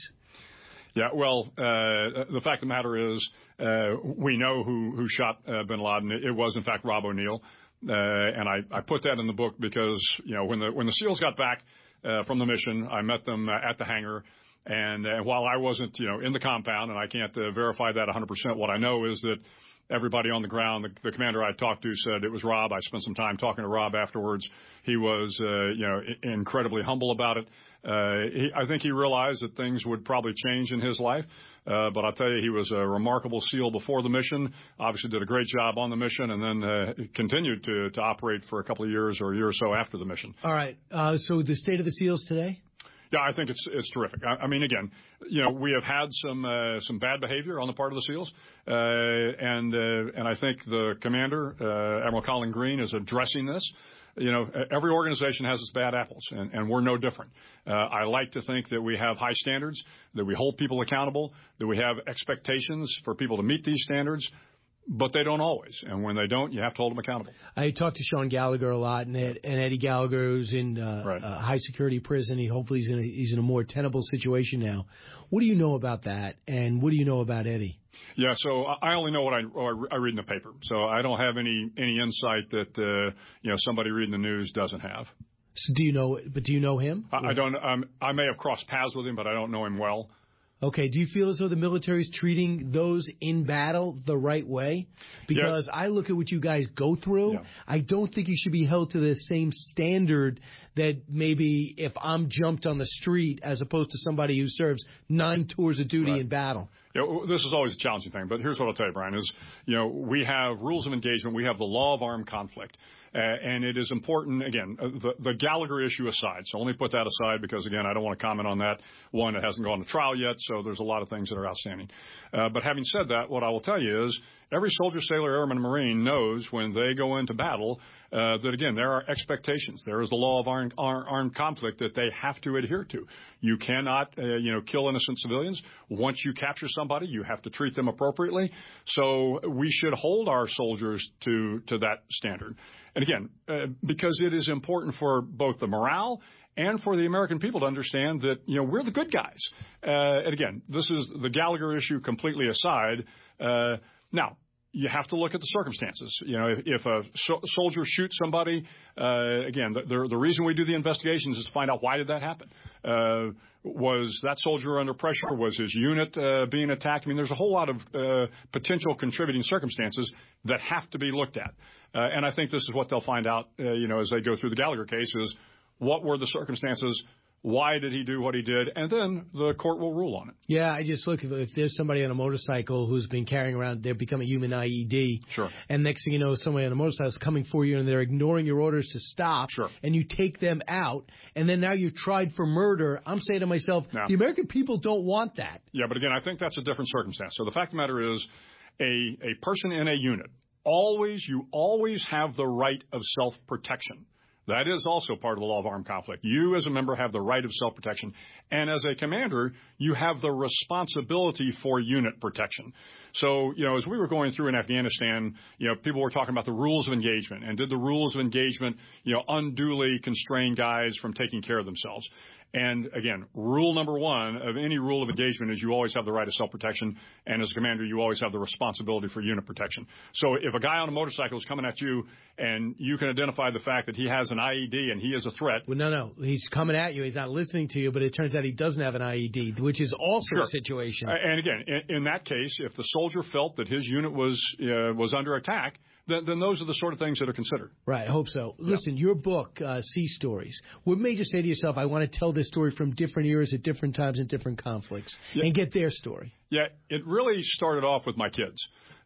Yeah, well, uh, the fact of the matter is, uh, we know who, who shot uh, bin Laden. It was, in fact, Rob O'Neill. Uh, and I, I put that in the book because, you know, when the when the SEALs got back uh, from the mission, I met them uh, at the hangar. And uh, while I wasn't, you know, in the compound, and I can't uh, verify that one hundred percent, what I know is that everybody on the ground, the, the commander I talked to said it was Rob. I spent some time talking to Rob afterwards. He was, uh, you know, I- incredibly humble about it. Uh, he, I think he realized that things would probably change in his life. Uh, but I'll tell you, he was a remarkable SEAL before the mission, obviously did a great job on the mission, and then uh, continued to, to operate for a couple of years or a year or so after the mission. All right. Uh, so the state of the SEALs today? Yeah, I think it's it's terrific. I, I mean, again, you know, we have had some uh, some bad behavior on the part of the SEALs, uh, and uh, and I think the commander, uh, Admiral Colin Green, is addressing this. You know, every organization has its bad apples, and, and we're no different. Uh, I like to think that we have high standards, that we hold people accountable, that we have expectations for people to meet these standards. But they don't always. And when they don't, you have to hold them accountable. I talked to Sean Gallagher a lot, and, Ed, and Eddie Gallagher, who's in uh, right. uh, high-security prison. He hopefully he's in, a, he's in a more tenable situation now. What do you know about that, and what do you know about Eddie? Yeah, so I only know what I, what I read in the paper. So I don't have any, any insight that uh, you know somebody reading the news doesn't have. So do you know? But do you know him? I, I don't. Um, I may have crossed paths with him, but I don't know him well. Okay. Do you feel as though the military is treating those in battle the right way? Because yeah. I look at what you guys go through. Yeah. I don't think you should be held to the same standard that maybe if I'm jumped on the street as opposed to somebody who serves nine tours of duty right. in battle. You know, this is always a challenging thing, but here's what I'll tell you, Brian, is, you know, we have rules of engagement. We have the law of armed conflict. Uh, and it is important, again, uh, the, the Gallagher issue aside. So only put that aside because, again, I don't want to comment on that. One, it hasn't gone to trial yet, so there's a lot of things that are outstanding. Uh, but having said that, what I will tell you is every soldier, sailor, airman, and Marine knows when they go into battle uh, that, again, there are expectations. There is the law of armed, armed conflict that they have to adhere to. You cannot, uh, you know, kill innocent civilians. Once you capture somebody, you have to treat them appropriately. So we should hold our soldiers to, to that standard. And again, uh, because it is important for both the morale and for the American people to understand that, you know, we're the good guys. Uh, and again, this is the Gallagher issue completely aside. Uh, now, you have to look at the circumstances. You know, if, if a so- soldier shoots somebody, uh, again, the, the, the reason we do the investigations is to find out why did that happen. Uh, was that soldier under pressure? Was his unit uh, being attacked? I mean, there's a whole lot of uh, potential contributing circumstances that have to be looked at. Uh, and I think this is what they'll find out, uh, you know, as they go through the Gallagher case is what were the circumstances? Why did he do what he did? And then the court will rule on it. Yeah, I just look, if there's somebody on a motorcycle who's been carrying around, they've become a human I E D. Sure. And next thing you know, somebody on a motorcycle is coming for you and they're ignoring your orders to stop. Sure. And you take them out. And then now you're tried for murder. I'm saying to myself, no. The American people don't want that. Yeah, but again, I think that's a different circumstance. So the fact of the matter is a, a person in a unit, always, you always have the right of self-protection. That is also part of the law of armed conflict. You as a member have the right of self-protection. And as a commander, you have the responsibility for unit protection. So, you know, as we were going through in Afghanistan, you know, people were talking about the rules of engagement. And did the rules of engagement, you know, unduly constrain guys from taking care of themselves? And again, rule number one of any rule of engagement is you always have the right of self-protection. And as a commander, you always have the responsibility for unit protection. So if a guy on a motorcycle is coming at you and you can identify the fact that he has an I E D and he is a threat. Well, no, no. He's coming at you. He's not listening to you, but it turns out he doesn't have an I E D, which is also sure. a situation. And again, in, in that case, if the soldier felt that his unit was uh, was under attack, Then, then those are the sort of things that are considered. Right, I hope so. Yeah. Listen, your book, uh, Sea Stories, what made you say to yourself, I want to tell this story from different eras at different times and different conflicts, yeah. and get their story? Yeah, it really started off with my kids.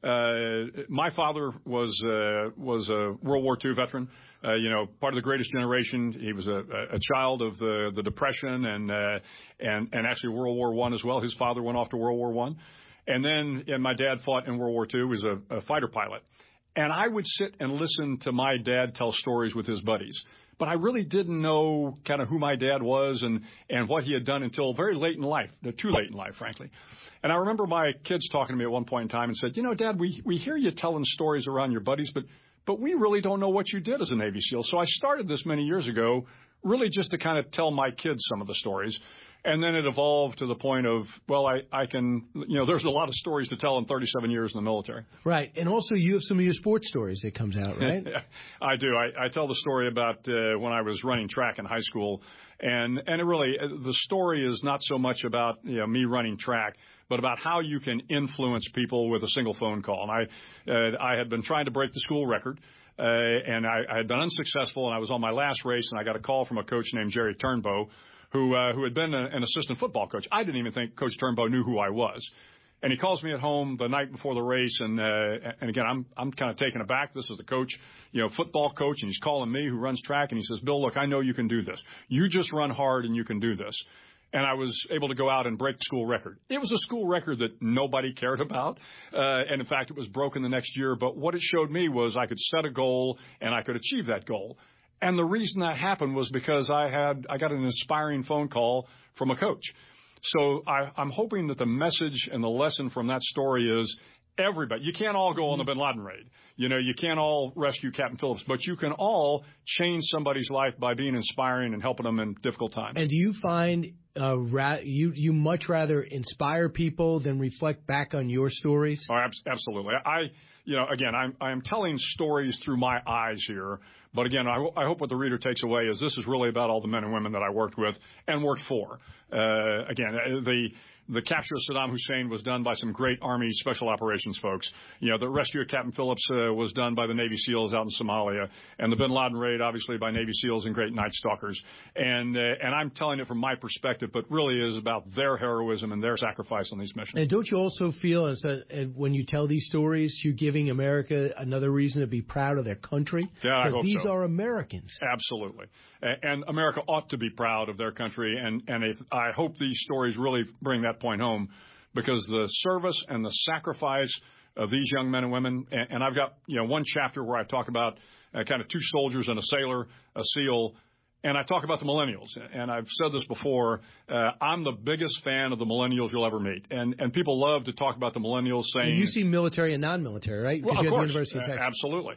Uh, my father was uh, was a World War Two veteran, uh, you know, part of the greatest generation. He was a, a child of the, the Depression and, uh, and, and actually World War One as well. His father went off to World War One. And then and my dad fought in World War Two. He was a, a fighter pilot. And I would sit and listen to my dad tell stories with his buddies. But I really didn't know kind of who my dad was and, and what he had done until very late in life, too late in life, frankly. And I remember my kids talking to me at one point in time and said, you know, Dad, we, we hear you telling stories around your buddies, but, but we really don't know what you did as a Navy SEAL. So I started this many years ago really just to kind of tell my kids some of the stories. And then it evolved to the point of, well, I, I can, you know, there's a lot of stories to tell in thirty-seven years in the military. Right. And also you have some of your sports stories that comes out, right? I do. I, I tell the story about uh, when I was running track in high school. And, and it really, the story is not so much about, you know, me running track, but about how you can influence people with a single phone call. And I, uh, I had been trying to break the school record. Uh, and I, I had been unsuccessful, and I was on my last race, and I got a call from a coach named Jerry Turnbow, who uh, who had been a, an assistant football coach. I didn't even think Coach Turnbow knew who I was. And he calls me at home the night before the race, and uh, and again, I'm I'm kind of taken aback. This is the coach, you know, football coach, and he's calling me who runs track, and he says, Bill, look, I know you can do this. You just run hard, and you can do this. And I was able to go out and break the school record. It was a school record that nobody cared about. Uh, and in fact, it was broken the next year. But what it showed me was I could set a goal and I could achieve that goal. And the reason that happened was because I had, I got an inspiring phone call from a coach. So I, I'm hoping that the message and the lesson from that story is everybody, you can't all go on the bin Laden raid. You know, you can't all rescue Captain Phillips, but you can all change somebody's life by being inspiring and helping them in difficult times. And do you find uh, ra- you you much rather inspire people than reflect back on your stories? Oh, ab- absolutely. I, you know, again, I'm I'm telling stories through my eyes here, but again, I, I hope what the reader takes away is this is really about all the men and women that I worked with and worked for. Uh, again, the. The capture of Saddam Hussein was done by some great Army Special Operations folks. You know, the rescue of Captain Phillips uh, was done by the Navy SEALs out in Somalia, and the bin Laden raid, obviously, by Navy SEALs and great Night Stalkers. And uh, and I'm telling it from my perspective, but really is about their heroism and their sacrifice on these missions. And don't you also feel, as a, when you tell these stories, you're giving America another reason to be proud of their country? Yeah, I hope these so. are Americans. Absolutely. And America ought to be proud of their country, and, and if, I hope these stories really bring that point home, because the service and the sacrifice of these young men and women, and, and I've got, you know, one chapter where I talk about uh, kind of two soldiers and a sailor, a SEAL, and I talk about the millennials. And I've said this before, uh, I'm the biggest fan of the millennials you'll ever meet. And and people love to talk about the millennials saying... And you see military and non-military, right? Well, because of you course. Have the University of Texas. Uh, absolutely.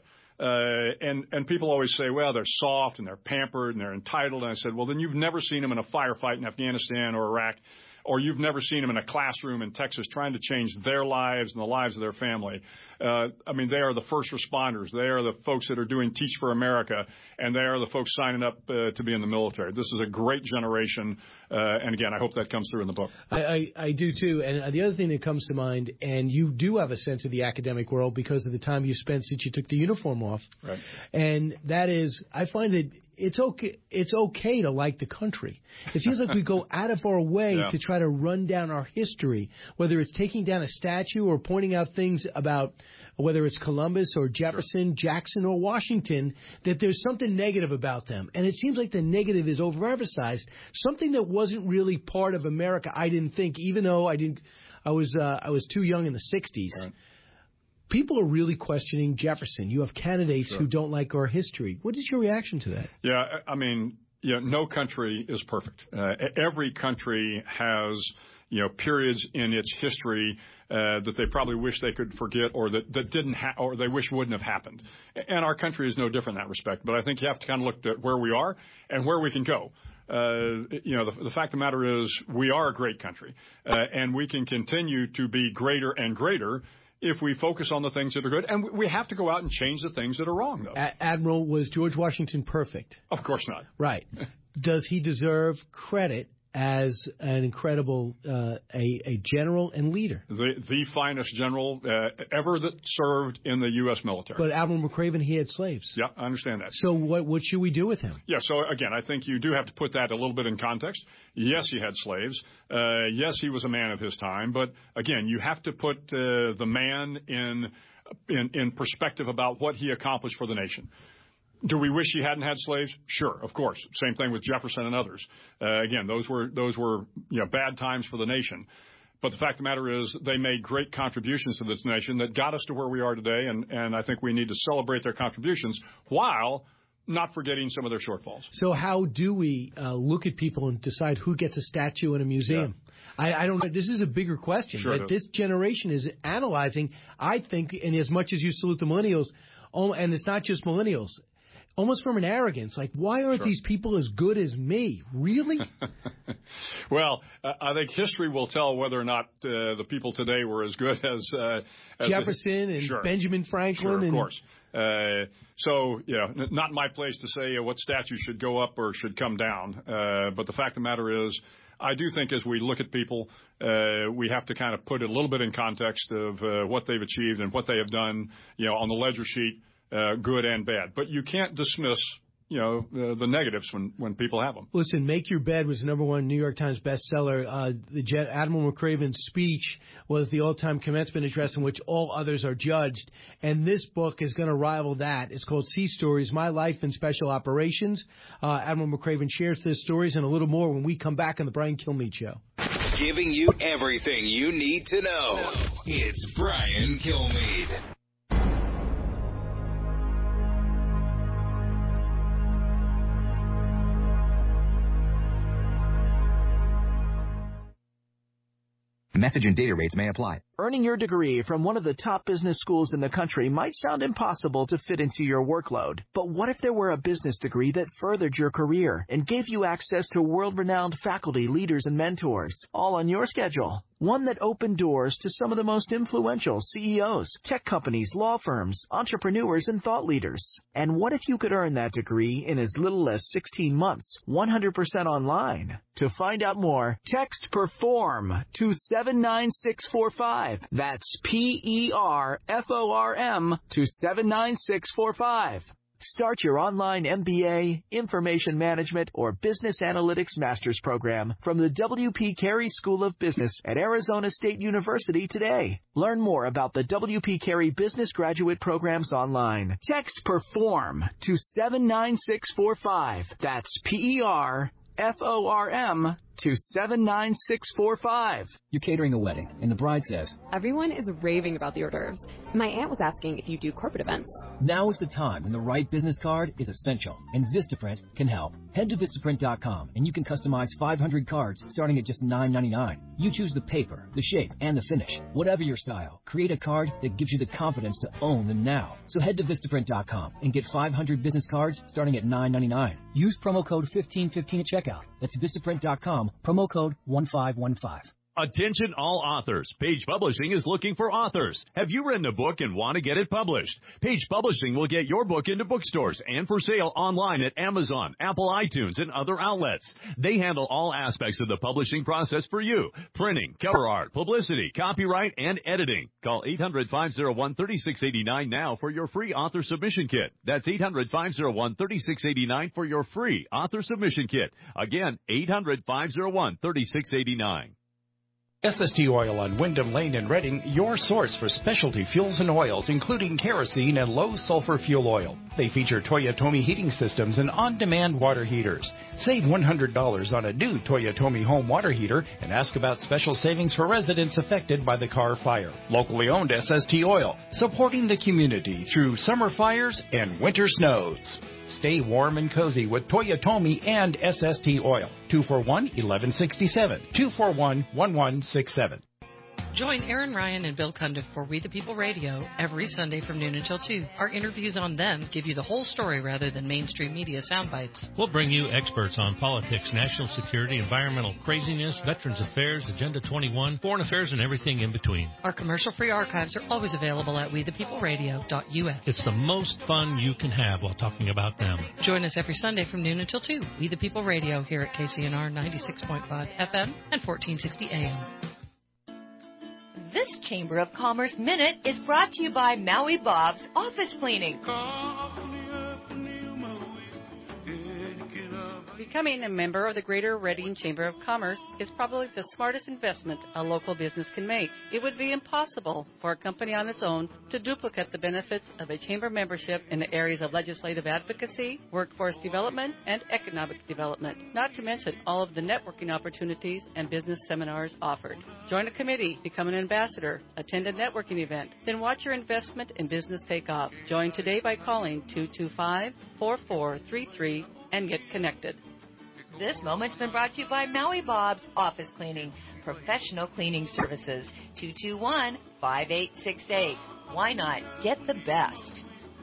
Uh, and, and people always say, well, they're soft and they're pampered and they're entitled. And I said, well, then you've never seen them in a firefight in Afghanistan or Iraq, or you've never seen them in a classroom in Texas trying to change their lives and the lives of their family. Uh, I mean, they are the first responders. They are the folks that are doing Teach for America, and they are the folks signing up uh, to be in the military. This is a great generation, uh, and again, I hope that comes through in the book. I, I, I do, too. And the other thing that comes to mind, and you do have a sense of the academic world because of the time you spent since you took the uniform off, right. And that is, I find that It's okay. It's okay to like the country. It seems like we go out of our way yeah. to try to run down our history, whether it's taking down a statue or pointing out things about whether it's Columbus or Jefferson, sure. Jackson or Washington, that there's something negative about them. And it seems like the negative is overemphasized. Something that wasn't really part of America, I didn't think, even though I didn't. I was uh, I was too young in the sixties. Right. People are really questioning Jefferson. You have candidates sure. who don't like our history. What is your reaction to that? Yeah, I mean, you know, no country is perfect. Uh, every country has, you know, periods in its history uh, that they probably wish they could forget, or that, that didn't ha- or they wish wouldn't have happened. And our country is no different in that respect. But I think you have to kind of look at where we are and where we can go. Uh, you know, the, the fact of the matter is we are a great country, uh, and we can continue to be greater and greater if we focus on the things that are good. And we have to go out and change the things that are wrong, though. A- Admiral, was George Washington perfect? Of course not. Right. Does he deserve credit as an incredible uh, a, a general and leader? The the finest general uh, ever that served in the U S military. But Admiral McRaven, he had slaves. Yeah, I understand that. So what what should we do with him? Yeah, so again, I think you do have to put that a little bit in context. Yes, he had slaves. Uh, yes, he was a man of his time. But again, you have to put uh, the man in, in in perspective about what he accomplished for the nation. Do we wish he hadn't had slaves? Sure, of course. Same thing with Jefferson and others. Uh, again, those were those were you know bad times for the nation. But the fact of the matter is they made great contributions to this nation that got us to where we are today, and, and I think we need to celebrate their contributions while not forgetting some of their shortfalls. So how do we uh, look at people and decide who gets a statue in a museum? Yeah. I, I don't know. This is a bigger question sure that this generation is analyzing, I think, and as much as you salute the millennials, oh, and it's not just millennials, almost from an arrogance, like, why aren't sure. these people as good as me? Really? Well, uh, I think history will tell whether or not uh, the people today were as good as, uh, as Jefferson the, and sure. Benjamin Franklin. Sure, of and, course. Uh, so, you know, n- not my place to say uh, what statue should go up or should come down. Uh, but the fact of the matter is, I do think as we look at people, uh, we have to kind of put it a little bit in context of uh, what they've achieved and what they have done, you know, on the ledger sheet. Uh, good and bad. But you can't dismiss, you know, the, the negatives when, when people have them. Listen, Make Your Bed was the number one New York Times bestseller. Uh, the Jet, Admiral McRaven's speech was the all-time commencement address in which all others are judged. And this book is going to rival that. It's called Sea Stories, My Life in Special Operations. Uh, Admiral McRaven shares his stories and a little more when we come back on the Brian Kilmeade Show. Giving you everything you need to know. It's Brian Kilmeade. Message and data rates may apply. Earning your degree from one of the top business schools in the country might sound impossible to fit into your workload. But what if there were a business degree that furthered your career and gave you access to world-renowned faculty, leaders, and mentors, all on your schedule? One that opened doors to some of the most influential C E Os, tech companies, law firms, entrepreneurs, and thought leaders. And what if you could earn that degree in as little as sixteen months, one hundred percent online? To find out more, text PERFORM to seven nine six four five. That's P E R F O R M to seven nine six four five. Start your online M B A, Information Management, or Business Analytics Master's Program from the W P Carey School of Business at Arizona State University today. Learn more about the W P Carey Business Graduate Programs online. Text PERFORM to seven nine six four five. That's P E R F O R M to seven nine six four five. You're catering a wedding, and the bride says, everyone is raving about the hors d'oeuvres. My aunt was asking if you do corporate events. Now is the time when the right business card is essential, and Vistaprint can help. Head to Vistaprint dot com, and you can customize five hundred cards starting at just nine ninety-nine. You choose the paper, the shape, and the finish. Whatever your style, create a card that gives you the confidence to own them now. So head to Vistaprint dot com and get five hundred business cards starting at nine ninety-nine. Use promo code fifteen fifteen at checkout. That's Vistaprint dot com, promo code one five one five. Attention all authors. Page Publishing is looking for authors. Have you written a book and want to get it published? Page Publishing will get your book into bookstores and for sale online at Amazon, Apple iTunes, and other outlets. They handle all aspects of the publishing process for you. Printing, cover art, publicity, copyright, and editing. Call eight hundred, five oh one, three six eight nine now for your free author submission kit. That's eight hundred, five oh one, three six eight nine for your free author submission kit. Again, eight hundred, five oh one, three six eight nine. S S T Oil on Wyndham Lane in Reading, your source for specialty fuels and oils, including kerosene and low-sulfur fuel oil. They feature Toyotomi heating systems and on-demand water heaters. Save one hundred dollars on a new Toyotomi home water heater and ask about special savings for residents affected by the Carr fire. Locally owned S S T Oil, supporting the community through summer fires and winter snows. Stay warm and cozy with Toyotomi and S S T Oil. two four one, one one six seven. two four one, one one six seven. Join Aaron Ryan and Bill Cundiff for We the People Radio every Sunday from noon until two. Our interviews on them give you the whole story rather than mainstream media sound bites. We'll bring you experts on politics, national security, environmental craziness, Veterans Affairs, Agenda twenty-one, foreign affairs, and everything in between. Our commercial-free archives are always available at we the people radio dot U S. It's the most fun you can have while talking about them. Join us every Sunday from noon until two. We the People Radio here at K C N R ninety-six point five F M and fourteen sixty A M. This Chamber of Commerce Minute is brought to you by Maui Bob's Office Cleaning. Becoming a member of the Greater Reading Chamber of Commerce is probably the smartest investment a local business can make. It would be impossible for a company on its own to duplicate the benefits of a chamber membership in the areas of legislative advocacy, workforce development, and economic development, not to mention all of the networking opportunities and business seminars offered. Join a committee, become an ambassador, attend a networking event, then watch your investment in business take off. Join today by calling two two five, four four three three and get connected. This moment's been brought to you by Maui Bob's Office Cleaning, professional cleaning services. two two one, five eight six eight. Why not get the best?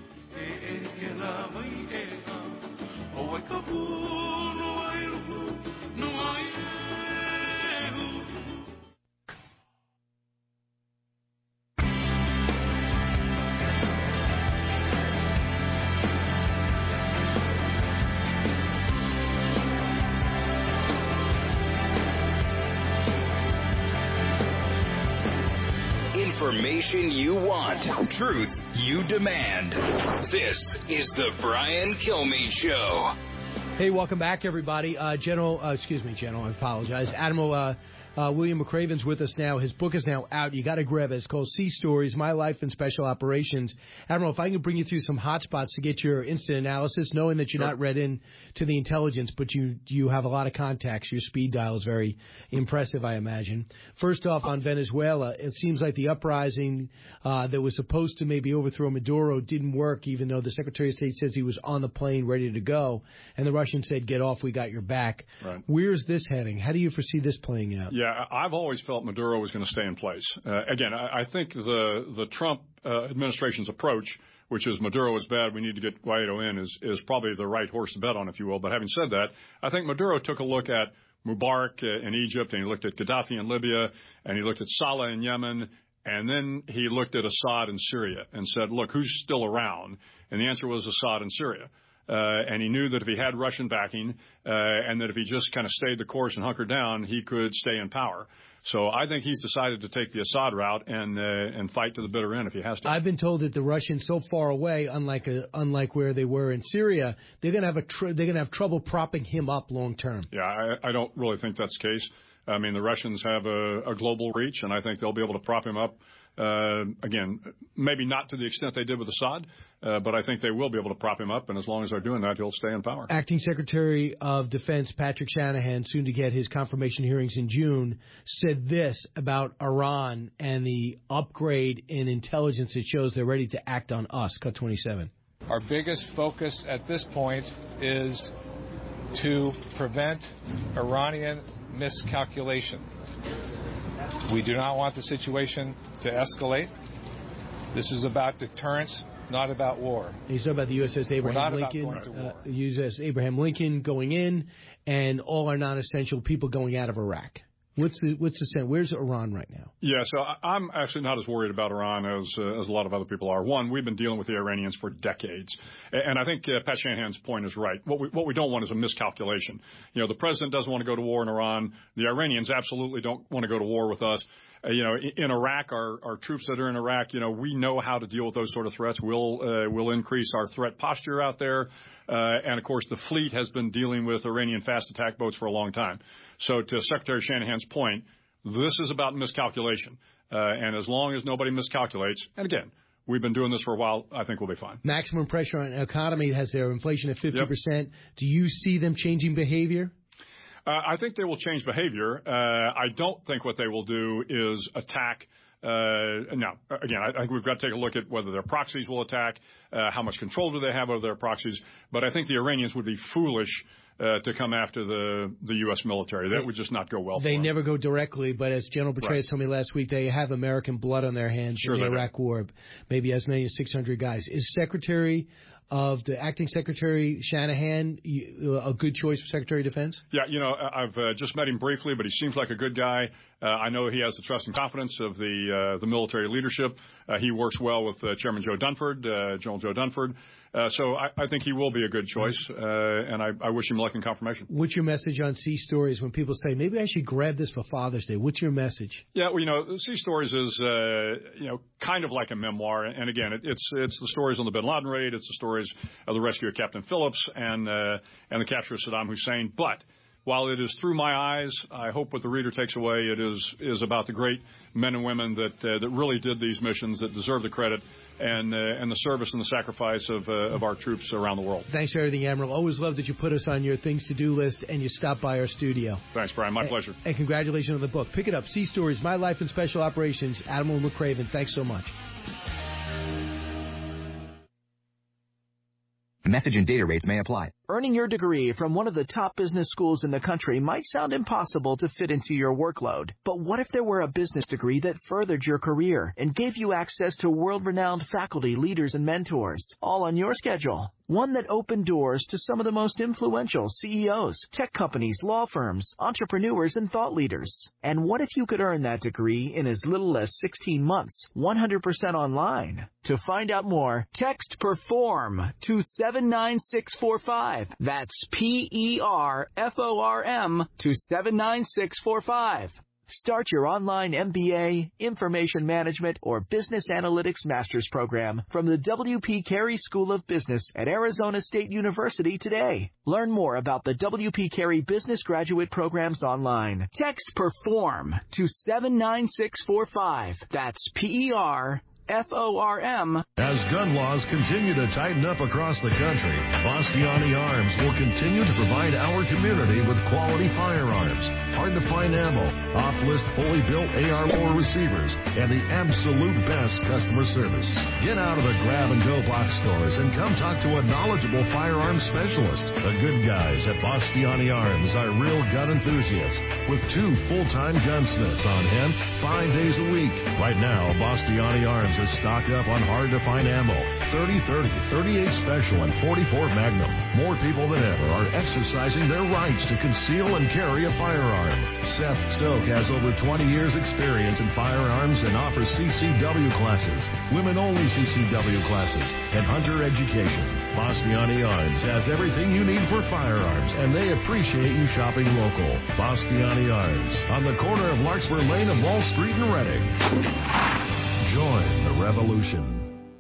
Information you want, truth you demand. This is the Brian Kilmeade Show. Hey, welcome back, everybody. Uh, General, uh, excuse me, General, I apologize. Admiral uh, uh, William McRaven's with us now. His book is now out. You got to grab it. It's called Sea Stories, My Life in Special Operations. Admiral, if I can bring you through some hot spots to get your instant analysis, knowing that you're sure. not read in to the intelligence, but you you have a lot of contacts. Your speed dial is very impressive, I imagine. First off, on Venezuela, it seems like the uprising uh, that was supposed to maybe overthrow Maduro didn't work, even though the Secretary of State says he was on the plane ready to go, and the Russians said, get off, we got your back. Right. Where's this heading? How do you foresee this playing out? Yeah, I've always felt Maduro was going to stay in place. Uh, again, I, I think the the Trump uh, administration's approach, which is Maduro is bad, we need to get Guaido in, is, is probably the right horse to bet on, if you will. But having said that, I think Maduro took a look at Mubarak in Egypt, and he looked at Gaddafi in Libya, and he looked at Saleh in Yemen, and then he looked at Assad in Syria and said, look, who's still around? And the answer was Assad in Syria. Uh, and he knew that if he had Russian backing uh, and that if he just kind of stayed the course and hunkered down, he could stay in power. So I think he's decided to take the Assad route and uh, and fight to the bitter end if he has to. I've been told that the Russians so far away, unlike a, unlike where they were in Syria, they're going to have a tr- they're going to have trouble propping him up long term. Yeah, I, I don't really think that's the case. I mean, the Russians have a, a global reach, and I think they'll be able to prop him up. Uh, again, maybe not to the extent they did with Assad, uh, but I think they will be able to prop him up, and as long as they're doing that, he'll stay in power. Acting Secretary of Defense Patrick Shanahan, soon to get his confirmation hearings in June, said this about Iran and the upgrade in intelligence that shows they're ready to act on us. Cut twenty-seven. Our biggest focus at this point is to prevent Iranian miscalculation. We do not want the situation to escalate. This is about deterrence, not about war. He's talking about the U S S Abraham Lincoln, uh, U S S Abraham Lincoln going in, and all our non-essential people going out of Iraq. What's the what's the sense? Where's Iran right now? Yeah, so I'm actually not as worried about Iran as uh, as a lot of other people are. One, we've been dealing with the Iranians for decades, and I think uh, Pat Shanahan's point is right. What we what we don't want is a miscalculation. You know, the president doesn't want to go to war in Iran. The Iranians absolutely don't want to go to war with us. Uh, you know, in, in Iraq, our, our troops that are in Iraq, you know, we know how to deal with those sort of threats. We'll uh, we'll increase our threat posture out there, uh, and of course, the fleet has been dealing with Iranian fast attack boats for a long time. So to Secretary Shanahan's point, this is about miscalculation. Uh, and as long as nobody miscalculates, and again, we've been doing this for a while, I think we'll be fine. Maximum pressure on the economy has their inflation at fifty percent. Yep. Do you see them changing behavior? Uh, I think they will change behavior. Uh, I don't think what they will do is attack. Uh, now, again, I, I think we've got to take a look at whether their proxies will attack, uh, how much control do they have over their proxies. But I think the Iranians would be foolish Uh, to come after the the U S military. That would just not go well for They them. never go directly, but as General Petraeus right. told me last week, they have American blood on their hands sure in the do. Iraq War, maybe as many as six hundred guys. Is Secretary of the Acting Secretary Shanahan a good choice for Secretary of Defense? Yeah, you know, I've uh, just met him briefly, but he seems like a good guy. Uh, I know he has the trust and confidence of the uh, the military leadership. Uh, he works well with uh, Chairman Joe Dunford, uh, General Joe Dunford. Uh, so I, I think he will be a good choice, uh, and I, I wish him luck collecting confirmation. What's your message on C Stories when people say, maybe I should grab this for Father's Day? What's your message? Yeah, well, you know, C Stories is, uh, you know, kind of like a memoir. And again, it, it's it's the stories on the bin Laden raid. It's the stories of the rescue of Captain Phillips and uh, and the capture of Saddam Hussein. But while it is through my eyes, I hope what the reader takes away, it is is about the great men and women that uh, that really did these missions, that deserve the credit, and uh, and the service and the sacrifice of uh, of our troops around the world. Thanks for everything, Admiral. Always love that you put us on your things to do list and you stop by our studio. Thanks, Brian. My and, pleasure. And congratulations on the book. Pick it up. Sea Stories, My Life in Special Operations. Admiral McRaven, thanks so much. Message and data rates may apply. Earning your degree from one of the top business schools in the country might sound impossible to fit into your workload. But what if there were a business degree that furthered your career and gave you access to world-renowned faculty, leaders, and mentors, all on your schedule? One that opened doors to some of the most influential C E Os, tech companies, law firms, entrepreneurs, and thought leaders. And what if you could earn that degree in as little as sixteen months, one hundred percent online? To find out more, text PERFORM to seven nine six four five. That's P E R F O R M to seven nine six four five. Start your online M B A, Information Management, or Business Analytics Master's Program from the W P Carey School of Business at Arizona State University today. Learn more about the W P Carey Business Graduate Programs online. Text PERFORM to seven nine six four five. That's P E R F O R M. As gun laws continue to tighten up across the country, Bastiani Arms will continue to provide our community with quality firearms, hard-to-find ammo, off-list fully built A R four receivers, and the absolute best customer service. Get out of the grab-and-go box stores and come talk to a knowledgeable firearms specialist. The good guys at Bastiani Arms are real gun enthusiasts with two full-time gunsmiths on hand five days a week. Right now, Bastiani Arms is stocked up on hard-to-find ammo, thirty thirty, thirty-eight Special, and forty-four Magnum. More people than ever are exercising their rights to conceal and carry a firearm. Seth Stoke has over twenty years experience in firearms and offers C C W classes, women-only C C W classes, and hunter education. Bastiani Arms has everything you need for firearms, and they appreciate you shopping local. Bastiani Arms, on the corner of Larkspur Lane and Wall Street in Reading. Join the revolution.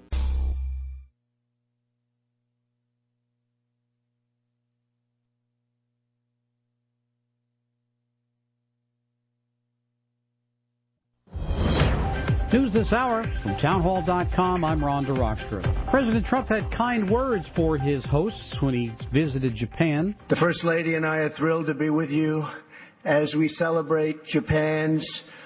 News this hour from townhall dot com. I'm Rhonda Rockstra. President Trump had kind words for his hosts when he visited Japan. The First Lady and I are thrilled to be with you as we celebrate Japan's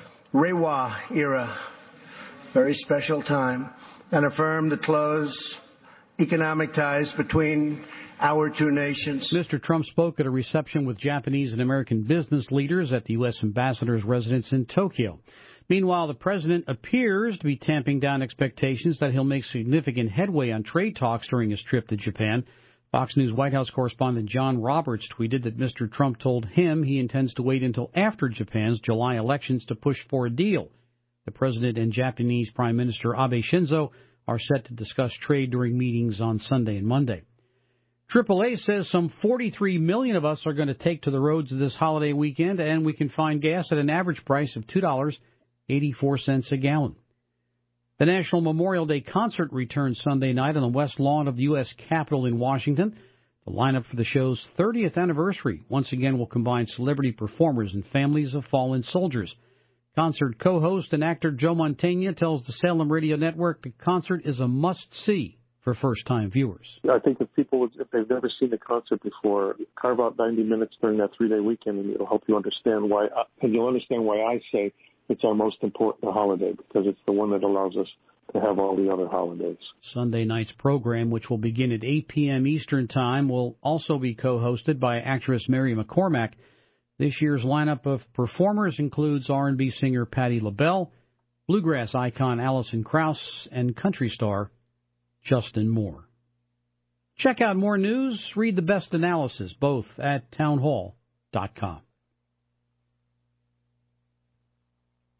Reiwa era, very special time, and affirm the close economic ties between our two nations. Mister Trump spoke at a reception with Japanese and American business leaders at the U S ambassador's residence in Tokyo. Meanwhile, the president appears to be tamping down expectations that he'll make significant headway on trade talks during his trip to Japan. Fox News White House correspondent John Roberts tweeted that Mister Trump told him he intends to wait until after Japan's July elections to push for a deal. The president and Japanese Prime Minister Abe Shinzo are set to discuss trade during meetings on Sunday and Monday. triple A says some forty-three million of us are going to take to the roads this holiday weekend, and we can find gas at an average price of two dollars and eighty-four cents a gallon. The National Memorial Day concert returns Sunday night on the west lawn of the U S Capitol in Washington. The lineup for the show's thirtieth anniversary once again will combine celebrity performers and families of fallen soldiers. Concert co-host and actor Joe Mantegna tells the Salem Radio Network the concert is a must-see for first-time viewers. I think if people, if they've never seen a concert before, carve out ninety minutes during that three-day weekend, and it'll help you understand why, and you'll understand why I say it's our most important holiday, because it's the one that allows us to have all the other holidays. Sunday night's program, which will begin at eight p.m. Eastern Time, will also be co-hosted by actress Mary McCormack. This year's lineup of performers includes R and B singer Patti LaBelle, bluegrass icon Alison Krauss, and country star Justin Moore. Check out more news, read the best analysis, both at townhall dot com.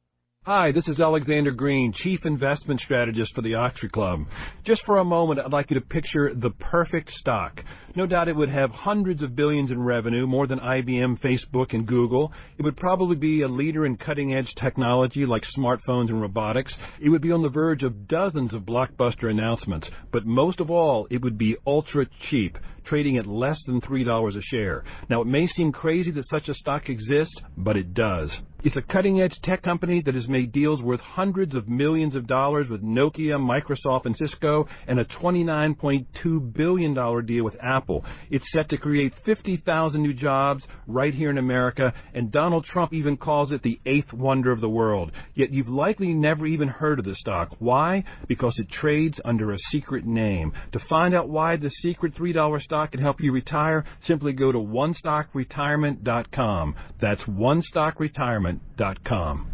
Hi, this is Alexander Green, Chief Investment Strategist for the Oxford Club. Just for a moment, I'd like you to picture the perfect stock. No doubt it would have hundreds of billions in revenue, more than I B M, Facebook, and Google. It would probably be a leader in cutting-edge technology like smartphones and robotics. It would be on the verge of dozens of blockbuster announcements. But most of all, it would be ultra cheap, trading at less than three dollars a share. Now, it may seem crazy that such a stock exists, but it does. It's a cutting-edge tech company that has made deals worth hundreds of millions of dollars with Nokia, Microsoft, and Cisco, and a twenty-nine point two billion dollars deal with Apple. It's set to create fifty thousand new jobs right here in America, and Donald Trump even calls it the eighth wonder of the world. Yet you've likely never even heard of the stock. Why? Because it trades under a secret name. To find out why the secret three dollar stock can help you retire, simply go to one stock retirement dot com. That's one stock retirement dot com.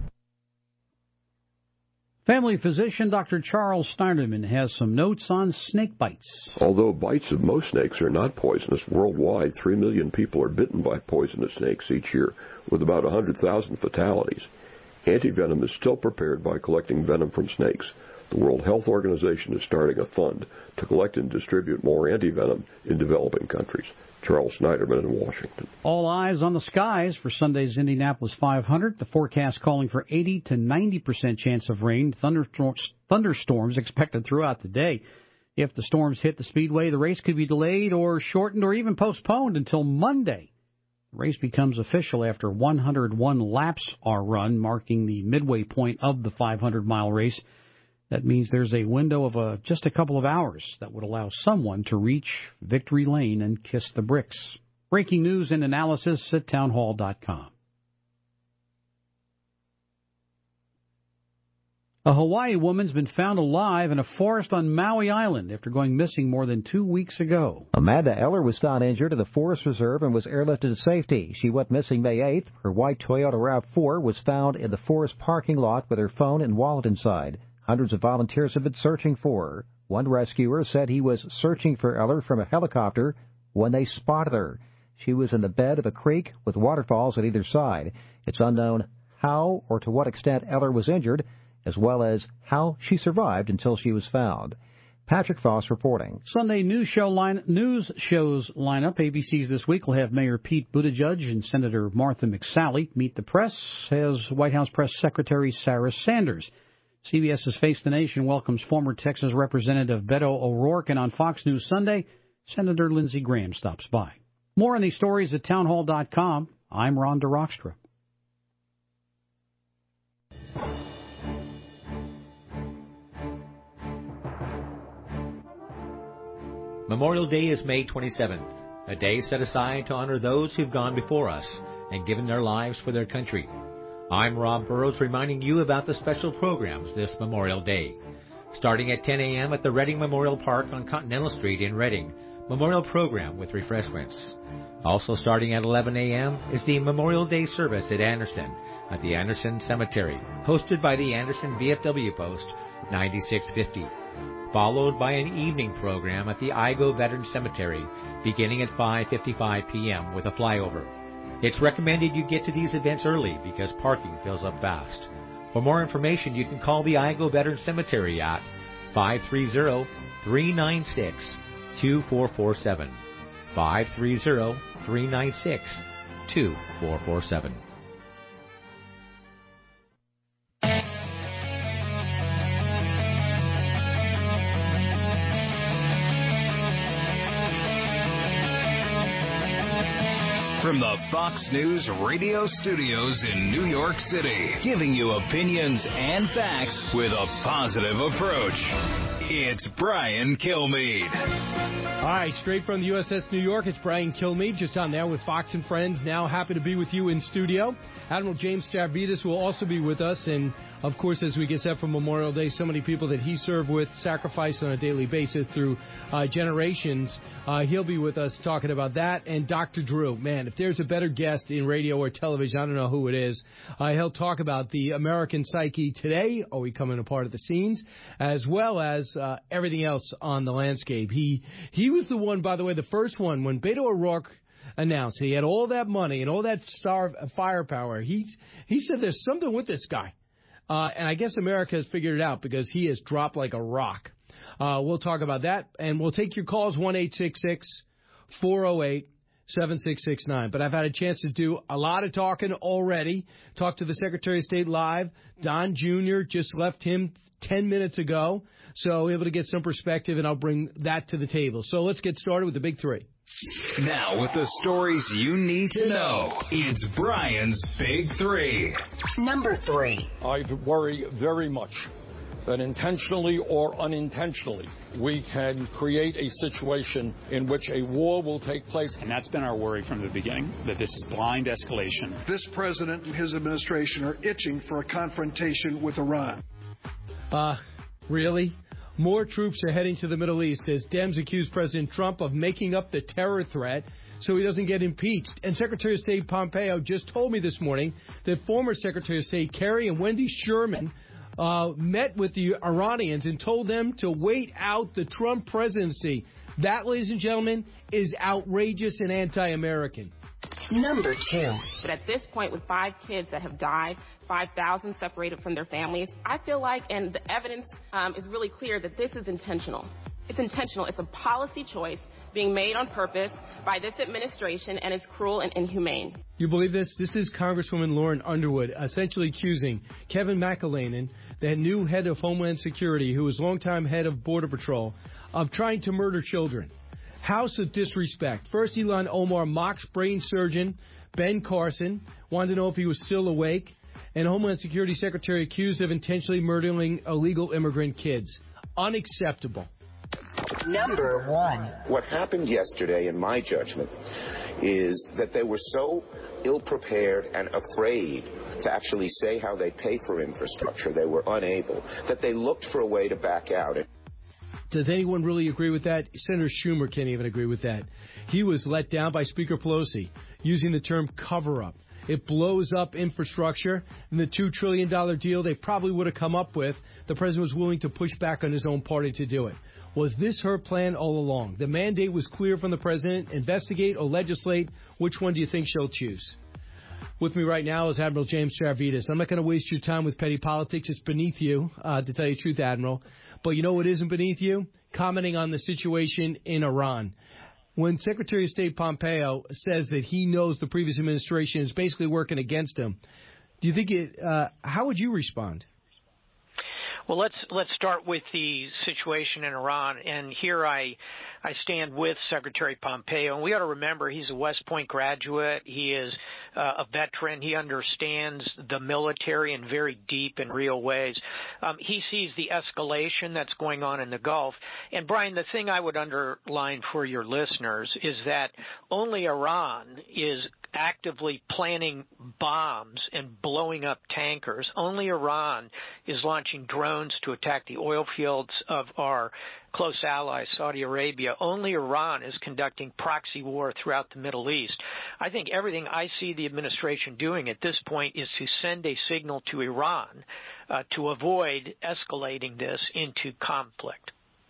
Family physician Doctor Charles Snyderman has some notes on snake bites. Although bites of most snakes are not poisonous, worldwide three million people are bitten by poisonous snakes each year, with about one hundred thousand fatalities. Antivenom is still prepared by collecting venom from snakes. The World Health Organization is starting a fund to collect and distribute more antivenom in developing countries. Charles Snyderman in Washington. All eyes on the skies for Sunday's Indianapolis five hundred. The forecast calling for eighty to ninety percent chance of rain. Thunderstorms, thunderstorms expected throughout the day. If the storms hit the speedway, the race could be delayed or shortened or even postponed until Monday. The race becomes official after one hundred one laps are run, marking the midway point of the five hundred mile race. That means there's a window of uh, just a couple of hours that would allow someone to reach victory lane and kiss the bricks. Breaking news and analysis at townhall dot com. A Hawaii woman's been found alive in a forest on Maui Island after going missing more than two weeks ago. Amanda Eller was found injured at the Forest Reserve and was airlifted to safety. She went missing May eighth. Her white Toyota RAV four was found in the forest parking lot with her phone and wallet inside. Hundreds of volunteers have been searching for her. One rescuer said he was searching for Eller from a helicopter when they spotted her. She was in the bed of a creek with waterfalls at either side. It's unknown how or to what extent Eller was injured, as well as how she survived until she was found. Patrick Foss reporting. Sunday news show line news shows lineup. A B C's This Week will have Mayor Pete Buttigieg and Senator Martha McSally. Meet the Press has White House Press Secretary Sarah Sanders. CBS's Face the Nation welcomes former Texas Representative Beto O'Rourke, and on Fox News Sunday, Senator Lindsey Graham stops by. More on these stories at townhall dot com. I'm Ron DeRockstra. Memorial Day is May twenty-seventh, a day set aside to honor those who've gone before us and given their lives for their country. I'm Rob Burrows reminding you about the special programs this Memorial Day. Starting at ten a.m. at the Reading Memorial Park on Continental Street in Reading, memorial program with refreshments. Also starting at eleven a.m. is the Memorial Day service at Anderson at the Anderson Cemetery, hosted by the Anderson V F W Post ninety-six fifty. Followed by an evening program at the Igo Veteran Cemetery beginning at five fifty-five p.m. with a flyover. It's recommended you get to these events early because parking fills up fast. For more information, you can call the Igo Veteran Cemetery at five three zero, three nine six, two four four seven. five three zero, three nine six, two four four seven. From the Fox News radio studios in New York City, giving you opinions and facts with a positive approach. It's Brian Kilmeade. All right, straight from the U S S New York, it's Brian Kilmeade, just on there with Fox and Friends. Now happy to be with you in studio. Admiral James Stavridis will also be with us, and of course, as we get set for Memorial Day, so many people that he served with, sacrificed on a daily basis through uh, generations. Uh, he'll be with us talking about that. And Doctor Drew, man, if there's a better guest in radio or television, I don't know who it is. Uh, he'll talk about the American psyche today, are we coming apart at the seams, as well as uh, everything else on the landscape. He he was the one, by the way, the first one, when Beto O'Rourke announced he had all that money and all that star firepower, he, he said there's something with this guy. Uh, and I guess America has figured it out because he has dropped like a rock. Uh, we'll talk about that, and we'll take your calls, one eight six six, four oh eight, seven six six nine. But I've had a chance to do a lot of talking already. Talked to the Secretary of State live. Don Junior just left him ten minutes ago, so able to get some perspective, and I'll bring that to the table. So let's get started with the big three. Now, with the stories you need to know, it's Brian's Big Three. Number three. I worry very much that intentionally or unintentionally, we can create a situation in which a war will take place. And that's been our worry from the beginning, that this is blind escalation. This president and his administration are itching for a confrontation with Iran. Uh, really? More troops are heading to the Middle East as Dems accuse President Trump of making up the terror threat so he doesn't get impeached. And Secretary of State Pompeo just told me this morning that former Secretary of State Kerry and Wendy Sherman uh, met with the Iranians and told them to wait out the Trump presidency. That, ladies and gentlemen, is outrageous and anti-American. Number two. But at this point, with five kids that have died, five thousand separated from their families, I feel like, and the evidence um, is really clear, that this is intentional. It's intentional. It's a policy choice being made on purpose by this administration, and it's cruel and inhumane. You believe this? This is Congresswoman Lauren Underwood essentially accusing Kevin McAleenan, the new head of Homeland Security, who was longtime head of Border Patrol, of trying to murder children. House of disrespect. First, Ilhan Omar mocks brain surgeon Ben Carson, wanted to know if he was still awake, and Homeland Security Secretary accused of intentionally murdering illegal immigrant kids. Unacceptable. Number one. What happened yesterday, in my judgment, is that they were so ill-prepared and afraid to actually say how they pay for infrastructure, they were unable, that they looked for a way to back out. Does anyone really agree with that? Senator Schumer can't even agree with that. He was let down by Speaker Pelosi using the term cover-up. It blows up infrastructure, and the two trillion dollars deal they probably would have come up with, the president was willing to push back on his own party to do it. Was this her plan all along? The mandate was clear from the president. Investigate or legislate. Which one do you think she'll choose? With me right now is Admiral James Stavridis. I'm not going to waste your time with petty politics. It's beneath you, uh, to tell you the truth, Admiral. But you know what isn't beneath you? Commenting on the situation in Iran. When Secretary of State Pompeo says that he knows the previous administration is basically working against him, do you think it, uh, how would you respond? Well, let's let's start with the situation in Iran, and here I I stand with Secretary Pompeo, and we ought to remember he's a West Point graduate. He is uh, a veteran. He understands the military in very deep and real ways. Um, he sees the escalation that's going on in the Gulf. And, Brian, the thing I would underline for your listeners is that only Iran is actively planning bombs and blowing up tankers. Only Iran is launching drones to attack the oil fields of our close ally, Saudi Arabia. Only Iran is conducting proxy war throughout the Middle East. I think everything I see the administration doing at this point is to send a signal to Iran uh, to avoid escalating this into conflict.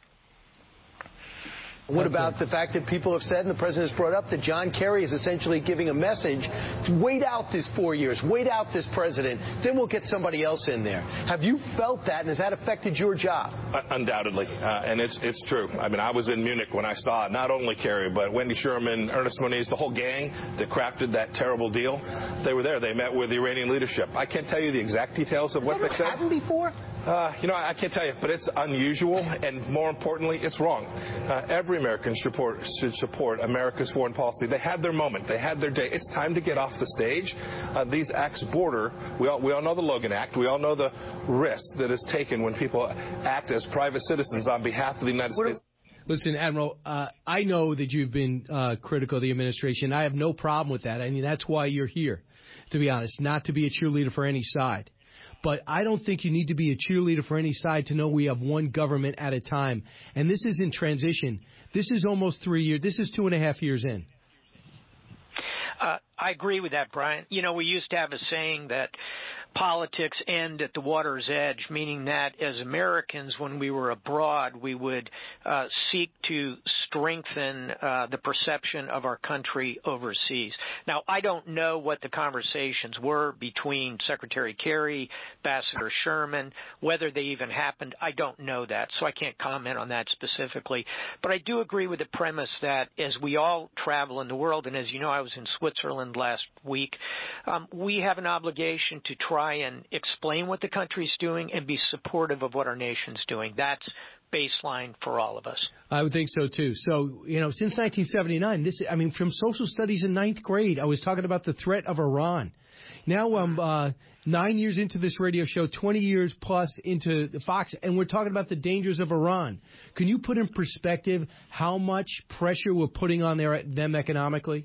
What about the fact that people have said, and the president has brought up, that John Kerry is essentially giving a message, wait out this four years, wait out this president, then we'll get somebody else in there. Have you felt that, and has that affected your job? Uh, undoubtedly, uh, and it's it's true. I mean, I was in Munich when I saw it, not only Kerry, but Wendy Sherman, Ernest Moniz, the whole gang that crafted that terrible deal. They were there. They met with the Iranian leadership. I can't tell you the exact details of what they said. Happened before? Uh, you know, I can't tell you, but it's unusual, and more importantly, it's wrong. Uh, every American should support, should support America's foreign policy. They had their moment. They had their day. It's time to get off the stage. Uh, these acts border. We all, we all know the Logan Act. We all know the risk that is taken when people act as private citizens on behalf of the United States. Listen, Admiral, uh, I know that you've been uh, critical of the administration. I have no problem with that. I mean, that's why you're here, to be honest, not to be a cheerleader for any side. But I don't think you need to be a cheerleader for any side to know we have one government at a time. And this is in transition. This is almost three years. This is two and a half years in. Uh, I agree with that, Brian. You know, we used to have a saying that politics end at the water's edge, meaning that as Americans, when we were abroad, we would uh, seek to strengthen uh, the perception of our country overseas. Now, I don't know what the conversations were between Secretary Kerry, Ambassador Sherman, whether they even happened. I don't know that, so I can't comment on that specifically. But I do agree with the premise that as we all travel in the world, and as you know, I was in Switzerland last week, um, we have an obligation to try and explain what the country's doing and be supportive of what our nation's doing. That's baseline for all of us. I would think so, too. So, you know, since nineteen seventy-nine, this, I mean, from social studies in ninth grade, I was talking about the threat of Iran. Now I'm uh, nine years into this radio show, twenty years plus into Fox, and we're talking about the dangers of Iran. Can you put in perspective how much pressure we're putting on their, them economically?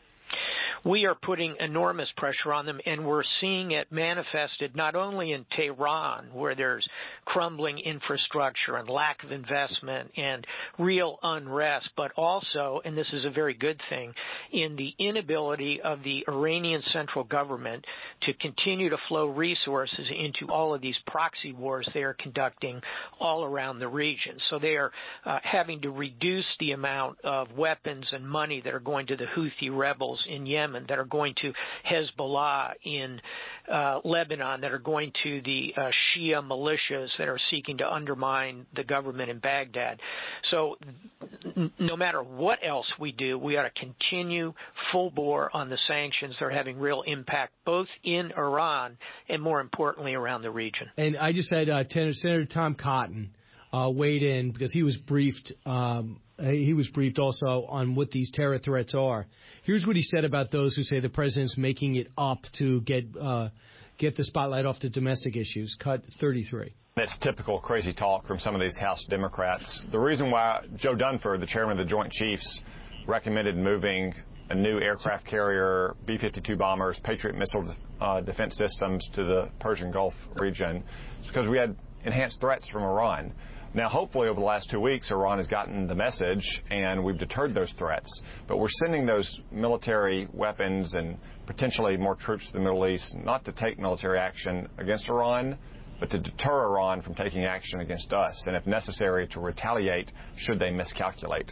We are putting enormous pressure on them, and we're seeing it manifested not only in Tehran, where there's crumbling infrastructure and lack of investment and real unrest, but also, and this is a very good thing, in the inability of the Iranian central government to continue to flow resources into all of these proxy wars they are conducting all around the region. So they are uh, having to reduce the amount of weapons and money that are going to the Houthi rebels in Yemen, that are going to Hezbollah in uh, Lebanon, that are going to the uh, Shia militias that are seeking to undermine the government in Baghdad. So n- no matter what else we do, we ought to continue full bore on the sanctions. They're having real impact both in Iran and, more importantly, around the region. And I just had uh, Senator Tom Cotton uh, weighed in because he was briefed um, he was briefed also on what these terror threats are. Here's what he said about those who say the president's making it up to get uh, get the spotlight off the domestic issues. Cut thirty-three. That's typical crazy talk from some of these House Democrats. The reason why Joe Dunford, the chairman of the Joint Chiefs, recommended moving a new aircraft carrier, B fifty-two bombers, Patriot missile uh, defense systems to the Persian Gulf region is because we had enhanced threats from Iran. Now, hopefully, over the last two weeks, Iran has gotten the message, and we've deterred those threats. But we're sending those military weapons and potentially more troops to the Middle East, not to take military action against Iran, but to deter Iran from taking action against us, and if necessary, to retaliate should they miscalculate.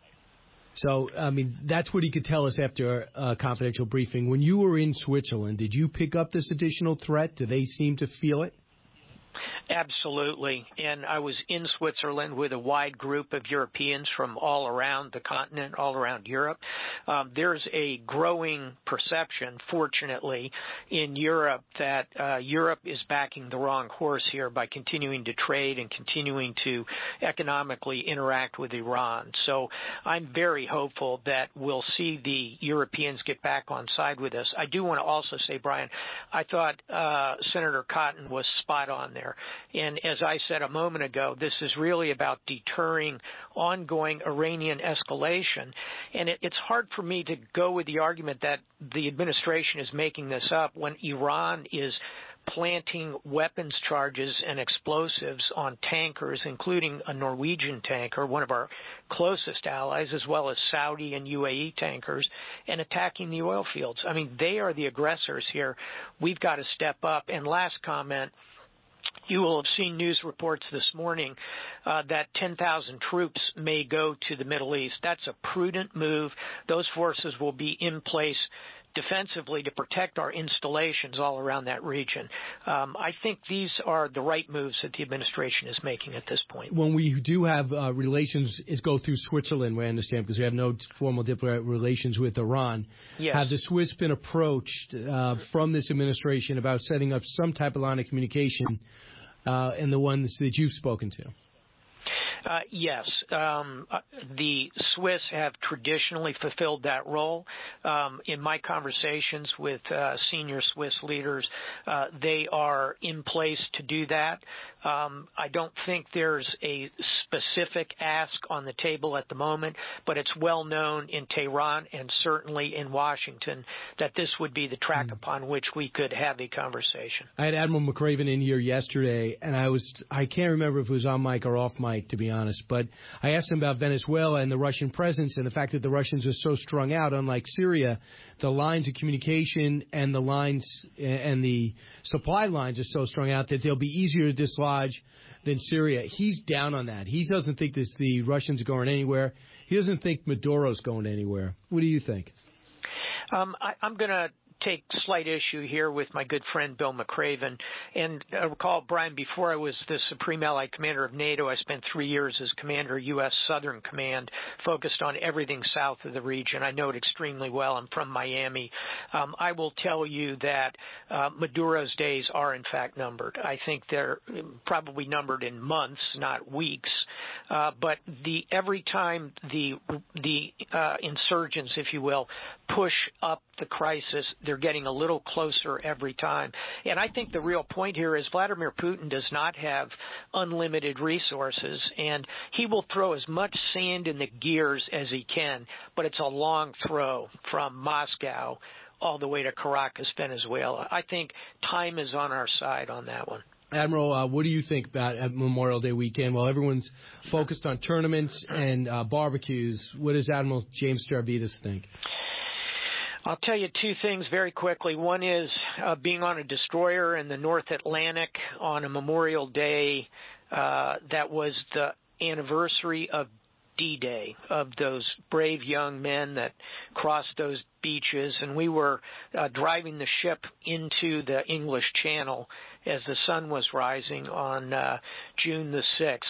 So, I mean, that's what he could tell us after a confidential briefing. When you were in Switzerland, did you pick up this additional threat? Do they seem to feel it? Absolutely. And I was in Switzerland with a wide group of Europeans from all around the continent, all around Europe. Um, there's a growing perception, fortunately, in Europe that uh, Europe is backing the wrong horse here by continuing to trade and continuing to economically interact with Iran. So I'm very hopeful that we'll see the Europeans get back on side with us. I do want to also say, Brian, I thought uh, Senator Cotton was spot on there. And as I said a moment ago, this is really about deterring ongoing Iranian escalation. And it, it's hard for me to go with the argument that the administration is making this up when Iran is planting weapons charges and explosives on tankers, including a Norwegian tanker, one of our closest allies, as well as Saudi and U A E tankers, and attacking the oil fields. I mean, they are the aggressors here. We've got to step up. And last comment, you will have seen news reports this morning uh, that ten thousand troops may go to the Middle East. That's a prudent move. Those forces will be in place defensively to protect our installations all around that region. Um, I think these are the right moves that the administration is making at this point. When we do have uh, relations, is go through Switzerland, we understand, because we have no formal diplomatic relations with Iran. Yes. Have the Swiss been approached uh, from this administration about setting up some type of line of communication uh, and the ones that you've spoken to? Uh, yes. Um, uh, the Swiss have traditionally fulfilled that role. Um, in my conversations with uh, senior Swiss leaders, uh, they are in place to do that. Um, I don't think there's a specific ask on the table at the moment, but it's well known in Tehran and certainly in Washington that this would be the track mm. upon which we could have a conversation. I had Admiral McRaven in here yesterday, and I was I can't remember if it was on mic or off mic, to be honest, but I asked him about Venezuela and the Russian presence and the fact that the Russians are so strung out, unlike Syria. The lines of communication and the lines and the supply lines are so strung out that they'll be easier to dislodge than Syria. He's down on that. He doesn't think this, the Russians are going anywhere. he doesn't think Maduro's going anywhere. What do you think? Um, I, I'm going to take slight issue here with my good friend Bill McRaven. And uh, recall, Brian, before I was the Supreme Allied Commander of NATO, I spent three years as Commander of U S Southern Command, focused on everything south of the region. I know it extremely well. I'm from Miami. Um, I will tell you that uh, Maduro's days are, in fact, numbered. I think they're probably numbered in months, not weeks. Uh, but the every time the the uh, insurgents, if you will, push up the crisis, they're getting a little closer every time. And I think the real point here is Vladimir Putin does not have unlimited resources, and he will throw as much sand in the gears as he can, but it's a long throw from Moscow all the way to Caracas, Venezuela. I think time is on our side on that one. Admiral, uh, what do you think about at Memorial Day weekend? While everyone's focused on tournaments and uh, barbecues, what does Admiral James Stavridis think? I'll tell you two things very quickly. One is uh, being on a destroyer in the North Atlantic on a Memorial Day uh, that was the anniversary of D-Day, of those brave young men that crossed those beaches, and we were uh, driving the ship into the English Channel as the sun was rising on uh, June the sixth.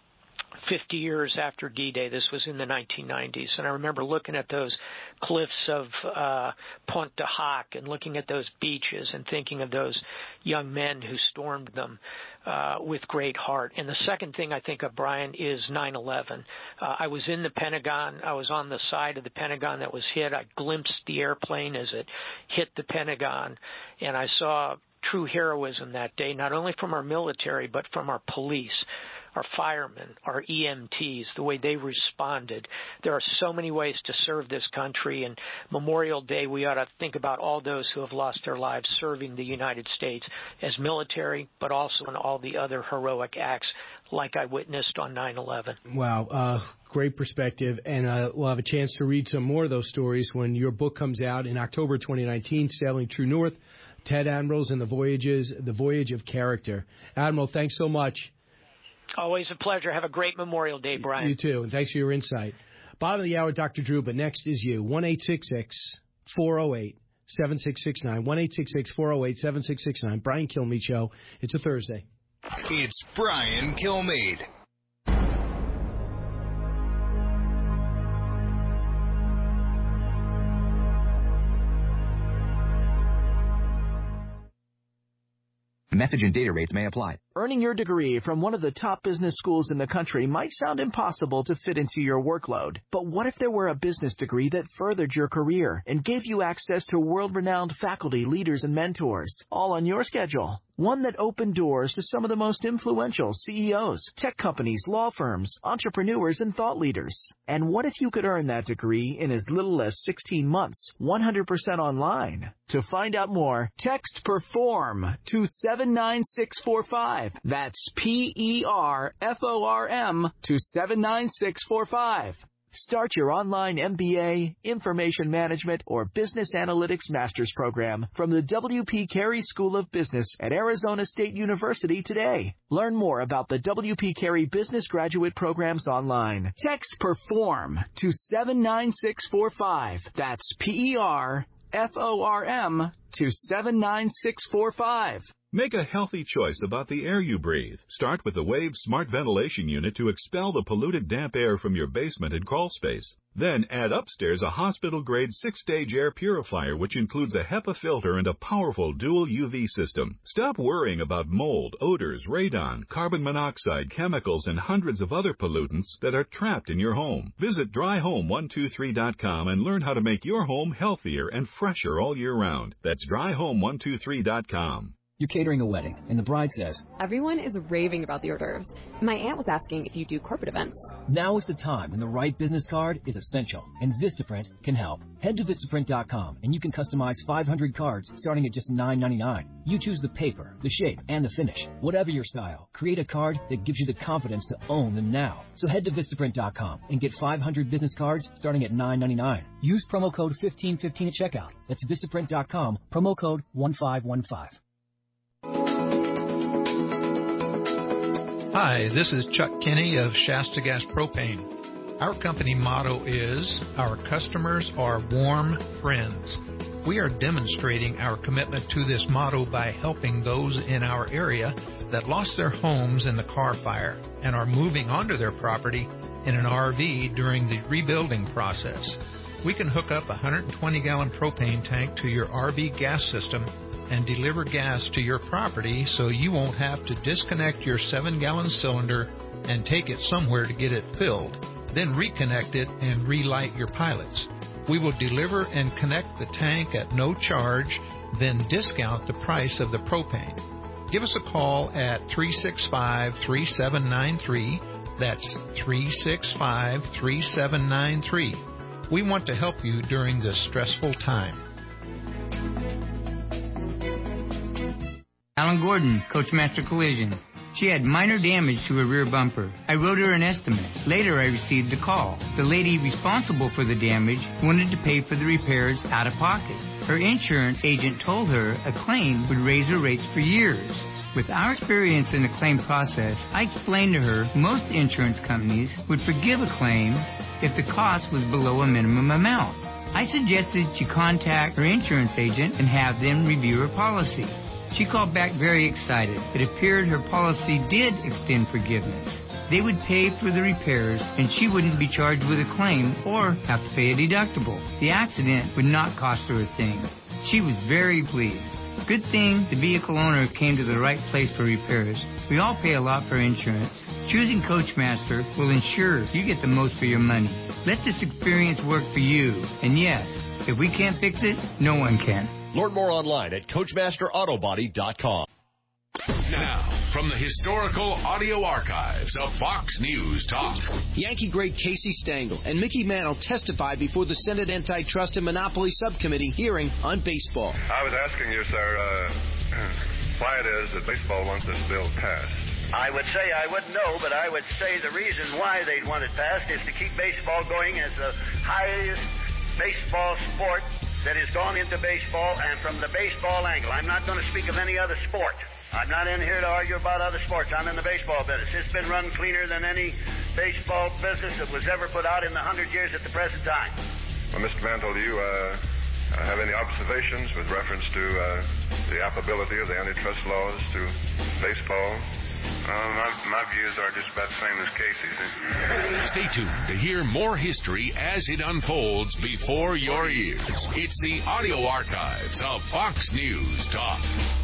fifty years after D-Day. This was in the nineteen nineties. And I remember looking at those cliffs of uh, Pont de Hoc and looking at those beaches and thinking of those young men who stormed them uh, with great heart. And the second thing I think of, Brian, is nine eleven. Uh, I was in the Pentagon. I was on the side of the Pentagon that was hit. I glimpsed the airplane as it hit the Pentagon, and I saw true heroism that day, not only from our military, but from our police, our firemen, our E M Ts, the way they responded. There are so many ways to serve this country, and Memorial Day, we ought to think about all those who have lost their lives serving the United States as military, but also in all the other heroic acts like I witnessed on nine eleven. Wow, uh, great perspective, and uh, we'll have a chance to read some more of those stories when your book comes out in October twenty nineteen, Sailing True North, Ted Admirals and the Voyages, the Voyage of Character. Admiral, thanks so much. Always a pleasure. Have a great Memorial Day, Brian. You too, and thanks for your insight. Bottom of the hour, Doctor Drew, but next is you. one eight six six, four oh eight, seven six six nine. one eight six six, four oh eight, seven six six nine. Brian Kilmeade Show. It's a Thursday. It's Brian Kilmeade. Message and data rates may apply. Earning your degree from one of the top business schools in the country might sound impossible to fit into your workload. But what if there were a business degree that furthered your career and gave you access to world-renowned faculty, leaders, and mentors, all on your schedule? One that opened doors to some of the most influential C E Os, tech companies, law firms, entrepreneurs, and thought leaders. And what if you could earn that degree in as little as sixteen months, one hundred percent online? To find out more, text PERFORM to seven nine six four five. That's P E R F O R M to seven nine six four five. Start your online M B A, Information Management, or Business Analytics Master's Program from the W P Carey School of Business at Arizona State University today. Learn more about the W P Carey Business Graduate Programs online. Text PERFORM to seven nine six four five. That's P E R F O R M to seven nine six four five. Make a healthy choice about the air you breathe. Start with the Wave Smart Ventilation Unit to expel the polluted damp air from your basement and crawl space. Then add upstairs a hospital-grade six-stage air purifier which includes a HEPA filter and a powerful dual U V system. Stop worrying about mold, odors, radon, carbon monoxide, chemicals, and hundreds of other pollutants that are trapped in your home. Visit dry home one two three dot com and learn how to make your home healthier and fresher all year round. That's dry home one two three dot com. You're catering a wedding, and the bride says, "Everyone is raving about the hors d'oeuvres. My aunt was asking if you do corporate events." Now is the time, and the right business card is essential, and Vistaprint can help. Head to Vistaprint dot com, and you can customize five hundred cards starting at just nine ninety-nine. You choose the paper, the shape, and the finish. Whatever your style, create a card that gives you the confidence to own them now. So head to Vistaprint dot com and get five hundred business cards starting at nine ninety-nine. Use promo code fifteen fifteen at checkout. That's Vistaprint dot com, promo code one five one five. Hi, this is Chuck Kinney of Shasta Gas Propane. Our company motto is, our customers are warm friends. We are demonstrating our commitment to this motto by helping those in our area that lost their homes in the Carr fire and are moving onto their property in an R V during the rebuilding process. We can hook up a one hundred twenty gallon propane tank to your R V gas system and deliver gas to your property so you won't have to disconnect your seven gallon cylinder and take it somewhere to get it filled, then reconnect it and relight your pilots. We will deliver and connect the tank at no charge, then discount the price of the propane. Give us a call at three six five, three seven nine three. That's three six five, three seven nine three. We want to help you during this stressful time. Alan Gordon, Coachmaster Collision. She had minor damage to her rear bumper. I wrote her an estimate. Later, I received a call. The lady responsible for the damage wanted to pay for the repairs out of pocket. Her insurance agent told her a claim would raise her rates for years. With our experience in the claim process, I explained to her most insurance companies would forgive a claim if the cost was below a minimum amount. I suggested she contact her insurance agent and have them review her policy. She called back very excited. It appeared her policy did extend forgiveness. They would pay for the repairs, and she wouldn't be charged with a claim or have to pay a deductible. The accident would not cost her a thing. She was very pleased. Good thing the vehicle owner came to the right place for repairs. We all pay a lot for insurance. Choosing Coachmaster will ensure you get the most for your money. Let this experience work for you. And yes, if we can't fix it, no one can. Learn more online at Coachmaster Auto Body dot com. Now, from the historical audio archives of Fox News Talk. Yankee great Casey Stengel and Mickey Mantle testified before the Senate Antitrust and Monopoly Subcommittee hearing on baseball. I was asking you, sir, uh, why it is that baseball wants this bill passed. I would say I wouldn't know, but I would say the reason why they'd want it passed is to keep baseball going as the highest baseball sport that has gone into baseball, and from the baseball angle. I'm not going to speak of any other sport. I'm not in here to argue about other sports. I'm in the baseball business. It's been run cleaner than any baseball business that was ever put out in the hundred years at the present time. Well, Mister Mantle, do you uh, have any observations with reference to uh, the applicability of the antitrust laws to baseball? Uh, my, my views are just about the same as Casey's. Stay tuned to hear more history as it unfolds before your ears. It's the audio archives of Fox News Talk.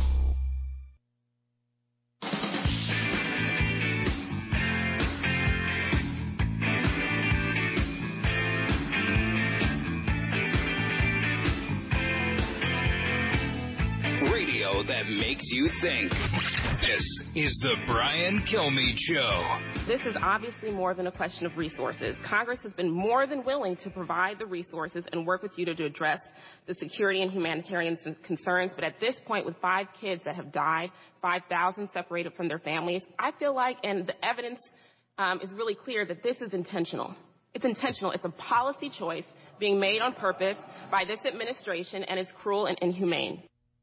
Radio that makes you think. This is the Brian Kilmeade Show. This is obviously more than a question of resources. Congress has been more than willing to provide the resources and work with you to, to address the security and humanitarian concerns. But at this point, with five kids that have died, five thousand separated from their families, I feel like, and the evidence um, is really clear, that this is intentional. It's intentional. It's a policy choice being made on purpose by this administration, and it's cruel and inhumane.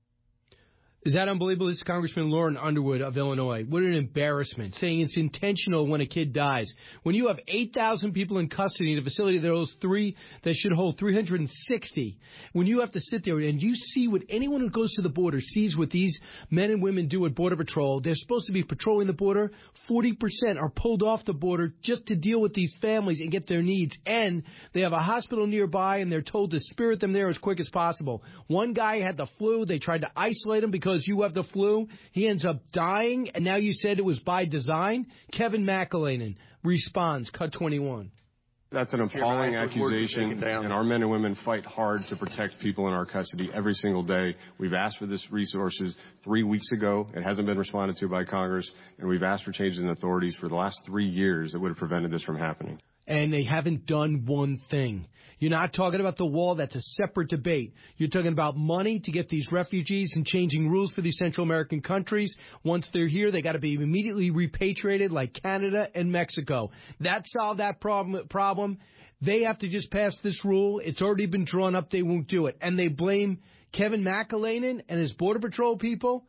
Is that unbelievable? This is Congressman Lauren Underwood of Illinois. What an embarrassment, saying it's intentional when a kid dies. When you have eight thousand people in custody in a facility that holds three, that should hold three hundred sixty, when you have to sit there and you see what anyone who goes to the border sees what these men and women do at Border Patrol, they're supposed to be patrolling the border. forty percent are pulled off the border just to deal with these families and get their needs. And they have a hospital nearby, and they're told to spirit them there as quick as possible. One guy had the flu. They tried to isolate him because you have the flu. He ends up dying, and now you said it was by design. Kevin McAleenan responds, cut twenty-one. That's an appalling accusation, and our men and women fight hard to protect people in our custody every single day. We've asked for this resources three weeks ago. It hasn't been responded to by Congress, and we've asked for changes in authorities for the last three years that would have prevented this from happening. And they haven't done one thing. You're not talking about the wall. That's a separate debate. You're talking about money to get these refugees and changing rules for these Central American countries. Once they're here, they got to be immediately repatriated like Canada and Mexico. That solved that problem. problem. They have to just pass this rule. It's already been drawn up. They won't do it. And they blame Kevin McAleenan and his Border Patrol people.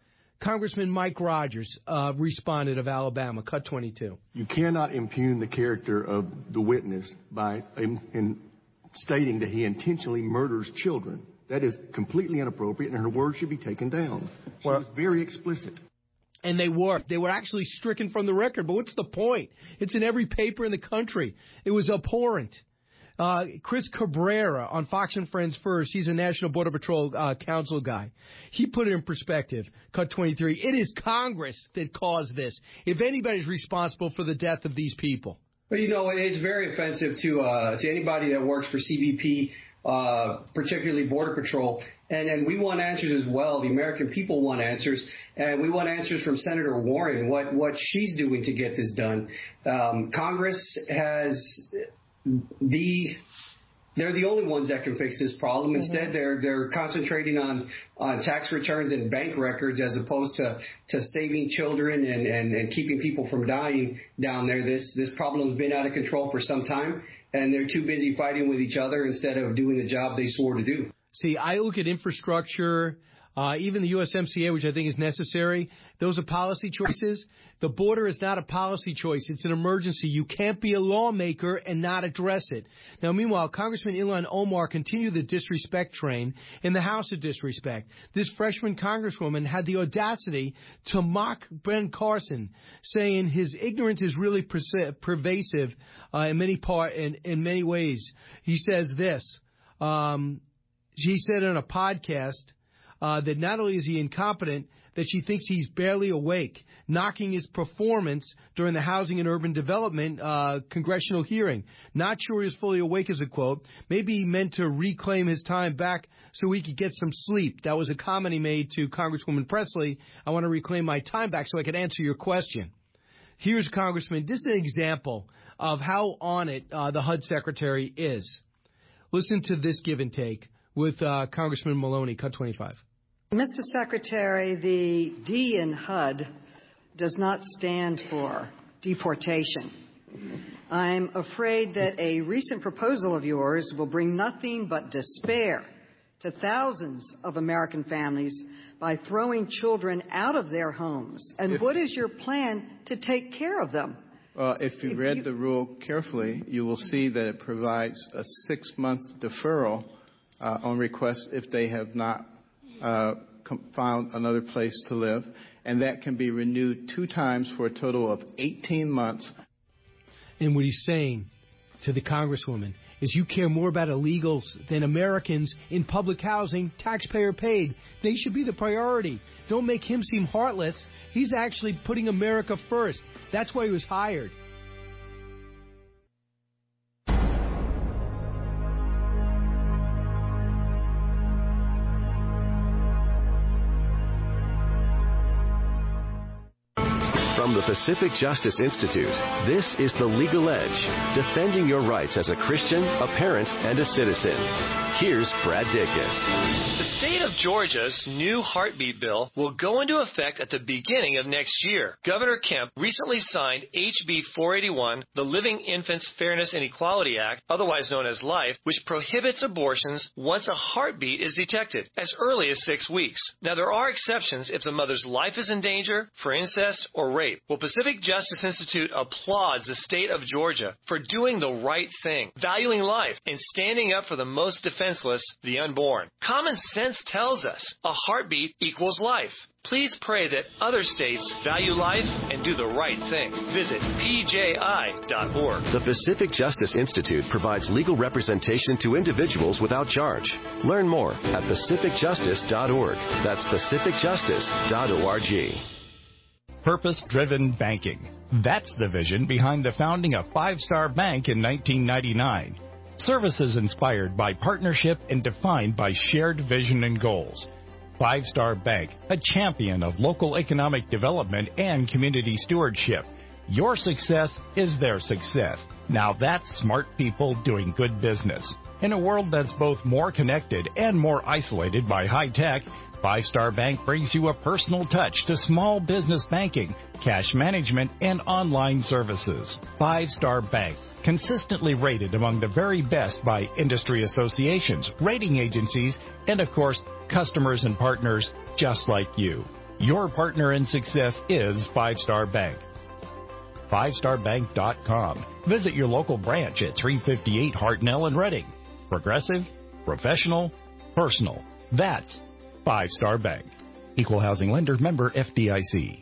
Congressman Mike Rogers uh, responded of Alabama, cut twenty-two. You cannot impugn the character of the witness by in, in stating that he intentionally murders children. That is completely inappropriate, and her words should be taken down. She well, was very explicit. And they were. They were actually stricken from the record. But what's the point? It's in every paper in the country. It was abhorrent. Uh, Chris Cabrera on Fox and Friends First, he's a National Border Patrol uh, Council guy. He put it in perspective, cut twenty-three. It is Congress that caused this. If anybody's responsible for the death of these people. But, you know, it's very offensive to uh, to anybody that works for C B P, uh, particularly Border Patrol. And, and we want answers as well. The American people want answers. And we want answers from Senator Warren, what, what she's doing to get this done. Um, Congress has the they're the only ones that can fix this problem. Instead, mm-hmm. they're they're concentrating on, on tax returns and bank records as opposed to, to saving children and, and, and keeping people from dying down there. This this problem has been out of control for some time, and they're too busy fighting with each other instead of doing the job they swore to do. See, I look at infrastructure, uh, even the U S M C A, which I think is necessary. Those are policy choices. The border is not a policy choice. It's an emergency. You can't be a lawmaker and not address it. Now, meanwhile, Congressman Ilhan Omar continued the disrespect train in the House of Disrespect. This freshman congresswoman had the audacity to mock Ben Carson, saying his ignorance is really perse- pervasive uh, in many part in, in many ways. He says this. Um, She said on a podcast uh, that not only is he incompetent, that she thinks he's barely awake, knocking his performance during the Housing and Urban Development uh, congressional hearing. Not sure he's fully awake is a quote. Maybe he meant to reclaim his time back so he could get some sleep. That was a comment he made to Congresswoman Presley. I want to reclaim my time back so I could answer your question. Here's Congressman. This is an example of how on it uh, the H U D Secretary is. Listen to this give and take with uh, Congressman Maloney, cut twenty-five. Mister Secretary, the D in H U D does not stand for deportation. I'm afraid that a recent proposal of yours will bring nothing but despair to thousands of American families by throwing children out of their homes. And if, what is your plan to take care of them? Well, if you if read you, the rule carefully, you will see that it provides a six-month deferral Uh, on request if they have not uh, com- found another place to live, and that can be renewed two times for a total of eighteen months. And what he's saying to the Congresswoman is you care more about illegals than Americans in public housing, taxpayer paid. They should be the priority. Don't make him seem heartless. He's actually putting America first. That's why he was hired. From the Pacific Justice Institute, this is The Legal Edge, defending your rights as a Christian, a parent, and a citizen. Here's Brad Dickus. The state of Georgia's new heartbeat bill will go into effect at the beginning of next year. Governor Kemp recently signed H B four eighty-one, the Living Infants Fairness and Equality Act, otherwise known as LIFE, which prohibits abortions once a heartbeat is detected, as early as six weeks. Now, there are exceptions if the mother's life is in danger, for incest, or rape. Well, Pacific Justice Institute applauds the state of Georgia for doing the right thing, valuing life, and standing up for the most defenseless, the unborn. Common sense tells us a heartbeat equals life. Please pray that other states value life and do the right thing. Visit P J I dot org. The Pacific Justice Institute provides legal representation to individuals without charge. Learn more at pacific justice dot org. That's pacific justice dot org. Purpose-driven banking. That's the vision behind the founding of Five Star Bank in nineteen ninety-nine. Services inspired by partnership and defined by shared vision and goals. Five Star Bank, a champion of local economic development and community stewardship. Your success is their success. Now that's smart people doing good business. In a world that's both more connected and more isolated by high tech, Five Star Bank brings you a personal touch to small business banking, cash management, and online services. Five Star Bank, consistently rated among the very best by industry associations, rating agencies, and of course, customers and partners just like you. Your partner in success is Five Star Bank. five star bank dot com. Visit your local branch at three fifty-eight Hartnell in Reading. Progressive, professional, personal. That's Five Star Bank. Equal housing lender, member F D I C.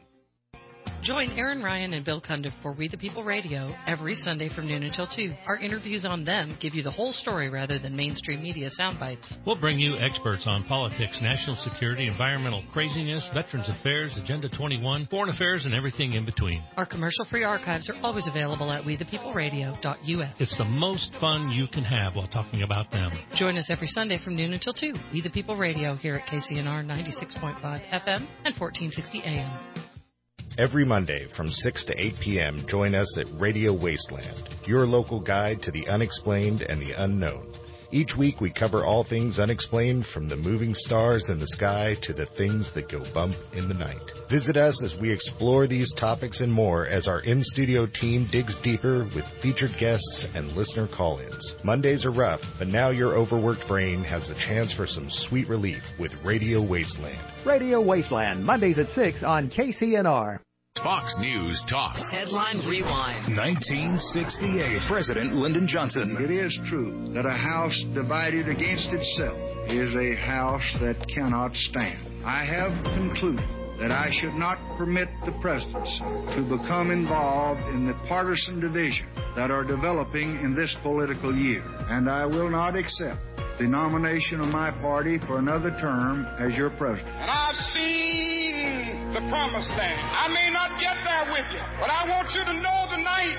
Join Aaron Ryan and Bill Cundiff for We the People Radio every Sunday from noon until two. Our interviews on them give you the whole story rather than mainstream media sound bites. We'll bring you experts on politics, national security, environmental craziness, Veterans Affairs, Agenda twenty-one, foreign affairs, and everything in between. Our commercial-free archives are always available at we the people radio dot U S. It's the most fun you can have while talking about them. Join us every Sunday from noon until two. We the People Radio here at K C N R ninety-six point five F M and fourteen sixty A M. Every Monday from six to eight p.m., join us at Radio Wasteland, your local guide to the unexplained and the unknown. Each week we cover all things unexplained, from the moving stars in the sky to the things that go bump in the night. Visit us as we explore these topics and more as our in-studio team digs deeper with featured guests and listener call-ins. Mondays are rough, but now your overworked brain has a chance for some sweet relief with Radio Wasteland. Radio Wasteland, Mondays at six on K C N R. Fox News Talk. Headline Rewind. nineteen sixty-eight. President Lyndon Johnson. It is true that a house divided against itself is a house that cannot stand. I have concluded that I should not permit the presidency to become involved in the partisan division that are developing in this political year, and I will not accept the nomination of my party for another term as your president. And I've seen the promised land. I may not get there with you, but I want you to know tonight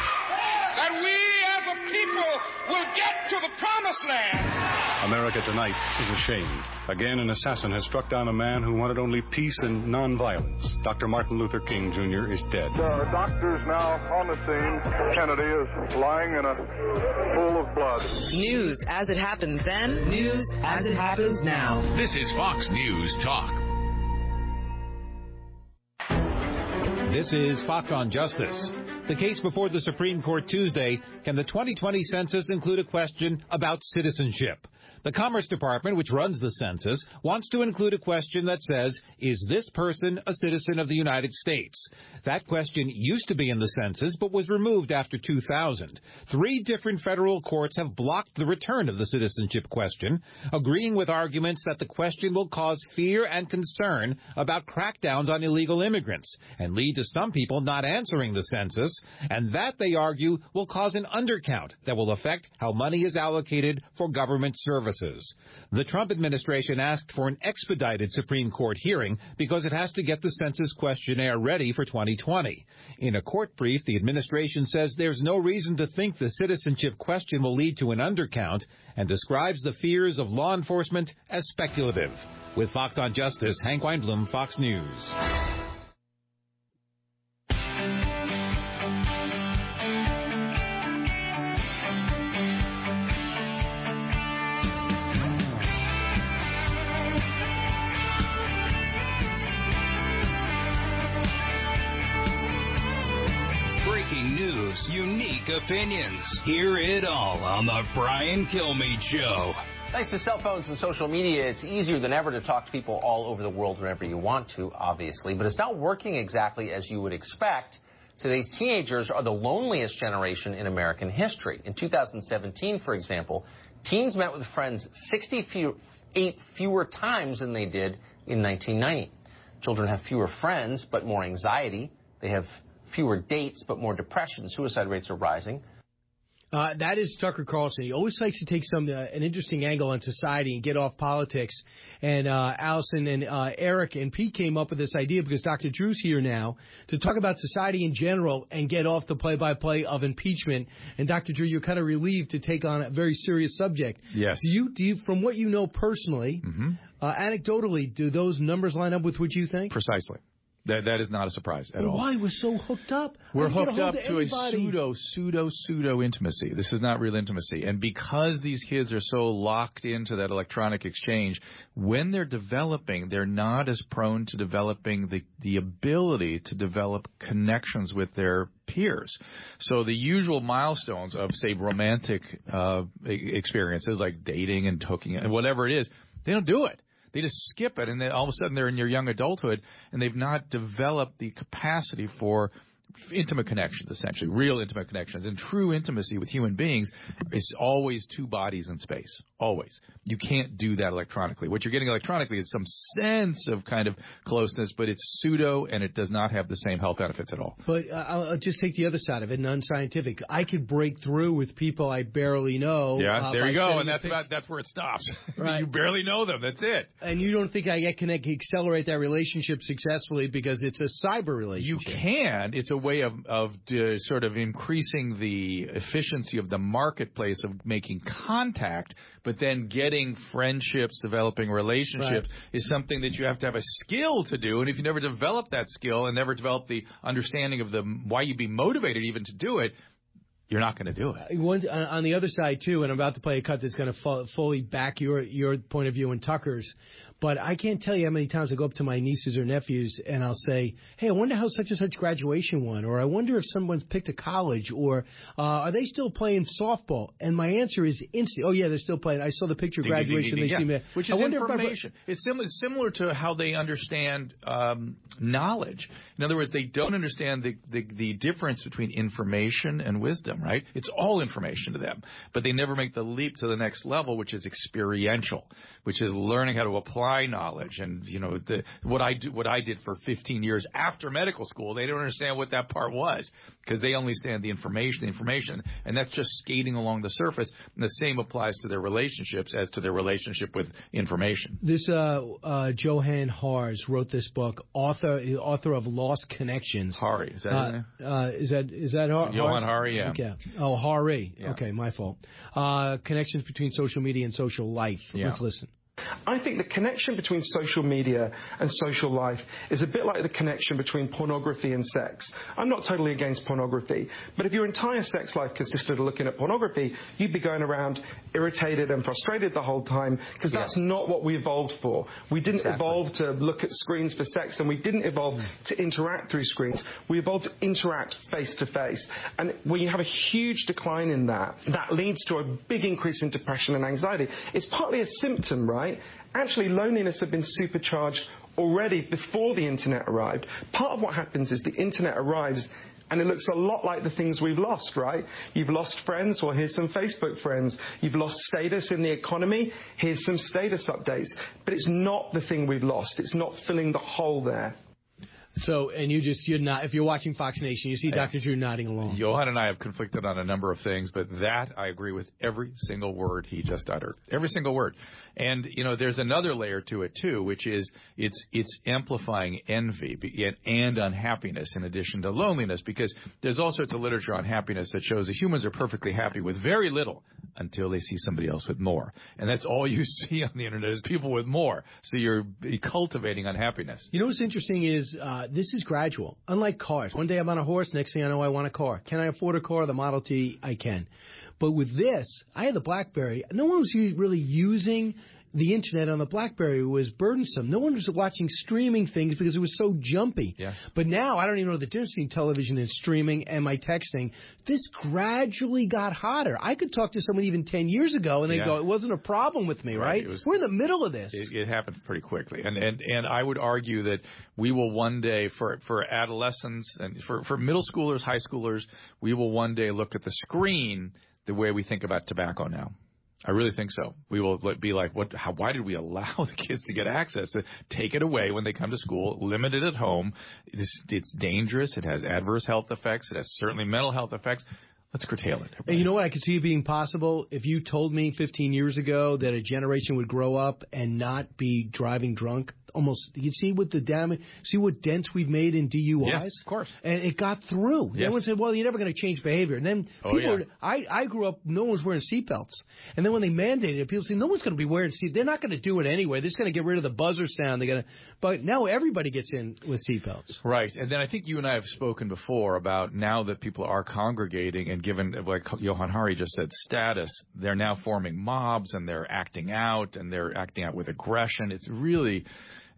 that we as a people will get to the promised land. America tonight is ashamed. Again, an assassin has struck down a man who wanted only peace and nonviolence. Doctor Martin Luther King Junior is dead. There are doctors now on the scene. Kennedy is lying in a pool of blood. News as it happens then, news as it happens now. This is Fox News Talk. This is Fox on Justice. The case before the Supreme Court Tuesday: can the twenty twenty census include a question about citizenship? The Commerce Department, which runs the census, wants to include a question that says, is this person a citizen of the United States? That question used to be in the census, but was removed after two thousand. Three different federal courts have blocked the return of the citizenship question, agreeing with arguments that the question will cause fear and concern about crackdowns on illegal immigrants and lead to some people not answering the census, and that, they argue, will cause an undercount that will affect how money is allocated for government services. The Trump administration asked for an expedited Supreme Court hearing because it has to get the census questionnaire ready for twenty twenty. In a court brief, the administration says there's no reason to think the citizenship question will lead to an undercount and describes the fears of law enforcement as speculative. With Fox on Justice, Hank Weinblum, Fox News. Unique opinions. Hear it all on the Brian Kilmeade Show. Thanks to cell phones and social media, it's easier than ever to talk to people all over the world whenever you want to, obviously. But it's not working exactly as you would expect. Today's teenagers are the loneliest generation in American history. In two thousand seventeen, for example, teens met with friends sixty-eight fewer times than they did in nineteen ninety. Children have fewer friends, but more anxiety. They have fewer dates, but more depression. Suicide rates are rising. Uh, that is Tucker Carlson. He always likes to take some uh, an interesting angle on society and get off politics. And uh, Allison and uh, Eric and Pete came up with this idea because Doctor Drew's here now to talk about society in general and get off the play-by-play of impeachment. And Doctor Drew, you're kind of relieved to take on a very serious subject. Yes. Do you, do you, from what you know personally, mm-hmm. uh, anecdotally, do those numbers line up with what you think? Precisely. That that is not a surprise at well, all. Why? We're so hooked up. We're hooked a up to a pseudo, pseudo, pseudo intimacy. This is not real intimacy. And because these kids are so locked into that electronic exchange, when they're developing, they're not as prone to developing the, the ability to develop connections with their peers. So the usual milestones of, say, romantic uh, experiences like dating and hooking and whatever it is, they don't do it. They just skip it, and then all of a sudden they're in your young adulthood, and they've not developed the capacity for intimate connections, essentially, real intimate connections. And true intimacy with human beings is always two bodies in space, always. You can't do that electronically. What you're getting electronically is some sense of kind of closeness, but it's pseudo, and it does not have the same health benefits at all. But uh, I'll I'll just take the other side of it, unscientific. I could break through with people I barely know. Yeah, uh, there you go, and that's pic- about that's where it stops. Right. You barely know them. That's it. And you don't think I get connect, accelerate that relationship successfully because it's a cyber relationship? You can. It's a way of of uh, sort of increasing the efficiency of the marketplace of making contact, but then getting friendships, developing relationships Right. is something that you have to have a skill to do. And if you never develop that skill and never develop the understanding of the why you'd be motivated even to do it, you're not going to do it. One, on the other side, too, and I'm about to play a cut that's going to fu- fully back your your point of view and Tucker's, but I can't tell you how many times I go up to my nieces or nephews and I'll say, hey, I wonder how such and such graduation went, or I wonder if someone's picked a college, or uh, are they still playing softball? And my answer is instant. Oh, yeah, they're still playing. I saw the picture of Ding, ding, graduation. ding, ding, They yeah. seem to, Which I is wonder if my bro- information. It's similar, similar to how they understand um, knowledge. In other words, they don't understand the, the, the difference between information and wisdom, right? It's all information to them. But they never make the leap to the next level, which is experiential, which is learning how to apply knowledge. And, you know, the, what I do, what I did for fifteen years after medical school, they don't understand what that part was because they only understand the information, the information, and that's just skating along the surface. And the same applies to their relationships as to their relationship with information. This uh, uh, Johan Hars wrote this book, author author of Lost Connections. Hari, is that uh, his name? Uh, is that is that Har- Johan Hars? Hari, yeah. Okay. Oh, Hari. Yeah. Okay, my fault. Uh, connections between social media and social life. Yeah. Let's listen. I think the connection between social media and social life is a bit like the connection between pornography and sex. I'm not totally against pornography, but if your entire sex life consisted of looking at pornography, you'd be going around irritated and frustrated the whole time because that's yeah. not what we evolved for. We didn't exactly. evolve to look at screens for sex, and we didn't evolve mm. to interact through screens. We evolved to interact face to face. And when you have a huge decline in that, that leads to a big increase in depression and anxiety. It's partly a symptom, right? Actually, loneliness had been supercharged already before the internet arrived. Part of what happens is the internet arrives and it looks a lot like the things we've lost, right? You've lost friends, well, here's some Facebook friends. You've lost status in the economy, here's some status updates. But it's not the thing we've lost. It's not filling the hole there. So, and you just, you're not, if you're watching Fox Nation, you see Doctor Drew nodding along. Johan and I have conflicted on a number of things, but that I agree with every single word he just uttered. Every single word. And, you know, there's another layer to it, too, which is it's it's amplifying envy and unhappiness in addition to loneliness, because there's all sorts of literature on happiness that shows that humans are perfectly happy with very little until they see somebody else with more. And that's all you see on the internet is people with more. So you're cultivating unhappiness. You know what's interesting is uh, this is gradual. Unlike cars. One day I'm on a horse, next thing I know I want a car. Can I afford a car? The Model T, I can. But with this, I had the BlackBerry. No one was really using the internet on the BlackBerry. It was burdensome. No one was watching streaming things because it was so jumpy. Yes. But now I don't even know the difference between television and streaming and my texting. This gradually got hotter. I could talk to someone even ten years ago and they'd yeah. go, it wasn't a problem with me, right? right? Was, We're in the middle of this. It, it happened pretty quickly. And, and and I would argue that we will one day, for, for adolescents and for, for middle schoolers, high schoolers, we will one day look at the screen the way we think about tobacco now. I really think so. We will be like, what? How, why did we allow the kids to get access? To take it away when they come to school, limit it at home. It's, it's dangerous. It has adverse health effects. It has certainly mental health effects. Let's curtail it. And you know what? I could see it being possible if you told me fifteen years ago that a generation would grow up and not be driving drunk. Almost, you see what the damage, see what dents we've made in D U Is? Yes, of course. And it got through. Yes. Everyone said, well, you're never going to change behavior. And then oh, people, yeah. were, I, I grew up, no one was wearing seatbelts. And then when they mandated it, people say, no one's going to be wearing seatbelts. They're not going to do it anyway. They're just going to get rid of the buzzer sound. They're going to, but now everybody gets in with seatbelts. Right. And then I think you and I have spoken before about now that people are congregating and given, like Johan Hari just said, status, they're now forming mobs and they're acting out and they're acting out with aggression. It's really...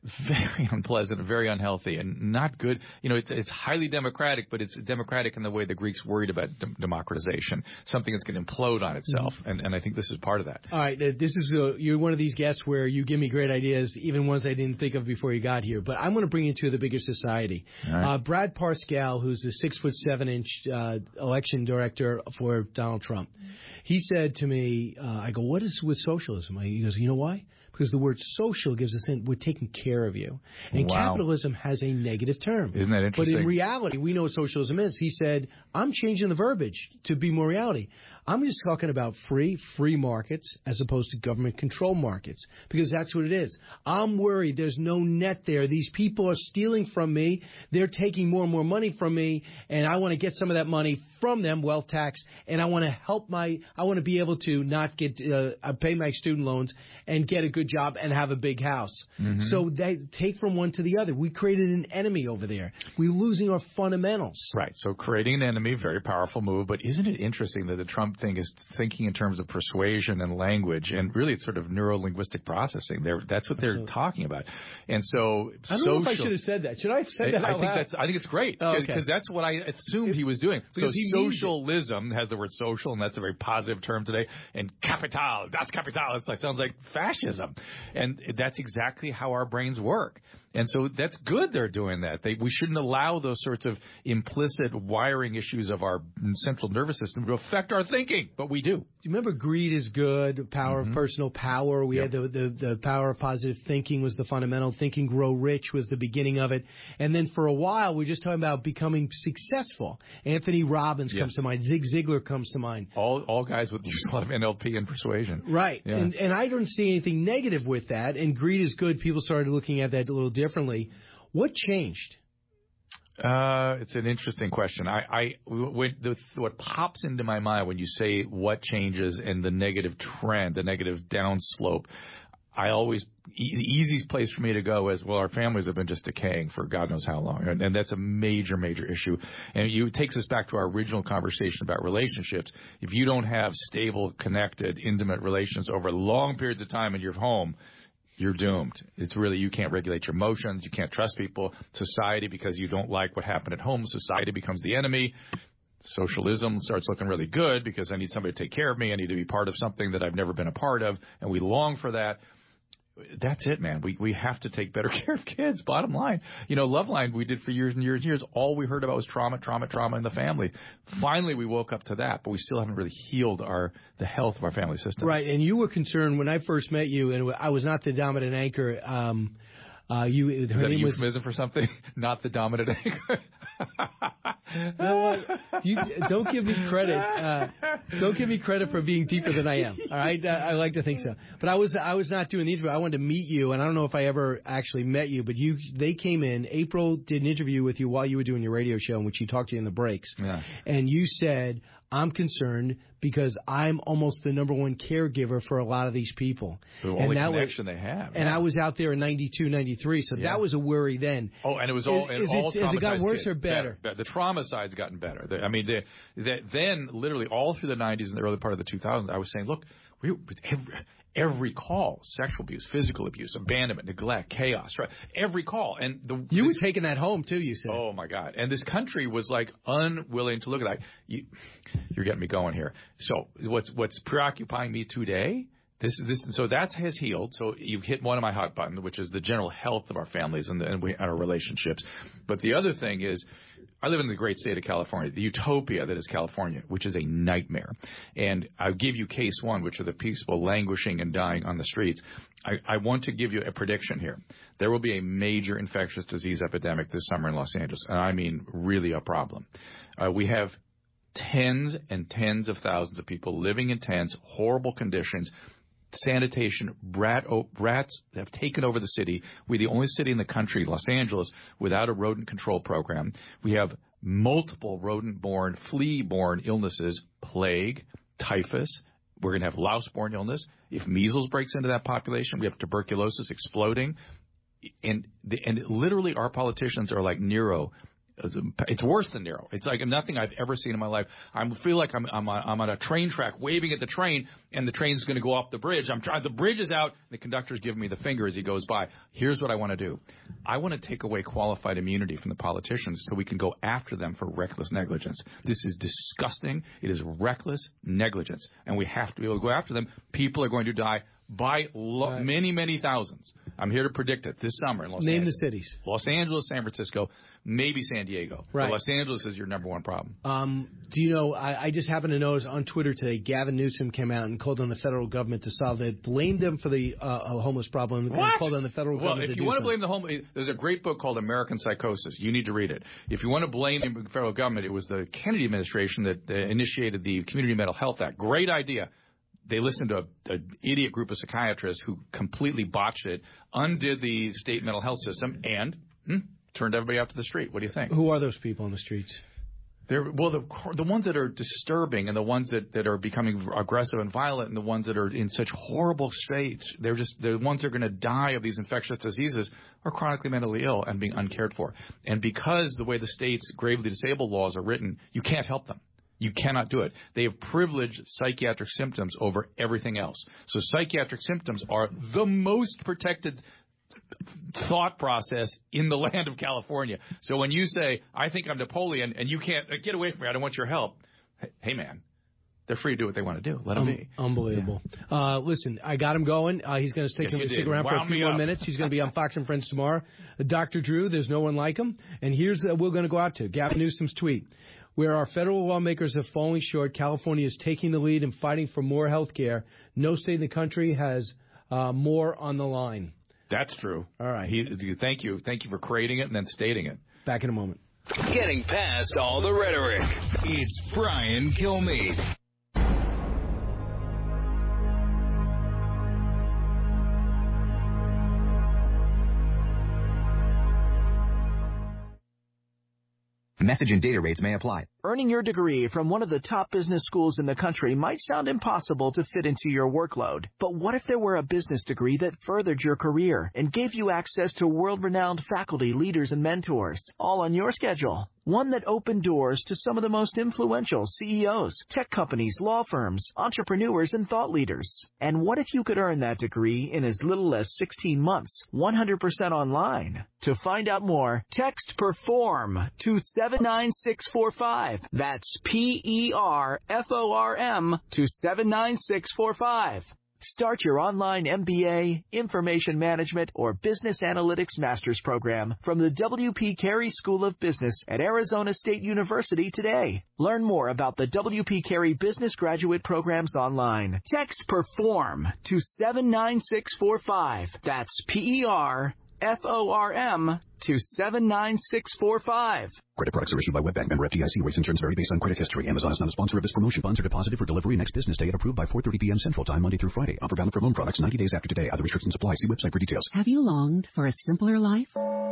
very unpleasant, very unhealthy, and not good. You know, it's it's highly democratic, but it's democratic in the way the Greeks worried about de- democratization, something that's going to implode on itself, mm-hmm. and, and I think this is part of that. All right, uh, this is uh, you're one of these guests where you give me great ideas, even ones I didn't think of before you got here, but I'm going to bring you to the bigger society. Right. Uh, Brad Parscale, who's the six foot seven inch uh, election director for Donald Trump, he said to me, uh, I go, what is with socialism? He goes, you know why? Because the word social gives us in, we're taking care of you. And wow. capitalism has a negative term. Isn't that interesting? But in reality, we know what socialism is. He said, I'm changing the verbiage to be more reality. I'm just talking about free, free markets as opposed to government control markets, because that's what it is. I'm worried there's no net there. These people are stealing from me. They're taking more and more money from me, and I want to get some of that money from them, wealth tax, and I want to help my, I want to be able to not get, uh, pay my student loans and get a good job and have a big house. Mm-hmm. So they take from one to the other. We created an enemy over there. We're losing our fundamentals. Right. So creating an enemy, very powerful move. But isn't it interesting that the Trump thing is thinking in terms of persuasion and language, and really it's sort of neuro-linguistic processing. They're, that's what they're Absolutely. talking about. And so I don't social, know if I should have said that. Should I have said that I, out I think loud? that's. I think it's great because oh, okay. that's what I assumed it, he was doing. Because so he socialism has the word social, and that's a very positive term today. And capital, das Kapital, it's like, sounds like fascism. And that's exactly how our brains work. And so that's good they're doing that. They, we shouldn't allow those sorts of implicit wiring issues of our central nervous system to affect our thinking, but we do. Do you remember greed is good, power mm-hmm. of personal power? We yep. had the, the, the power of positive thinking was the fundamental. Think and Grow Rich was the beginning of it. And then for a while, we we're just talking about becoming successful. Anthony Robbins yes. comes to mind. Zig Ziglar comes to mind. All all guys with use a lot of N L P and persuasion. Right. Yeah. And, and I don't see anything negative with that. And greed is good. People started looking at that a little differently. What changed? Uh, it's an interesting question. I, I when, the, what pops into my mind when you say what changes and the negative trend, the negative downslope, I always e- the easiest place for me to go is, well, our families have been just decaying for God knows how long, and, and that's a major, major issue. And you, it takes us back to our original conversation about relationships. If you don't have stable, connected, intimate relations over long periods of time in your home, you're doomed. It's really, you can't regulate your emotions. You can't trust people. Society, because you don't like what happened at home, society becomes the enemy. Socialism starts looking really good because I need somebody to take care of me. I need to be part of something that I've never been a part of, and we long for that. That's it, man. We we have to take better care of kids, bottom line. You know, Loveline we did for years and years and years. All we heard about was trauma, trauma, trauma in the family. Finally, we woke up to that, but we still haven't really healed our the health of our family system. Right, and you were concerned when I first met you, and I was not the dominant anchor. Um, uh, you, Is her that a name euphemism was, for something? Not the dominant anchor? You know what? You, don't give me credit. Uh, don't give me credit for being deeper than I am. All right, I, I like to think so. But I was I was not doing the interview. I wanted to meet you, and I don't know if I ever actually met you. But you, they came in. April did an interview with you while you were doing your radio show, in which she talked to you in the breaks. Yeah. And you said, I'm concerned because I'm almost the number one caregiver for a lot of these people. The and only that connection was, they have. And yeah. I was out there in ninety-two, ninety-three, so yeah. that was a worry then. Oh, and it was all, is, and is all it, Has it gotten worse kids. or better? better? The trauma side's gotten better. The, I mean, the, the, then literally all through the nineties and the early part of the two thousands, I was saying, look, we, every, every call, sexual abuse, physical abuse, abandonment, neglect, chaos, right? Every call. And the, You this, were taking that home, too, you said. Oh, my God. And this country was, like, unwilling to look at that. You, you're getting me going here. So what's what's preoccupying me today, this this so that has healed. So you've hit one of my hot buttons, which is the general health of our families and, the, and, we, and our relationships. But the other thing is, I live in the great state of California, the utopia that is California, which is a nightmare. And I'll give you case one, which are the people languishing and dying on the streets. I, I want to give you a prediction here. There will be a major infectious disease epidemic this summer in Los Angeles, and I mean really a problem. Uh, we have tens and tens of thousands of people living in tents, horrible conditions, sanitation, rat, oh, rats have taken over the city. We're the only city in the country, Los Angeles, without a rodent control program. We have multiple rodent-borne, flea-borne illnesses, plague, typhus. We're going to have louse-borne illness. If measles breaks into that population, we have tuberculosis exploding. And, the, and literally our politicians are like Nero, It's worse than narrow. It's like nothing I've ever seen in my life. I feel like I'm I'm on, I'm on a train track waving at the train, and the train's going to go off the bridge. I'm trying. The bridge is out. The conductor's giving me the finger as he goes by. Here's what I want to do. I want to take away qualified immunity from the politicians so we can go after them for reckless negligence. This is disgusting. It is reckless negligence, and we have to be able to go after them. People are going to die by lo- right. many, many thousands. I'm here to predict it this summer in Los Name Angeles. the cities. Los Angeles, San Francisco, maybe San Diego. Right. But Los Angeles is your number one problem. Um, do you know, I, I just happened to notice on Twitter today, Gavin Newsom came out and called on the federal government to solve it, blamed them for the uh, homeless problem, and what? called on the federal well, government to if do you want something. to blame the home, there's a great book called American Psychosis. You need to read it. If you want to blame the federal government, it was the Kennedy administration that uh, initiated the Community Mental Health Act. Great idea. They listened to an idiot group of psychiatrists who completely botched it, undid the state mental health system, and hmm, turned everybody out to the street. What do you think? Who are those people on the streets? They're, well, the the ones that are disturbing and the ones that, that are becoming aggressive and violent and the ones that are in such horrible states, they're just the ones that are going to die of these infectious diseases are chronically mentally ill and being uncared for. And because the way the state's gravely disabled laws are written, you can't help them. You cannot do it. They have privileged psychiatric symptoms over everything else. So psychiatric symptoms are the most protected thought process in the land of California. So when you say, I think I'm Napoleon, and you can't, get away from me, I don't want your help. Hey, man, they're free to do what they want to do. Let them um, be. Unbelievable. Yeah. Uh, listen, I got him going. Uh, he's going to stick, yes, stick around Wound for a few more up. minutes. He's going to be on Fox and Friends tomorrow. Uh, Doctor Drew, there's no one like him. And here's uh, we're going to go out to Gavin Newsom's tweet. Where our federal lawmakers have fallen short, California is taking the lead in fighting for more health care. No state in the country has uh, more on the line. That's true. All right. He, thank you. Thank you for creating it and then stating it. Back in a moment. Getting past all the rhetoric, it's Brian Kilmeade. Message and data rates may apply. Earning your degree from one of the top business schools in the country might sound impossible to fit into your workload. But what if there were a business degree that furthered your career and gave you access to world-renowned faculty, leaders, and mentors, all on your schedule? One that opened doors to some of the most influential C E Os, tech companies, law firms, entrepreneurs, and thought leaders. And what if you could earn that degree in as little as sixteen months, one hundred percent online? To find out more, text PERFORM to seven nine six four five. That's P E R F O R M to seven nine six four five. Start your online M B A, Information Management, or Business Analytics Master's Program from the W P Carey School of Business at Arizona State University today. Learn more about the W P Carey Business Graduate Programs online. Text PERFORM to seven nine six four five. That's P E R F O R M to seven nine six four five. Credit products are issued by WebBank, member F D I C. Rates and terms vary based on credit history. Amazon is not a sponsor of this promotion. Funds are deposited for delivery next business day and approved by four thirty p.m. Central Time, Monday through Friday. Offer valid for loan products ninety days after today. Other restrictions apply. See website for details. Have you longed for a simpler life?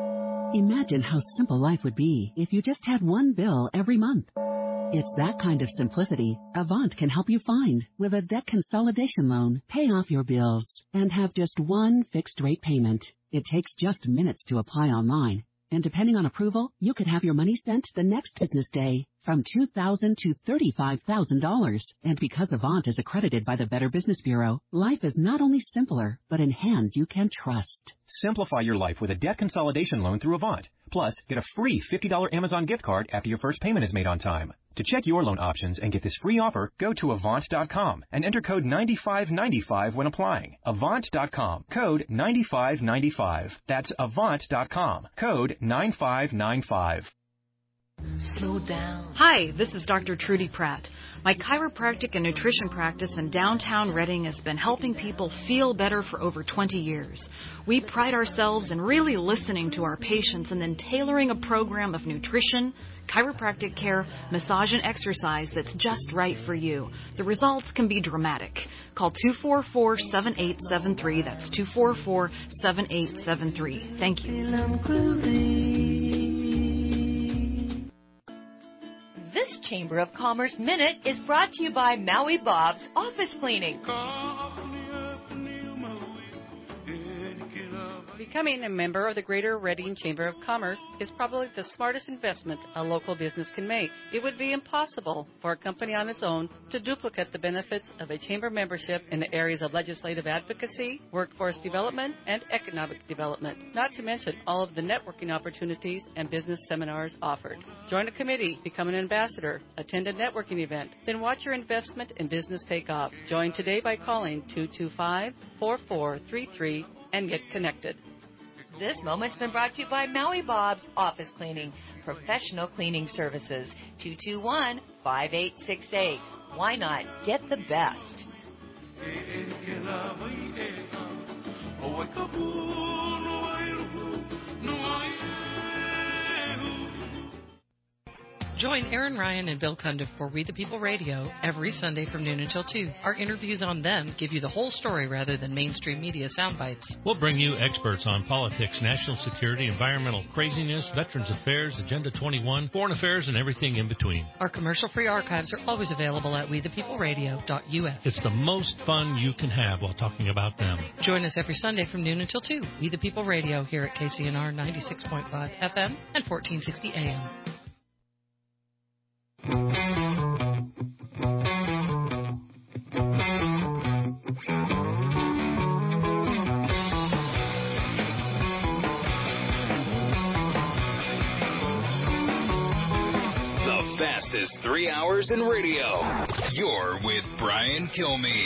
Imagine how simple life would be if you just had one bill every month. It's that kind of simplicity Avant can help you find. With a debt consolidation loan, pay off your bills and have just one fixed rate payment. It takes just minutes to apply online. And depending on approval, you could have your money sent the next business day. From two thousand dollars to thirty-five thousand dollars. And because Avant is accredited by the Better Business Bureau, life is not only simpler, but in hands you can trust. Simplify your life with a debt consolidation loan through Avant. Plus, get a free fifty dollars Amazon gift card after your first payment is made on time. To check your loan options and get this free offer, go to Avant dot com and enter code nine five nine five when applying. Avant dot com, code nine five nine five. That's Avant dot com, code nine five nine five. Slow down. Hi, this is Doctor Trudy Pratt. My chiropractic and nutrition practice in downtown Redding has been helping people feel better for over twenty years. We pride ourselves in really listening to our patients and then tailoring a program of nutrition, chiropractic care, massage, and exercise that's just right for you. The results can be dramatic. Call two four four, seven eight seven three. That's two four four, seven eight seven three. Thank you. This Chamber of Commerce Minute is brought to you by Maui Bob's Office Cleaning. Becoming a member of the Greater Reading Chamber of Commerce is probably the smartest investment a local business can make. It would be impossible for a company on its own to duplicate the benefits of a chamber membership in the areas of legislative advocacy, workforce development, and economic development, not to mention all of the networking opportunities and business seminars offered. Join a committee, become an ambassador, attend a networking event, then watch your investment in business take off. Join today by calling two two five, four four three three and get connected. This moment's been brought to you by Maui Bob's Office Cleaning, professional cleaning services. two two one, five eight six eight. Why not get the best? Join Aaron Ryan and Bill Cundiff for We the People Radio every Sunday from noon until two. Our interviews on them give you the whole story rather than mainstream media sound bites. We'll bring you experts on politics, national security, environmental craziness, Veterans Affairs, Agenda twenty-one, foreign affairs, and everything in between. Our commercial-free archives are always available at we the people radio dot U S. It's the most fun you can have while talking about them. Join us every Sunday from noon until two. We the People Radio here at K C N R ninety-six point five F M and fourteen sixty A M. Fastest three hours in radio. You're with Brian Kilmeade.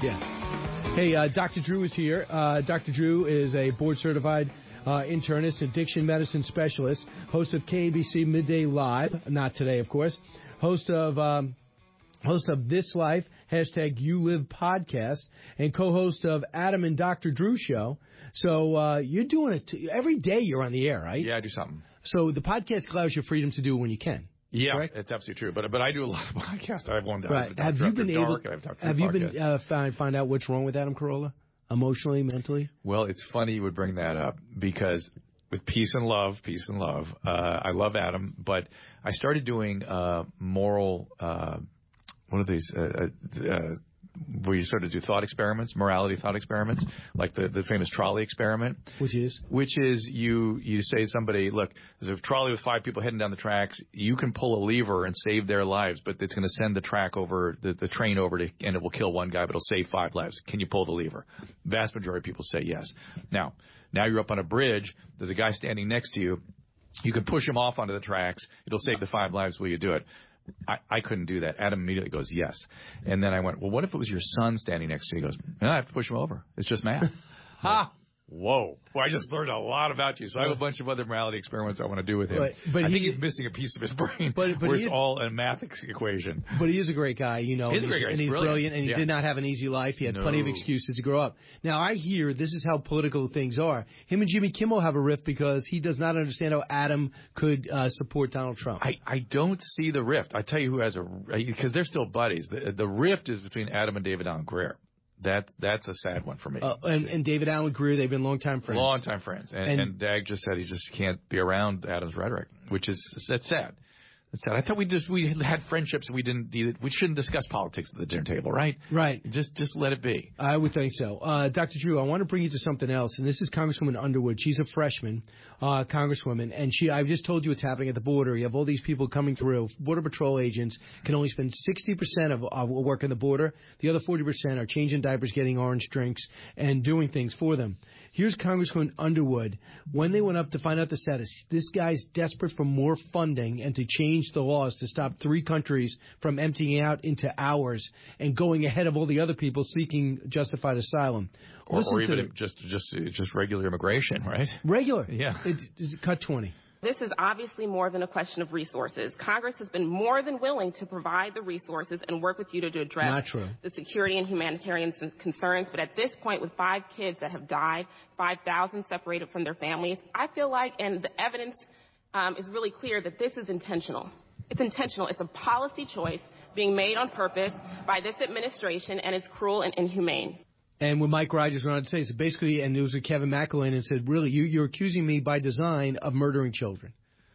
Yeah. Hey, uh, Doctor Drew is here. Uh, Doctor Drew is a board-certified uh, internist, addiction medicine specialist, host of K A B C Midday Live, not today, of course, host of um, host of This Life, hashtag You Live podcast, and co-host of Adam and Doctor Drew Show. So uh, you're doing it t- every day. You're on the air, right? Yeah, I do something. So the podcast allows you freedom to do it when you can. Yeah, correct? That's absolutely true. But but I do a lot of podcasts. I have one. Right. Have you been able? Dark, Have you been uh, find find out what's wrong with Adam Carolla, emotionally, mentally? Well, it's funny you would bring that up because with peace and love, peace and love. Uh, I love Adam, but I started doing uh, moral. Uh, what are these? Uh, uh, where you sort of do thought experiments, morality thought experiments, like the, the famous trolley experiment. Which is? Which is you, you say to somebody, look, there's a trolley with five people heading down the tracks. You can pull a lever and save their lives, but it's going to send the track over, the, the train over, to, and it will kill one guy, but it'll save five lives. Can you pull the lever? Vast majority of people say yes. Now, now you're up on a bridge. There's a guy standing next to you. You can push him off onto the tracks. It'll save the five lives. Will you do it? I, I couldn't do that. Adam immediately goes, yes. And then I went, well, what if it was your son standing next to you? He goes, no, I have to push him over. It's just math. Ha! Whoa. Well, I just learned a lot about you. So I have a bunch of other morality experiments I want to do with him. But, but I he, think he's missing a piece of his brain but, but where it's is, all a math equation. But he is a great guy, you know. He's a great guy. And he's he's brilliant. brilliant, and he yeah. did not have an easy life. He had no. plenty of excuses to grow up. Now, I hear this is how political things are. Him and Jimmy Kimmel have a rift because he does not understand how Adam could uh, support Donald Trump. I, I don't see the rift. I tell you who has a – because they're still buddies. The, the rift is between Adam and David Allen Greer. That's that's a sad one for me. Uh, and, and David Allen Greer, they've been longtime friends. Longtime friends. And, and, and Dag just said he just can't be around Adam's rhetoric, which is that's sad. That's sad. I thought we just we had friendships. We didn't. We shouldn't discuss politics at the dinner table, right? Right. Just just let it be. I would think so. Uh, Doctor Drew, I want to bring you to something else, and this is Congresswoman Underwood. She's a freshman uh, congresswoman, and she. I've just told you what's happening at the border. You have all these people coming through. Border Patrol agents can only spend sixty percent of uh, work on the border. The other forty percent are changing diapers, getting orange drinks, and doing things for them. Here's Congresswoman Underwood. When they went up to find out the status, this guy's desperate for more funding and to change the laws to stop three countries from emptying out into ours and going ahead of all the other people seeking justified asylum. Or, or even just just just regular immigration, right? Regular. Yeah. It's, it's cut twenty. This is obviously more than a question of resources. Congress has been more than willing to provide the resources and work with you to, to address the security and humanitarian concerns. But at this point, with five kids that have died, five thousand separated from their families, I feel like, and the evidence um, is really clear, that this is intentional. It's intentional. It's a policy choice being made on purpose by this administration, and it's cruel and inhumane. And when Mike Rogers went on to say, so basically, and it was with Kevin McElwain, and said, really, you, you're accusing me by design of murdering children.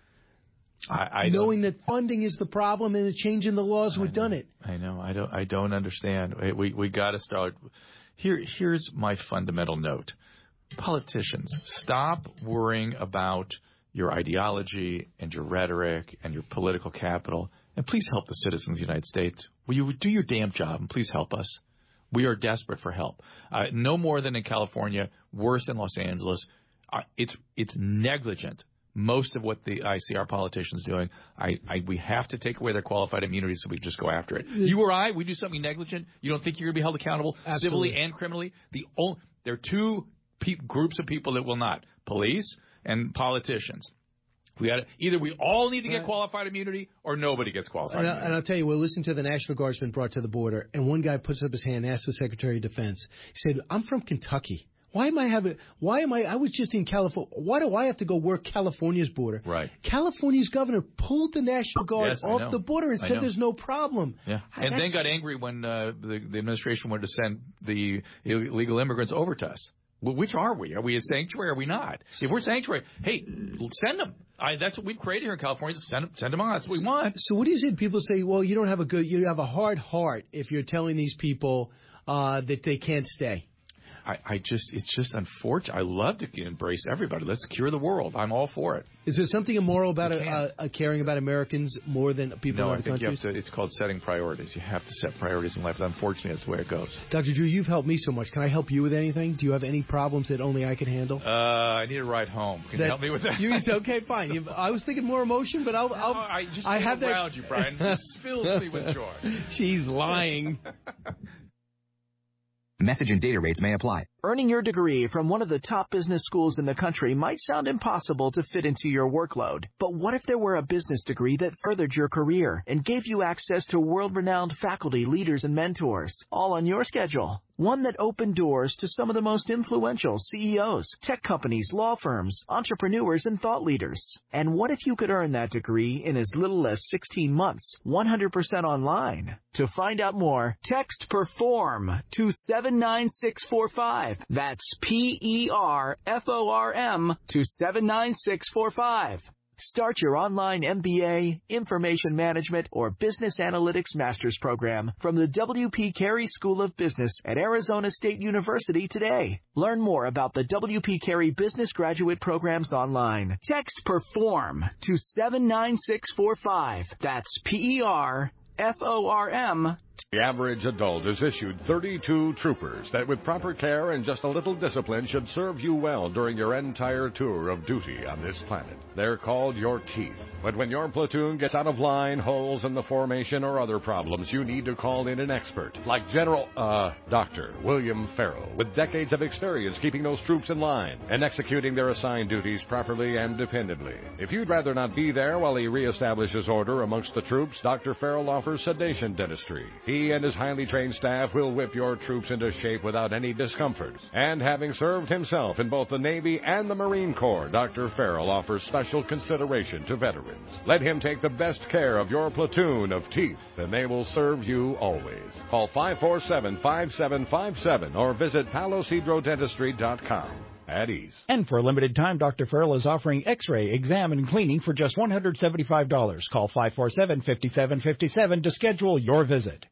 I, I Knowing that funding is the problem and changing the laws would have done it. I know. I don't. I don't understand. We we got to start. Here here's my fundamental note. politicians, stop worrying about your ideology and your rhetoric and your political capital, and please help the citizens of the United States. Will you do your damn job and please help us? We are desperate for help. Uh, no more than in California, worse in Los Angeles. Uh, it's it's negligent. Most of what the I see our politicians doing, I, I we have to take away their qualified immunity so we just go after it. You or I, we do something negligent. You don't think you're going to be held accountable Absolutely. civilly and criminally? The only, there are two pe- groups of people that will not: police and politicians. We got either we all need to get qualified immunity or nobody gets qualified and, I, immunity. and I'll tell you, we'll listen to the National Guardsmen brought to the border, and one guy puts up his hand and asks the Secretary of Defense. He said, "I'm from Kentucky. Why am I having? Why am I? I was just in California. Why do I have to go work California's border?" Right. California's governor pulled the National Guard Yes, I off know. the border and I said know. there's no problem. Yeah, I- and then that's- got angry when uh, the, the administration wanted to send the illegal immigrants over to us. Well, which are we? Are we a sanctuary or are we not? If we're sanctuary, hey, send them. I, that's what we've created here in California. Send them, send them on. That's what we want. So what do you say? People say, well, you don't have a good, you have a hard heart if you're telling these people uh, that they can't stay. I, I just, it's just unfortunate. I love to embrace everybody. Let's cure the world. I'm all for it. Is there something immoral about a, uh, uh, caring about Americans more than people No, in I other think you countries? have to. It's called setting priorities. You have to set priorities in life. Unfortunately, that's the way it goes. Doctor Drew, you've helped me so much. Can I help you with anything? Do you have any problems that only I can handle? Uh, I need a ride home. Can That- you help me with that? You, okay, fine. You, I was thinking more emotion, but I'll. I'll No, I just I being have that- around you, Brian. This fills me with joy. She's lying. Message and data rates may apply. Earning your degree from one of the top business schools in the country might sound impossible to fit into your workload. But what if there were a business degree that furthered your career and gave you access to world-renowned faculty, leaders, and mentors, all on your schedule? One that opened doors to some of the most influential C E Os, tech companies, law firms, entrepreneurs, and thought leaders. And what if you could earn that degree in as little as sixteen months, one hundred percent online? To find out more, text PERFORM to seven nine six four five. That's P E R F O R M to seven nine six four five. Start your online M B A, Information Management, or Business Analytics Master's Program from the W P Carey School of Business at Arizona State University today. Learn more about the W P Carey Business Graduate Programs online. Text PERFORM to seven nine six four five. That's P E R F O R M. The average adult is issued thirty-two troopers that with proper care and just a little discipline should serve you well during your entire tour of duty on this planet. They're called your teeth. But when your platoon gets out of line, holes in the formation, or other problems, you need to call in an expert like General, uh, Doctor William Farrell, with decades of experience keeping those troops in line and executing their assigned duties properly and dependably. If you'd rather not be there while he reestablishes order amongst the troops, Doctor Farrell offers sedation dentistry. He and his highly trained staff will whip your troops into shape without any discomfort. And having served himself in both the Navy and the Marine Corps, Doctor Farrell offers special consideration to veterans. Let him take the best care of your platoon of teeth, and they will serve you always. Call five four seven, five seven five seven or visit palo cedro dentistry dot com. At ease. And for a limited time, Doctor Farrell is offering X-ray, exam, and cleaning for just one hundred seventy-five dollars. Call five four seven, five seven five seven to schedule your visit.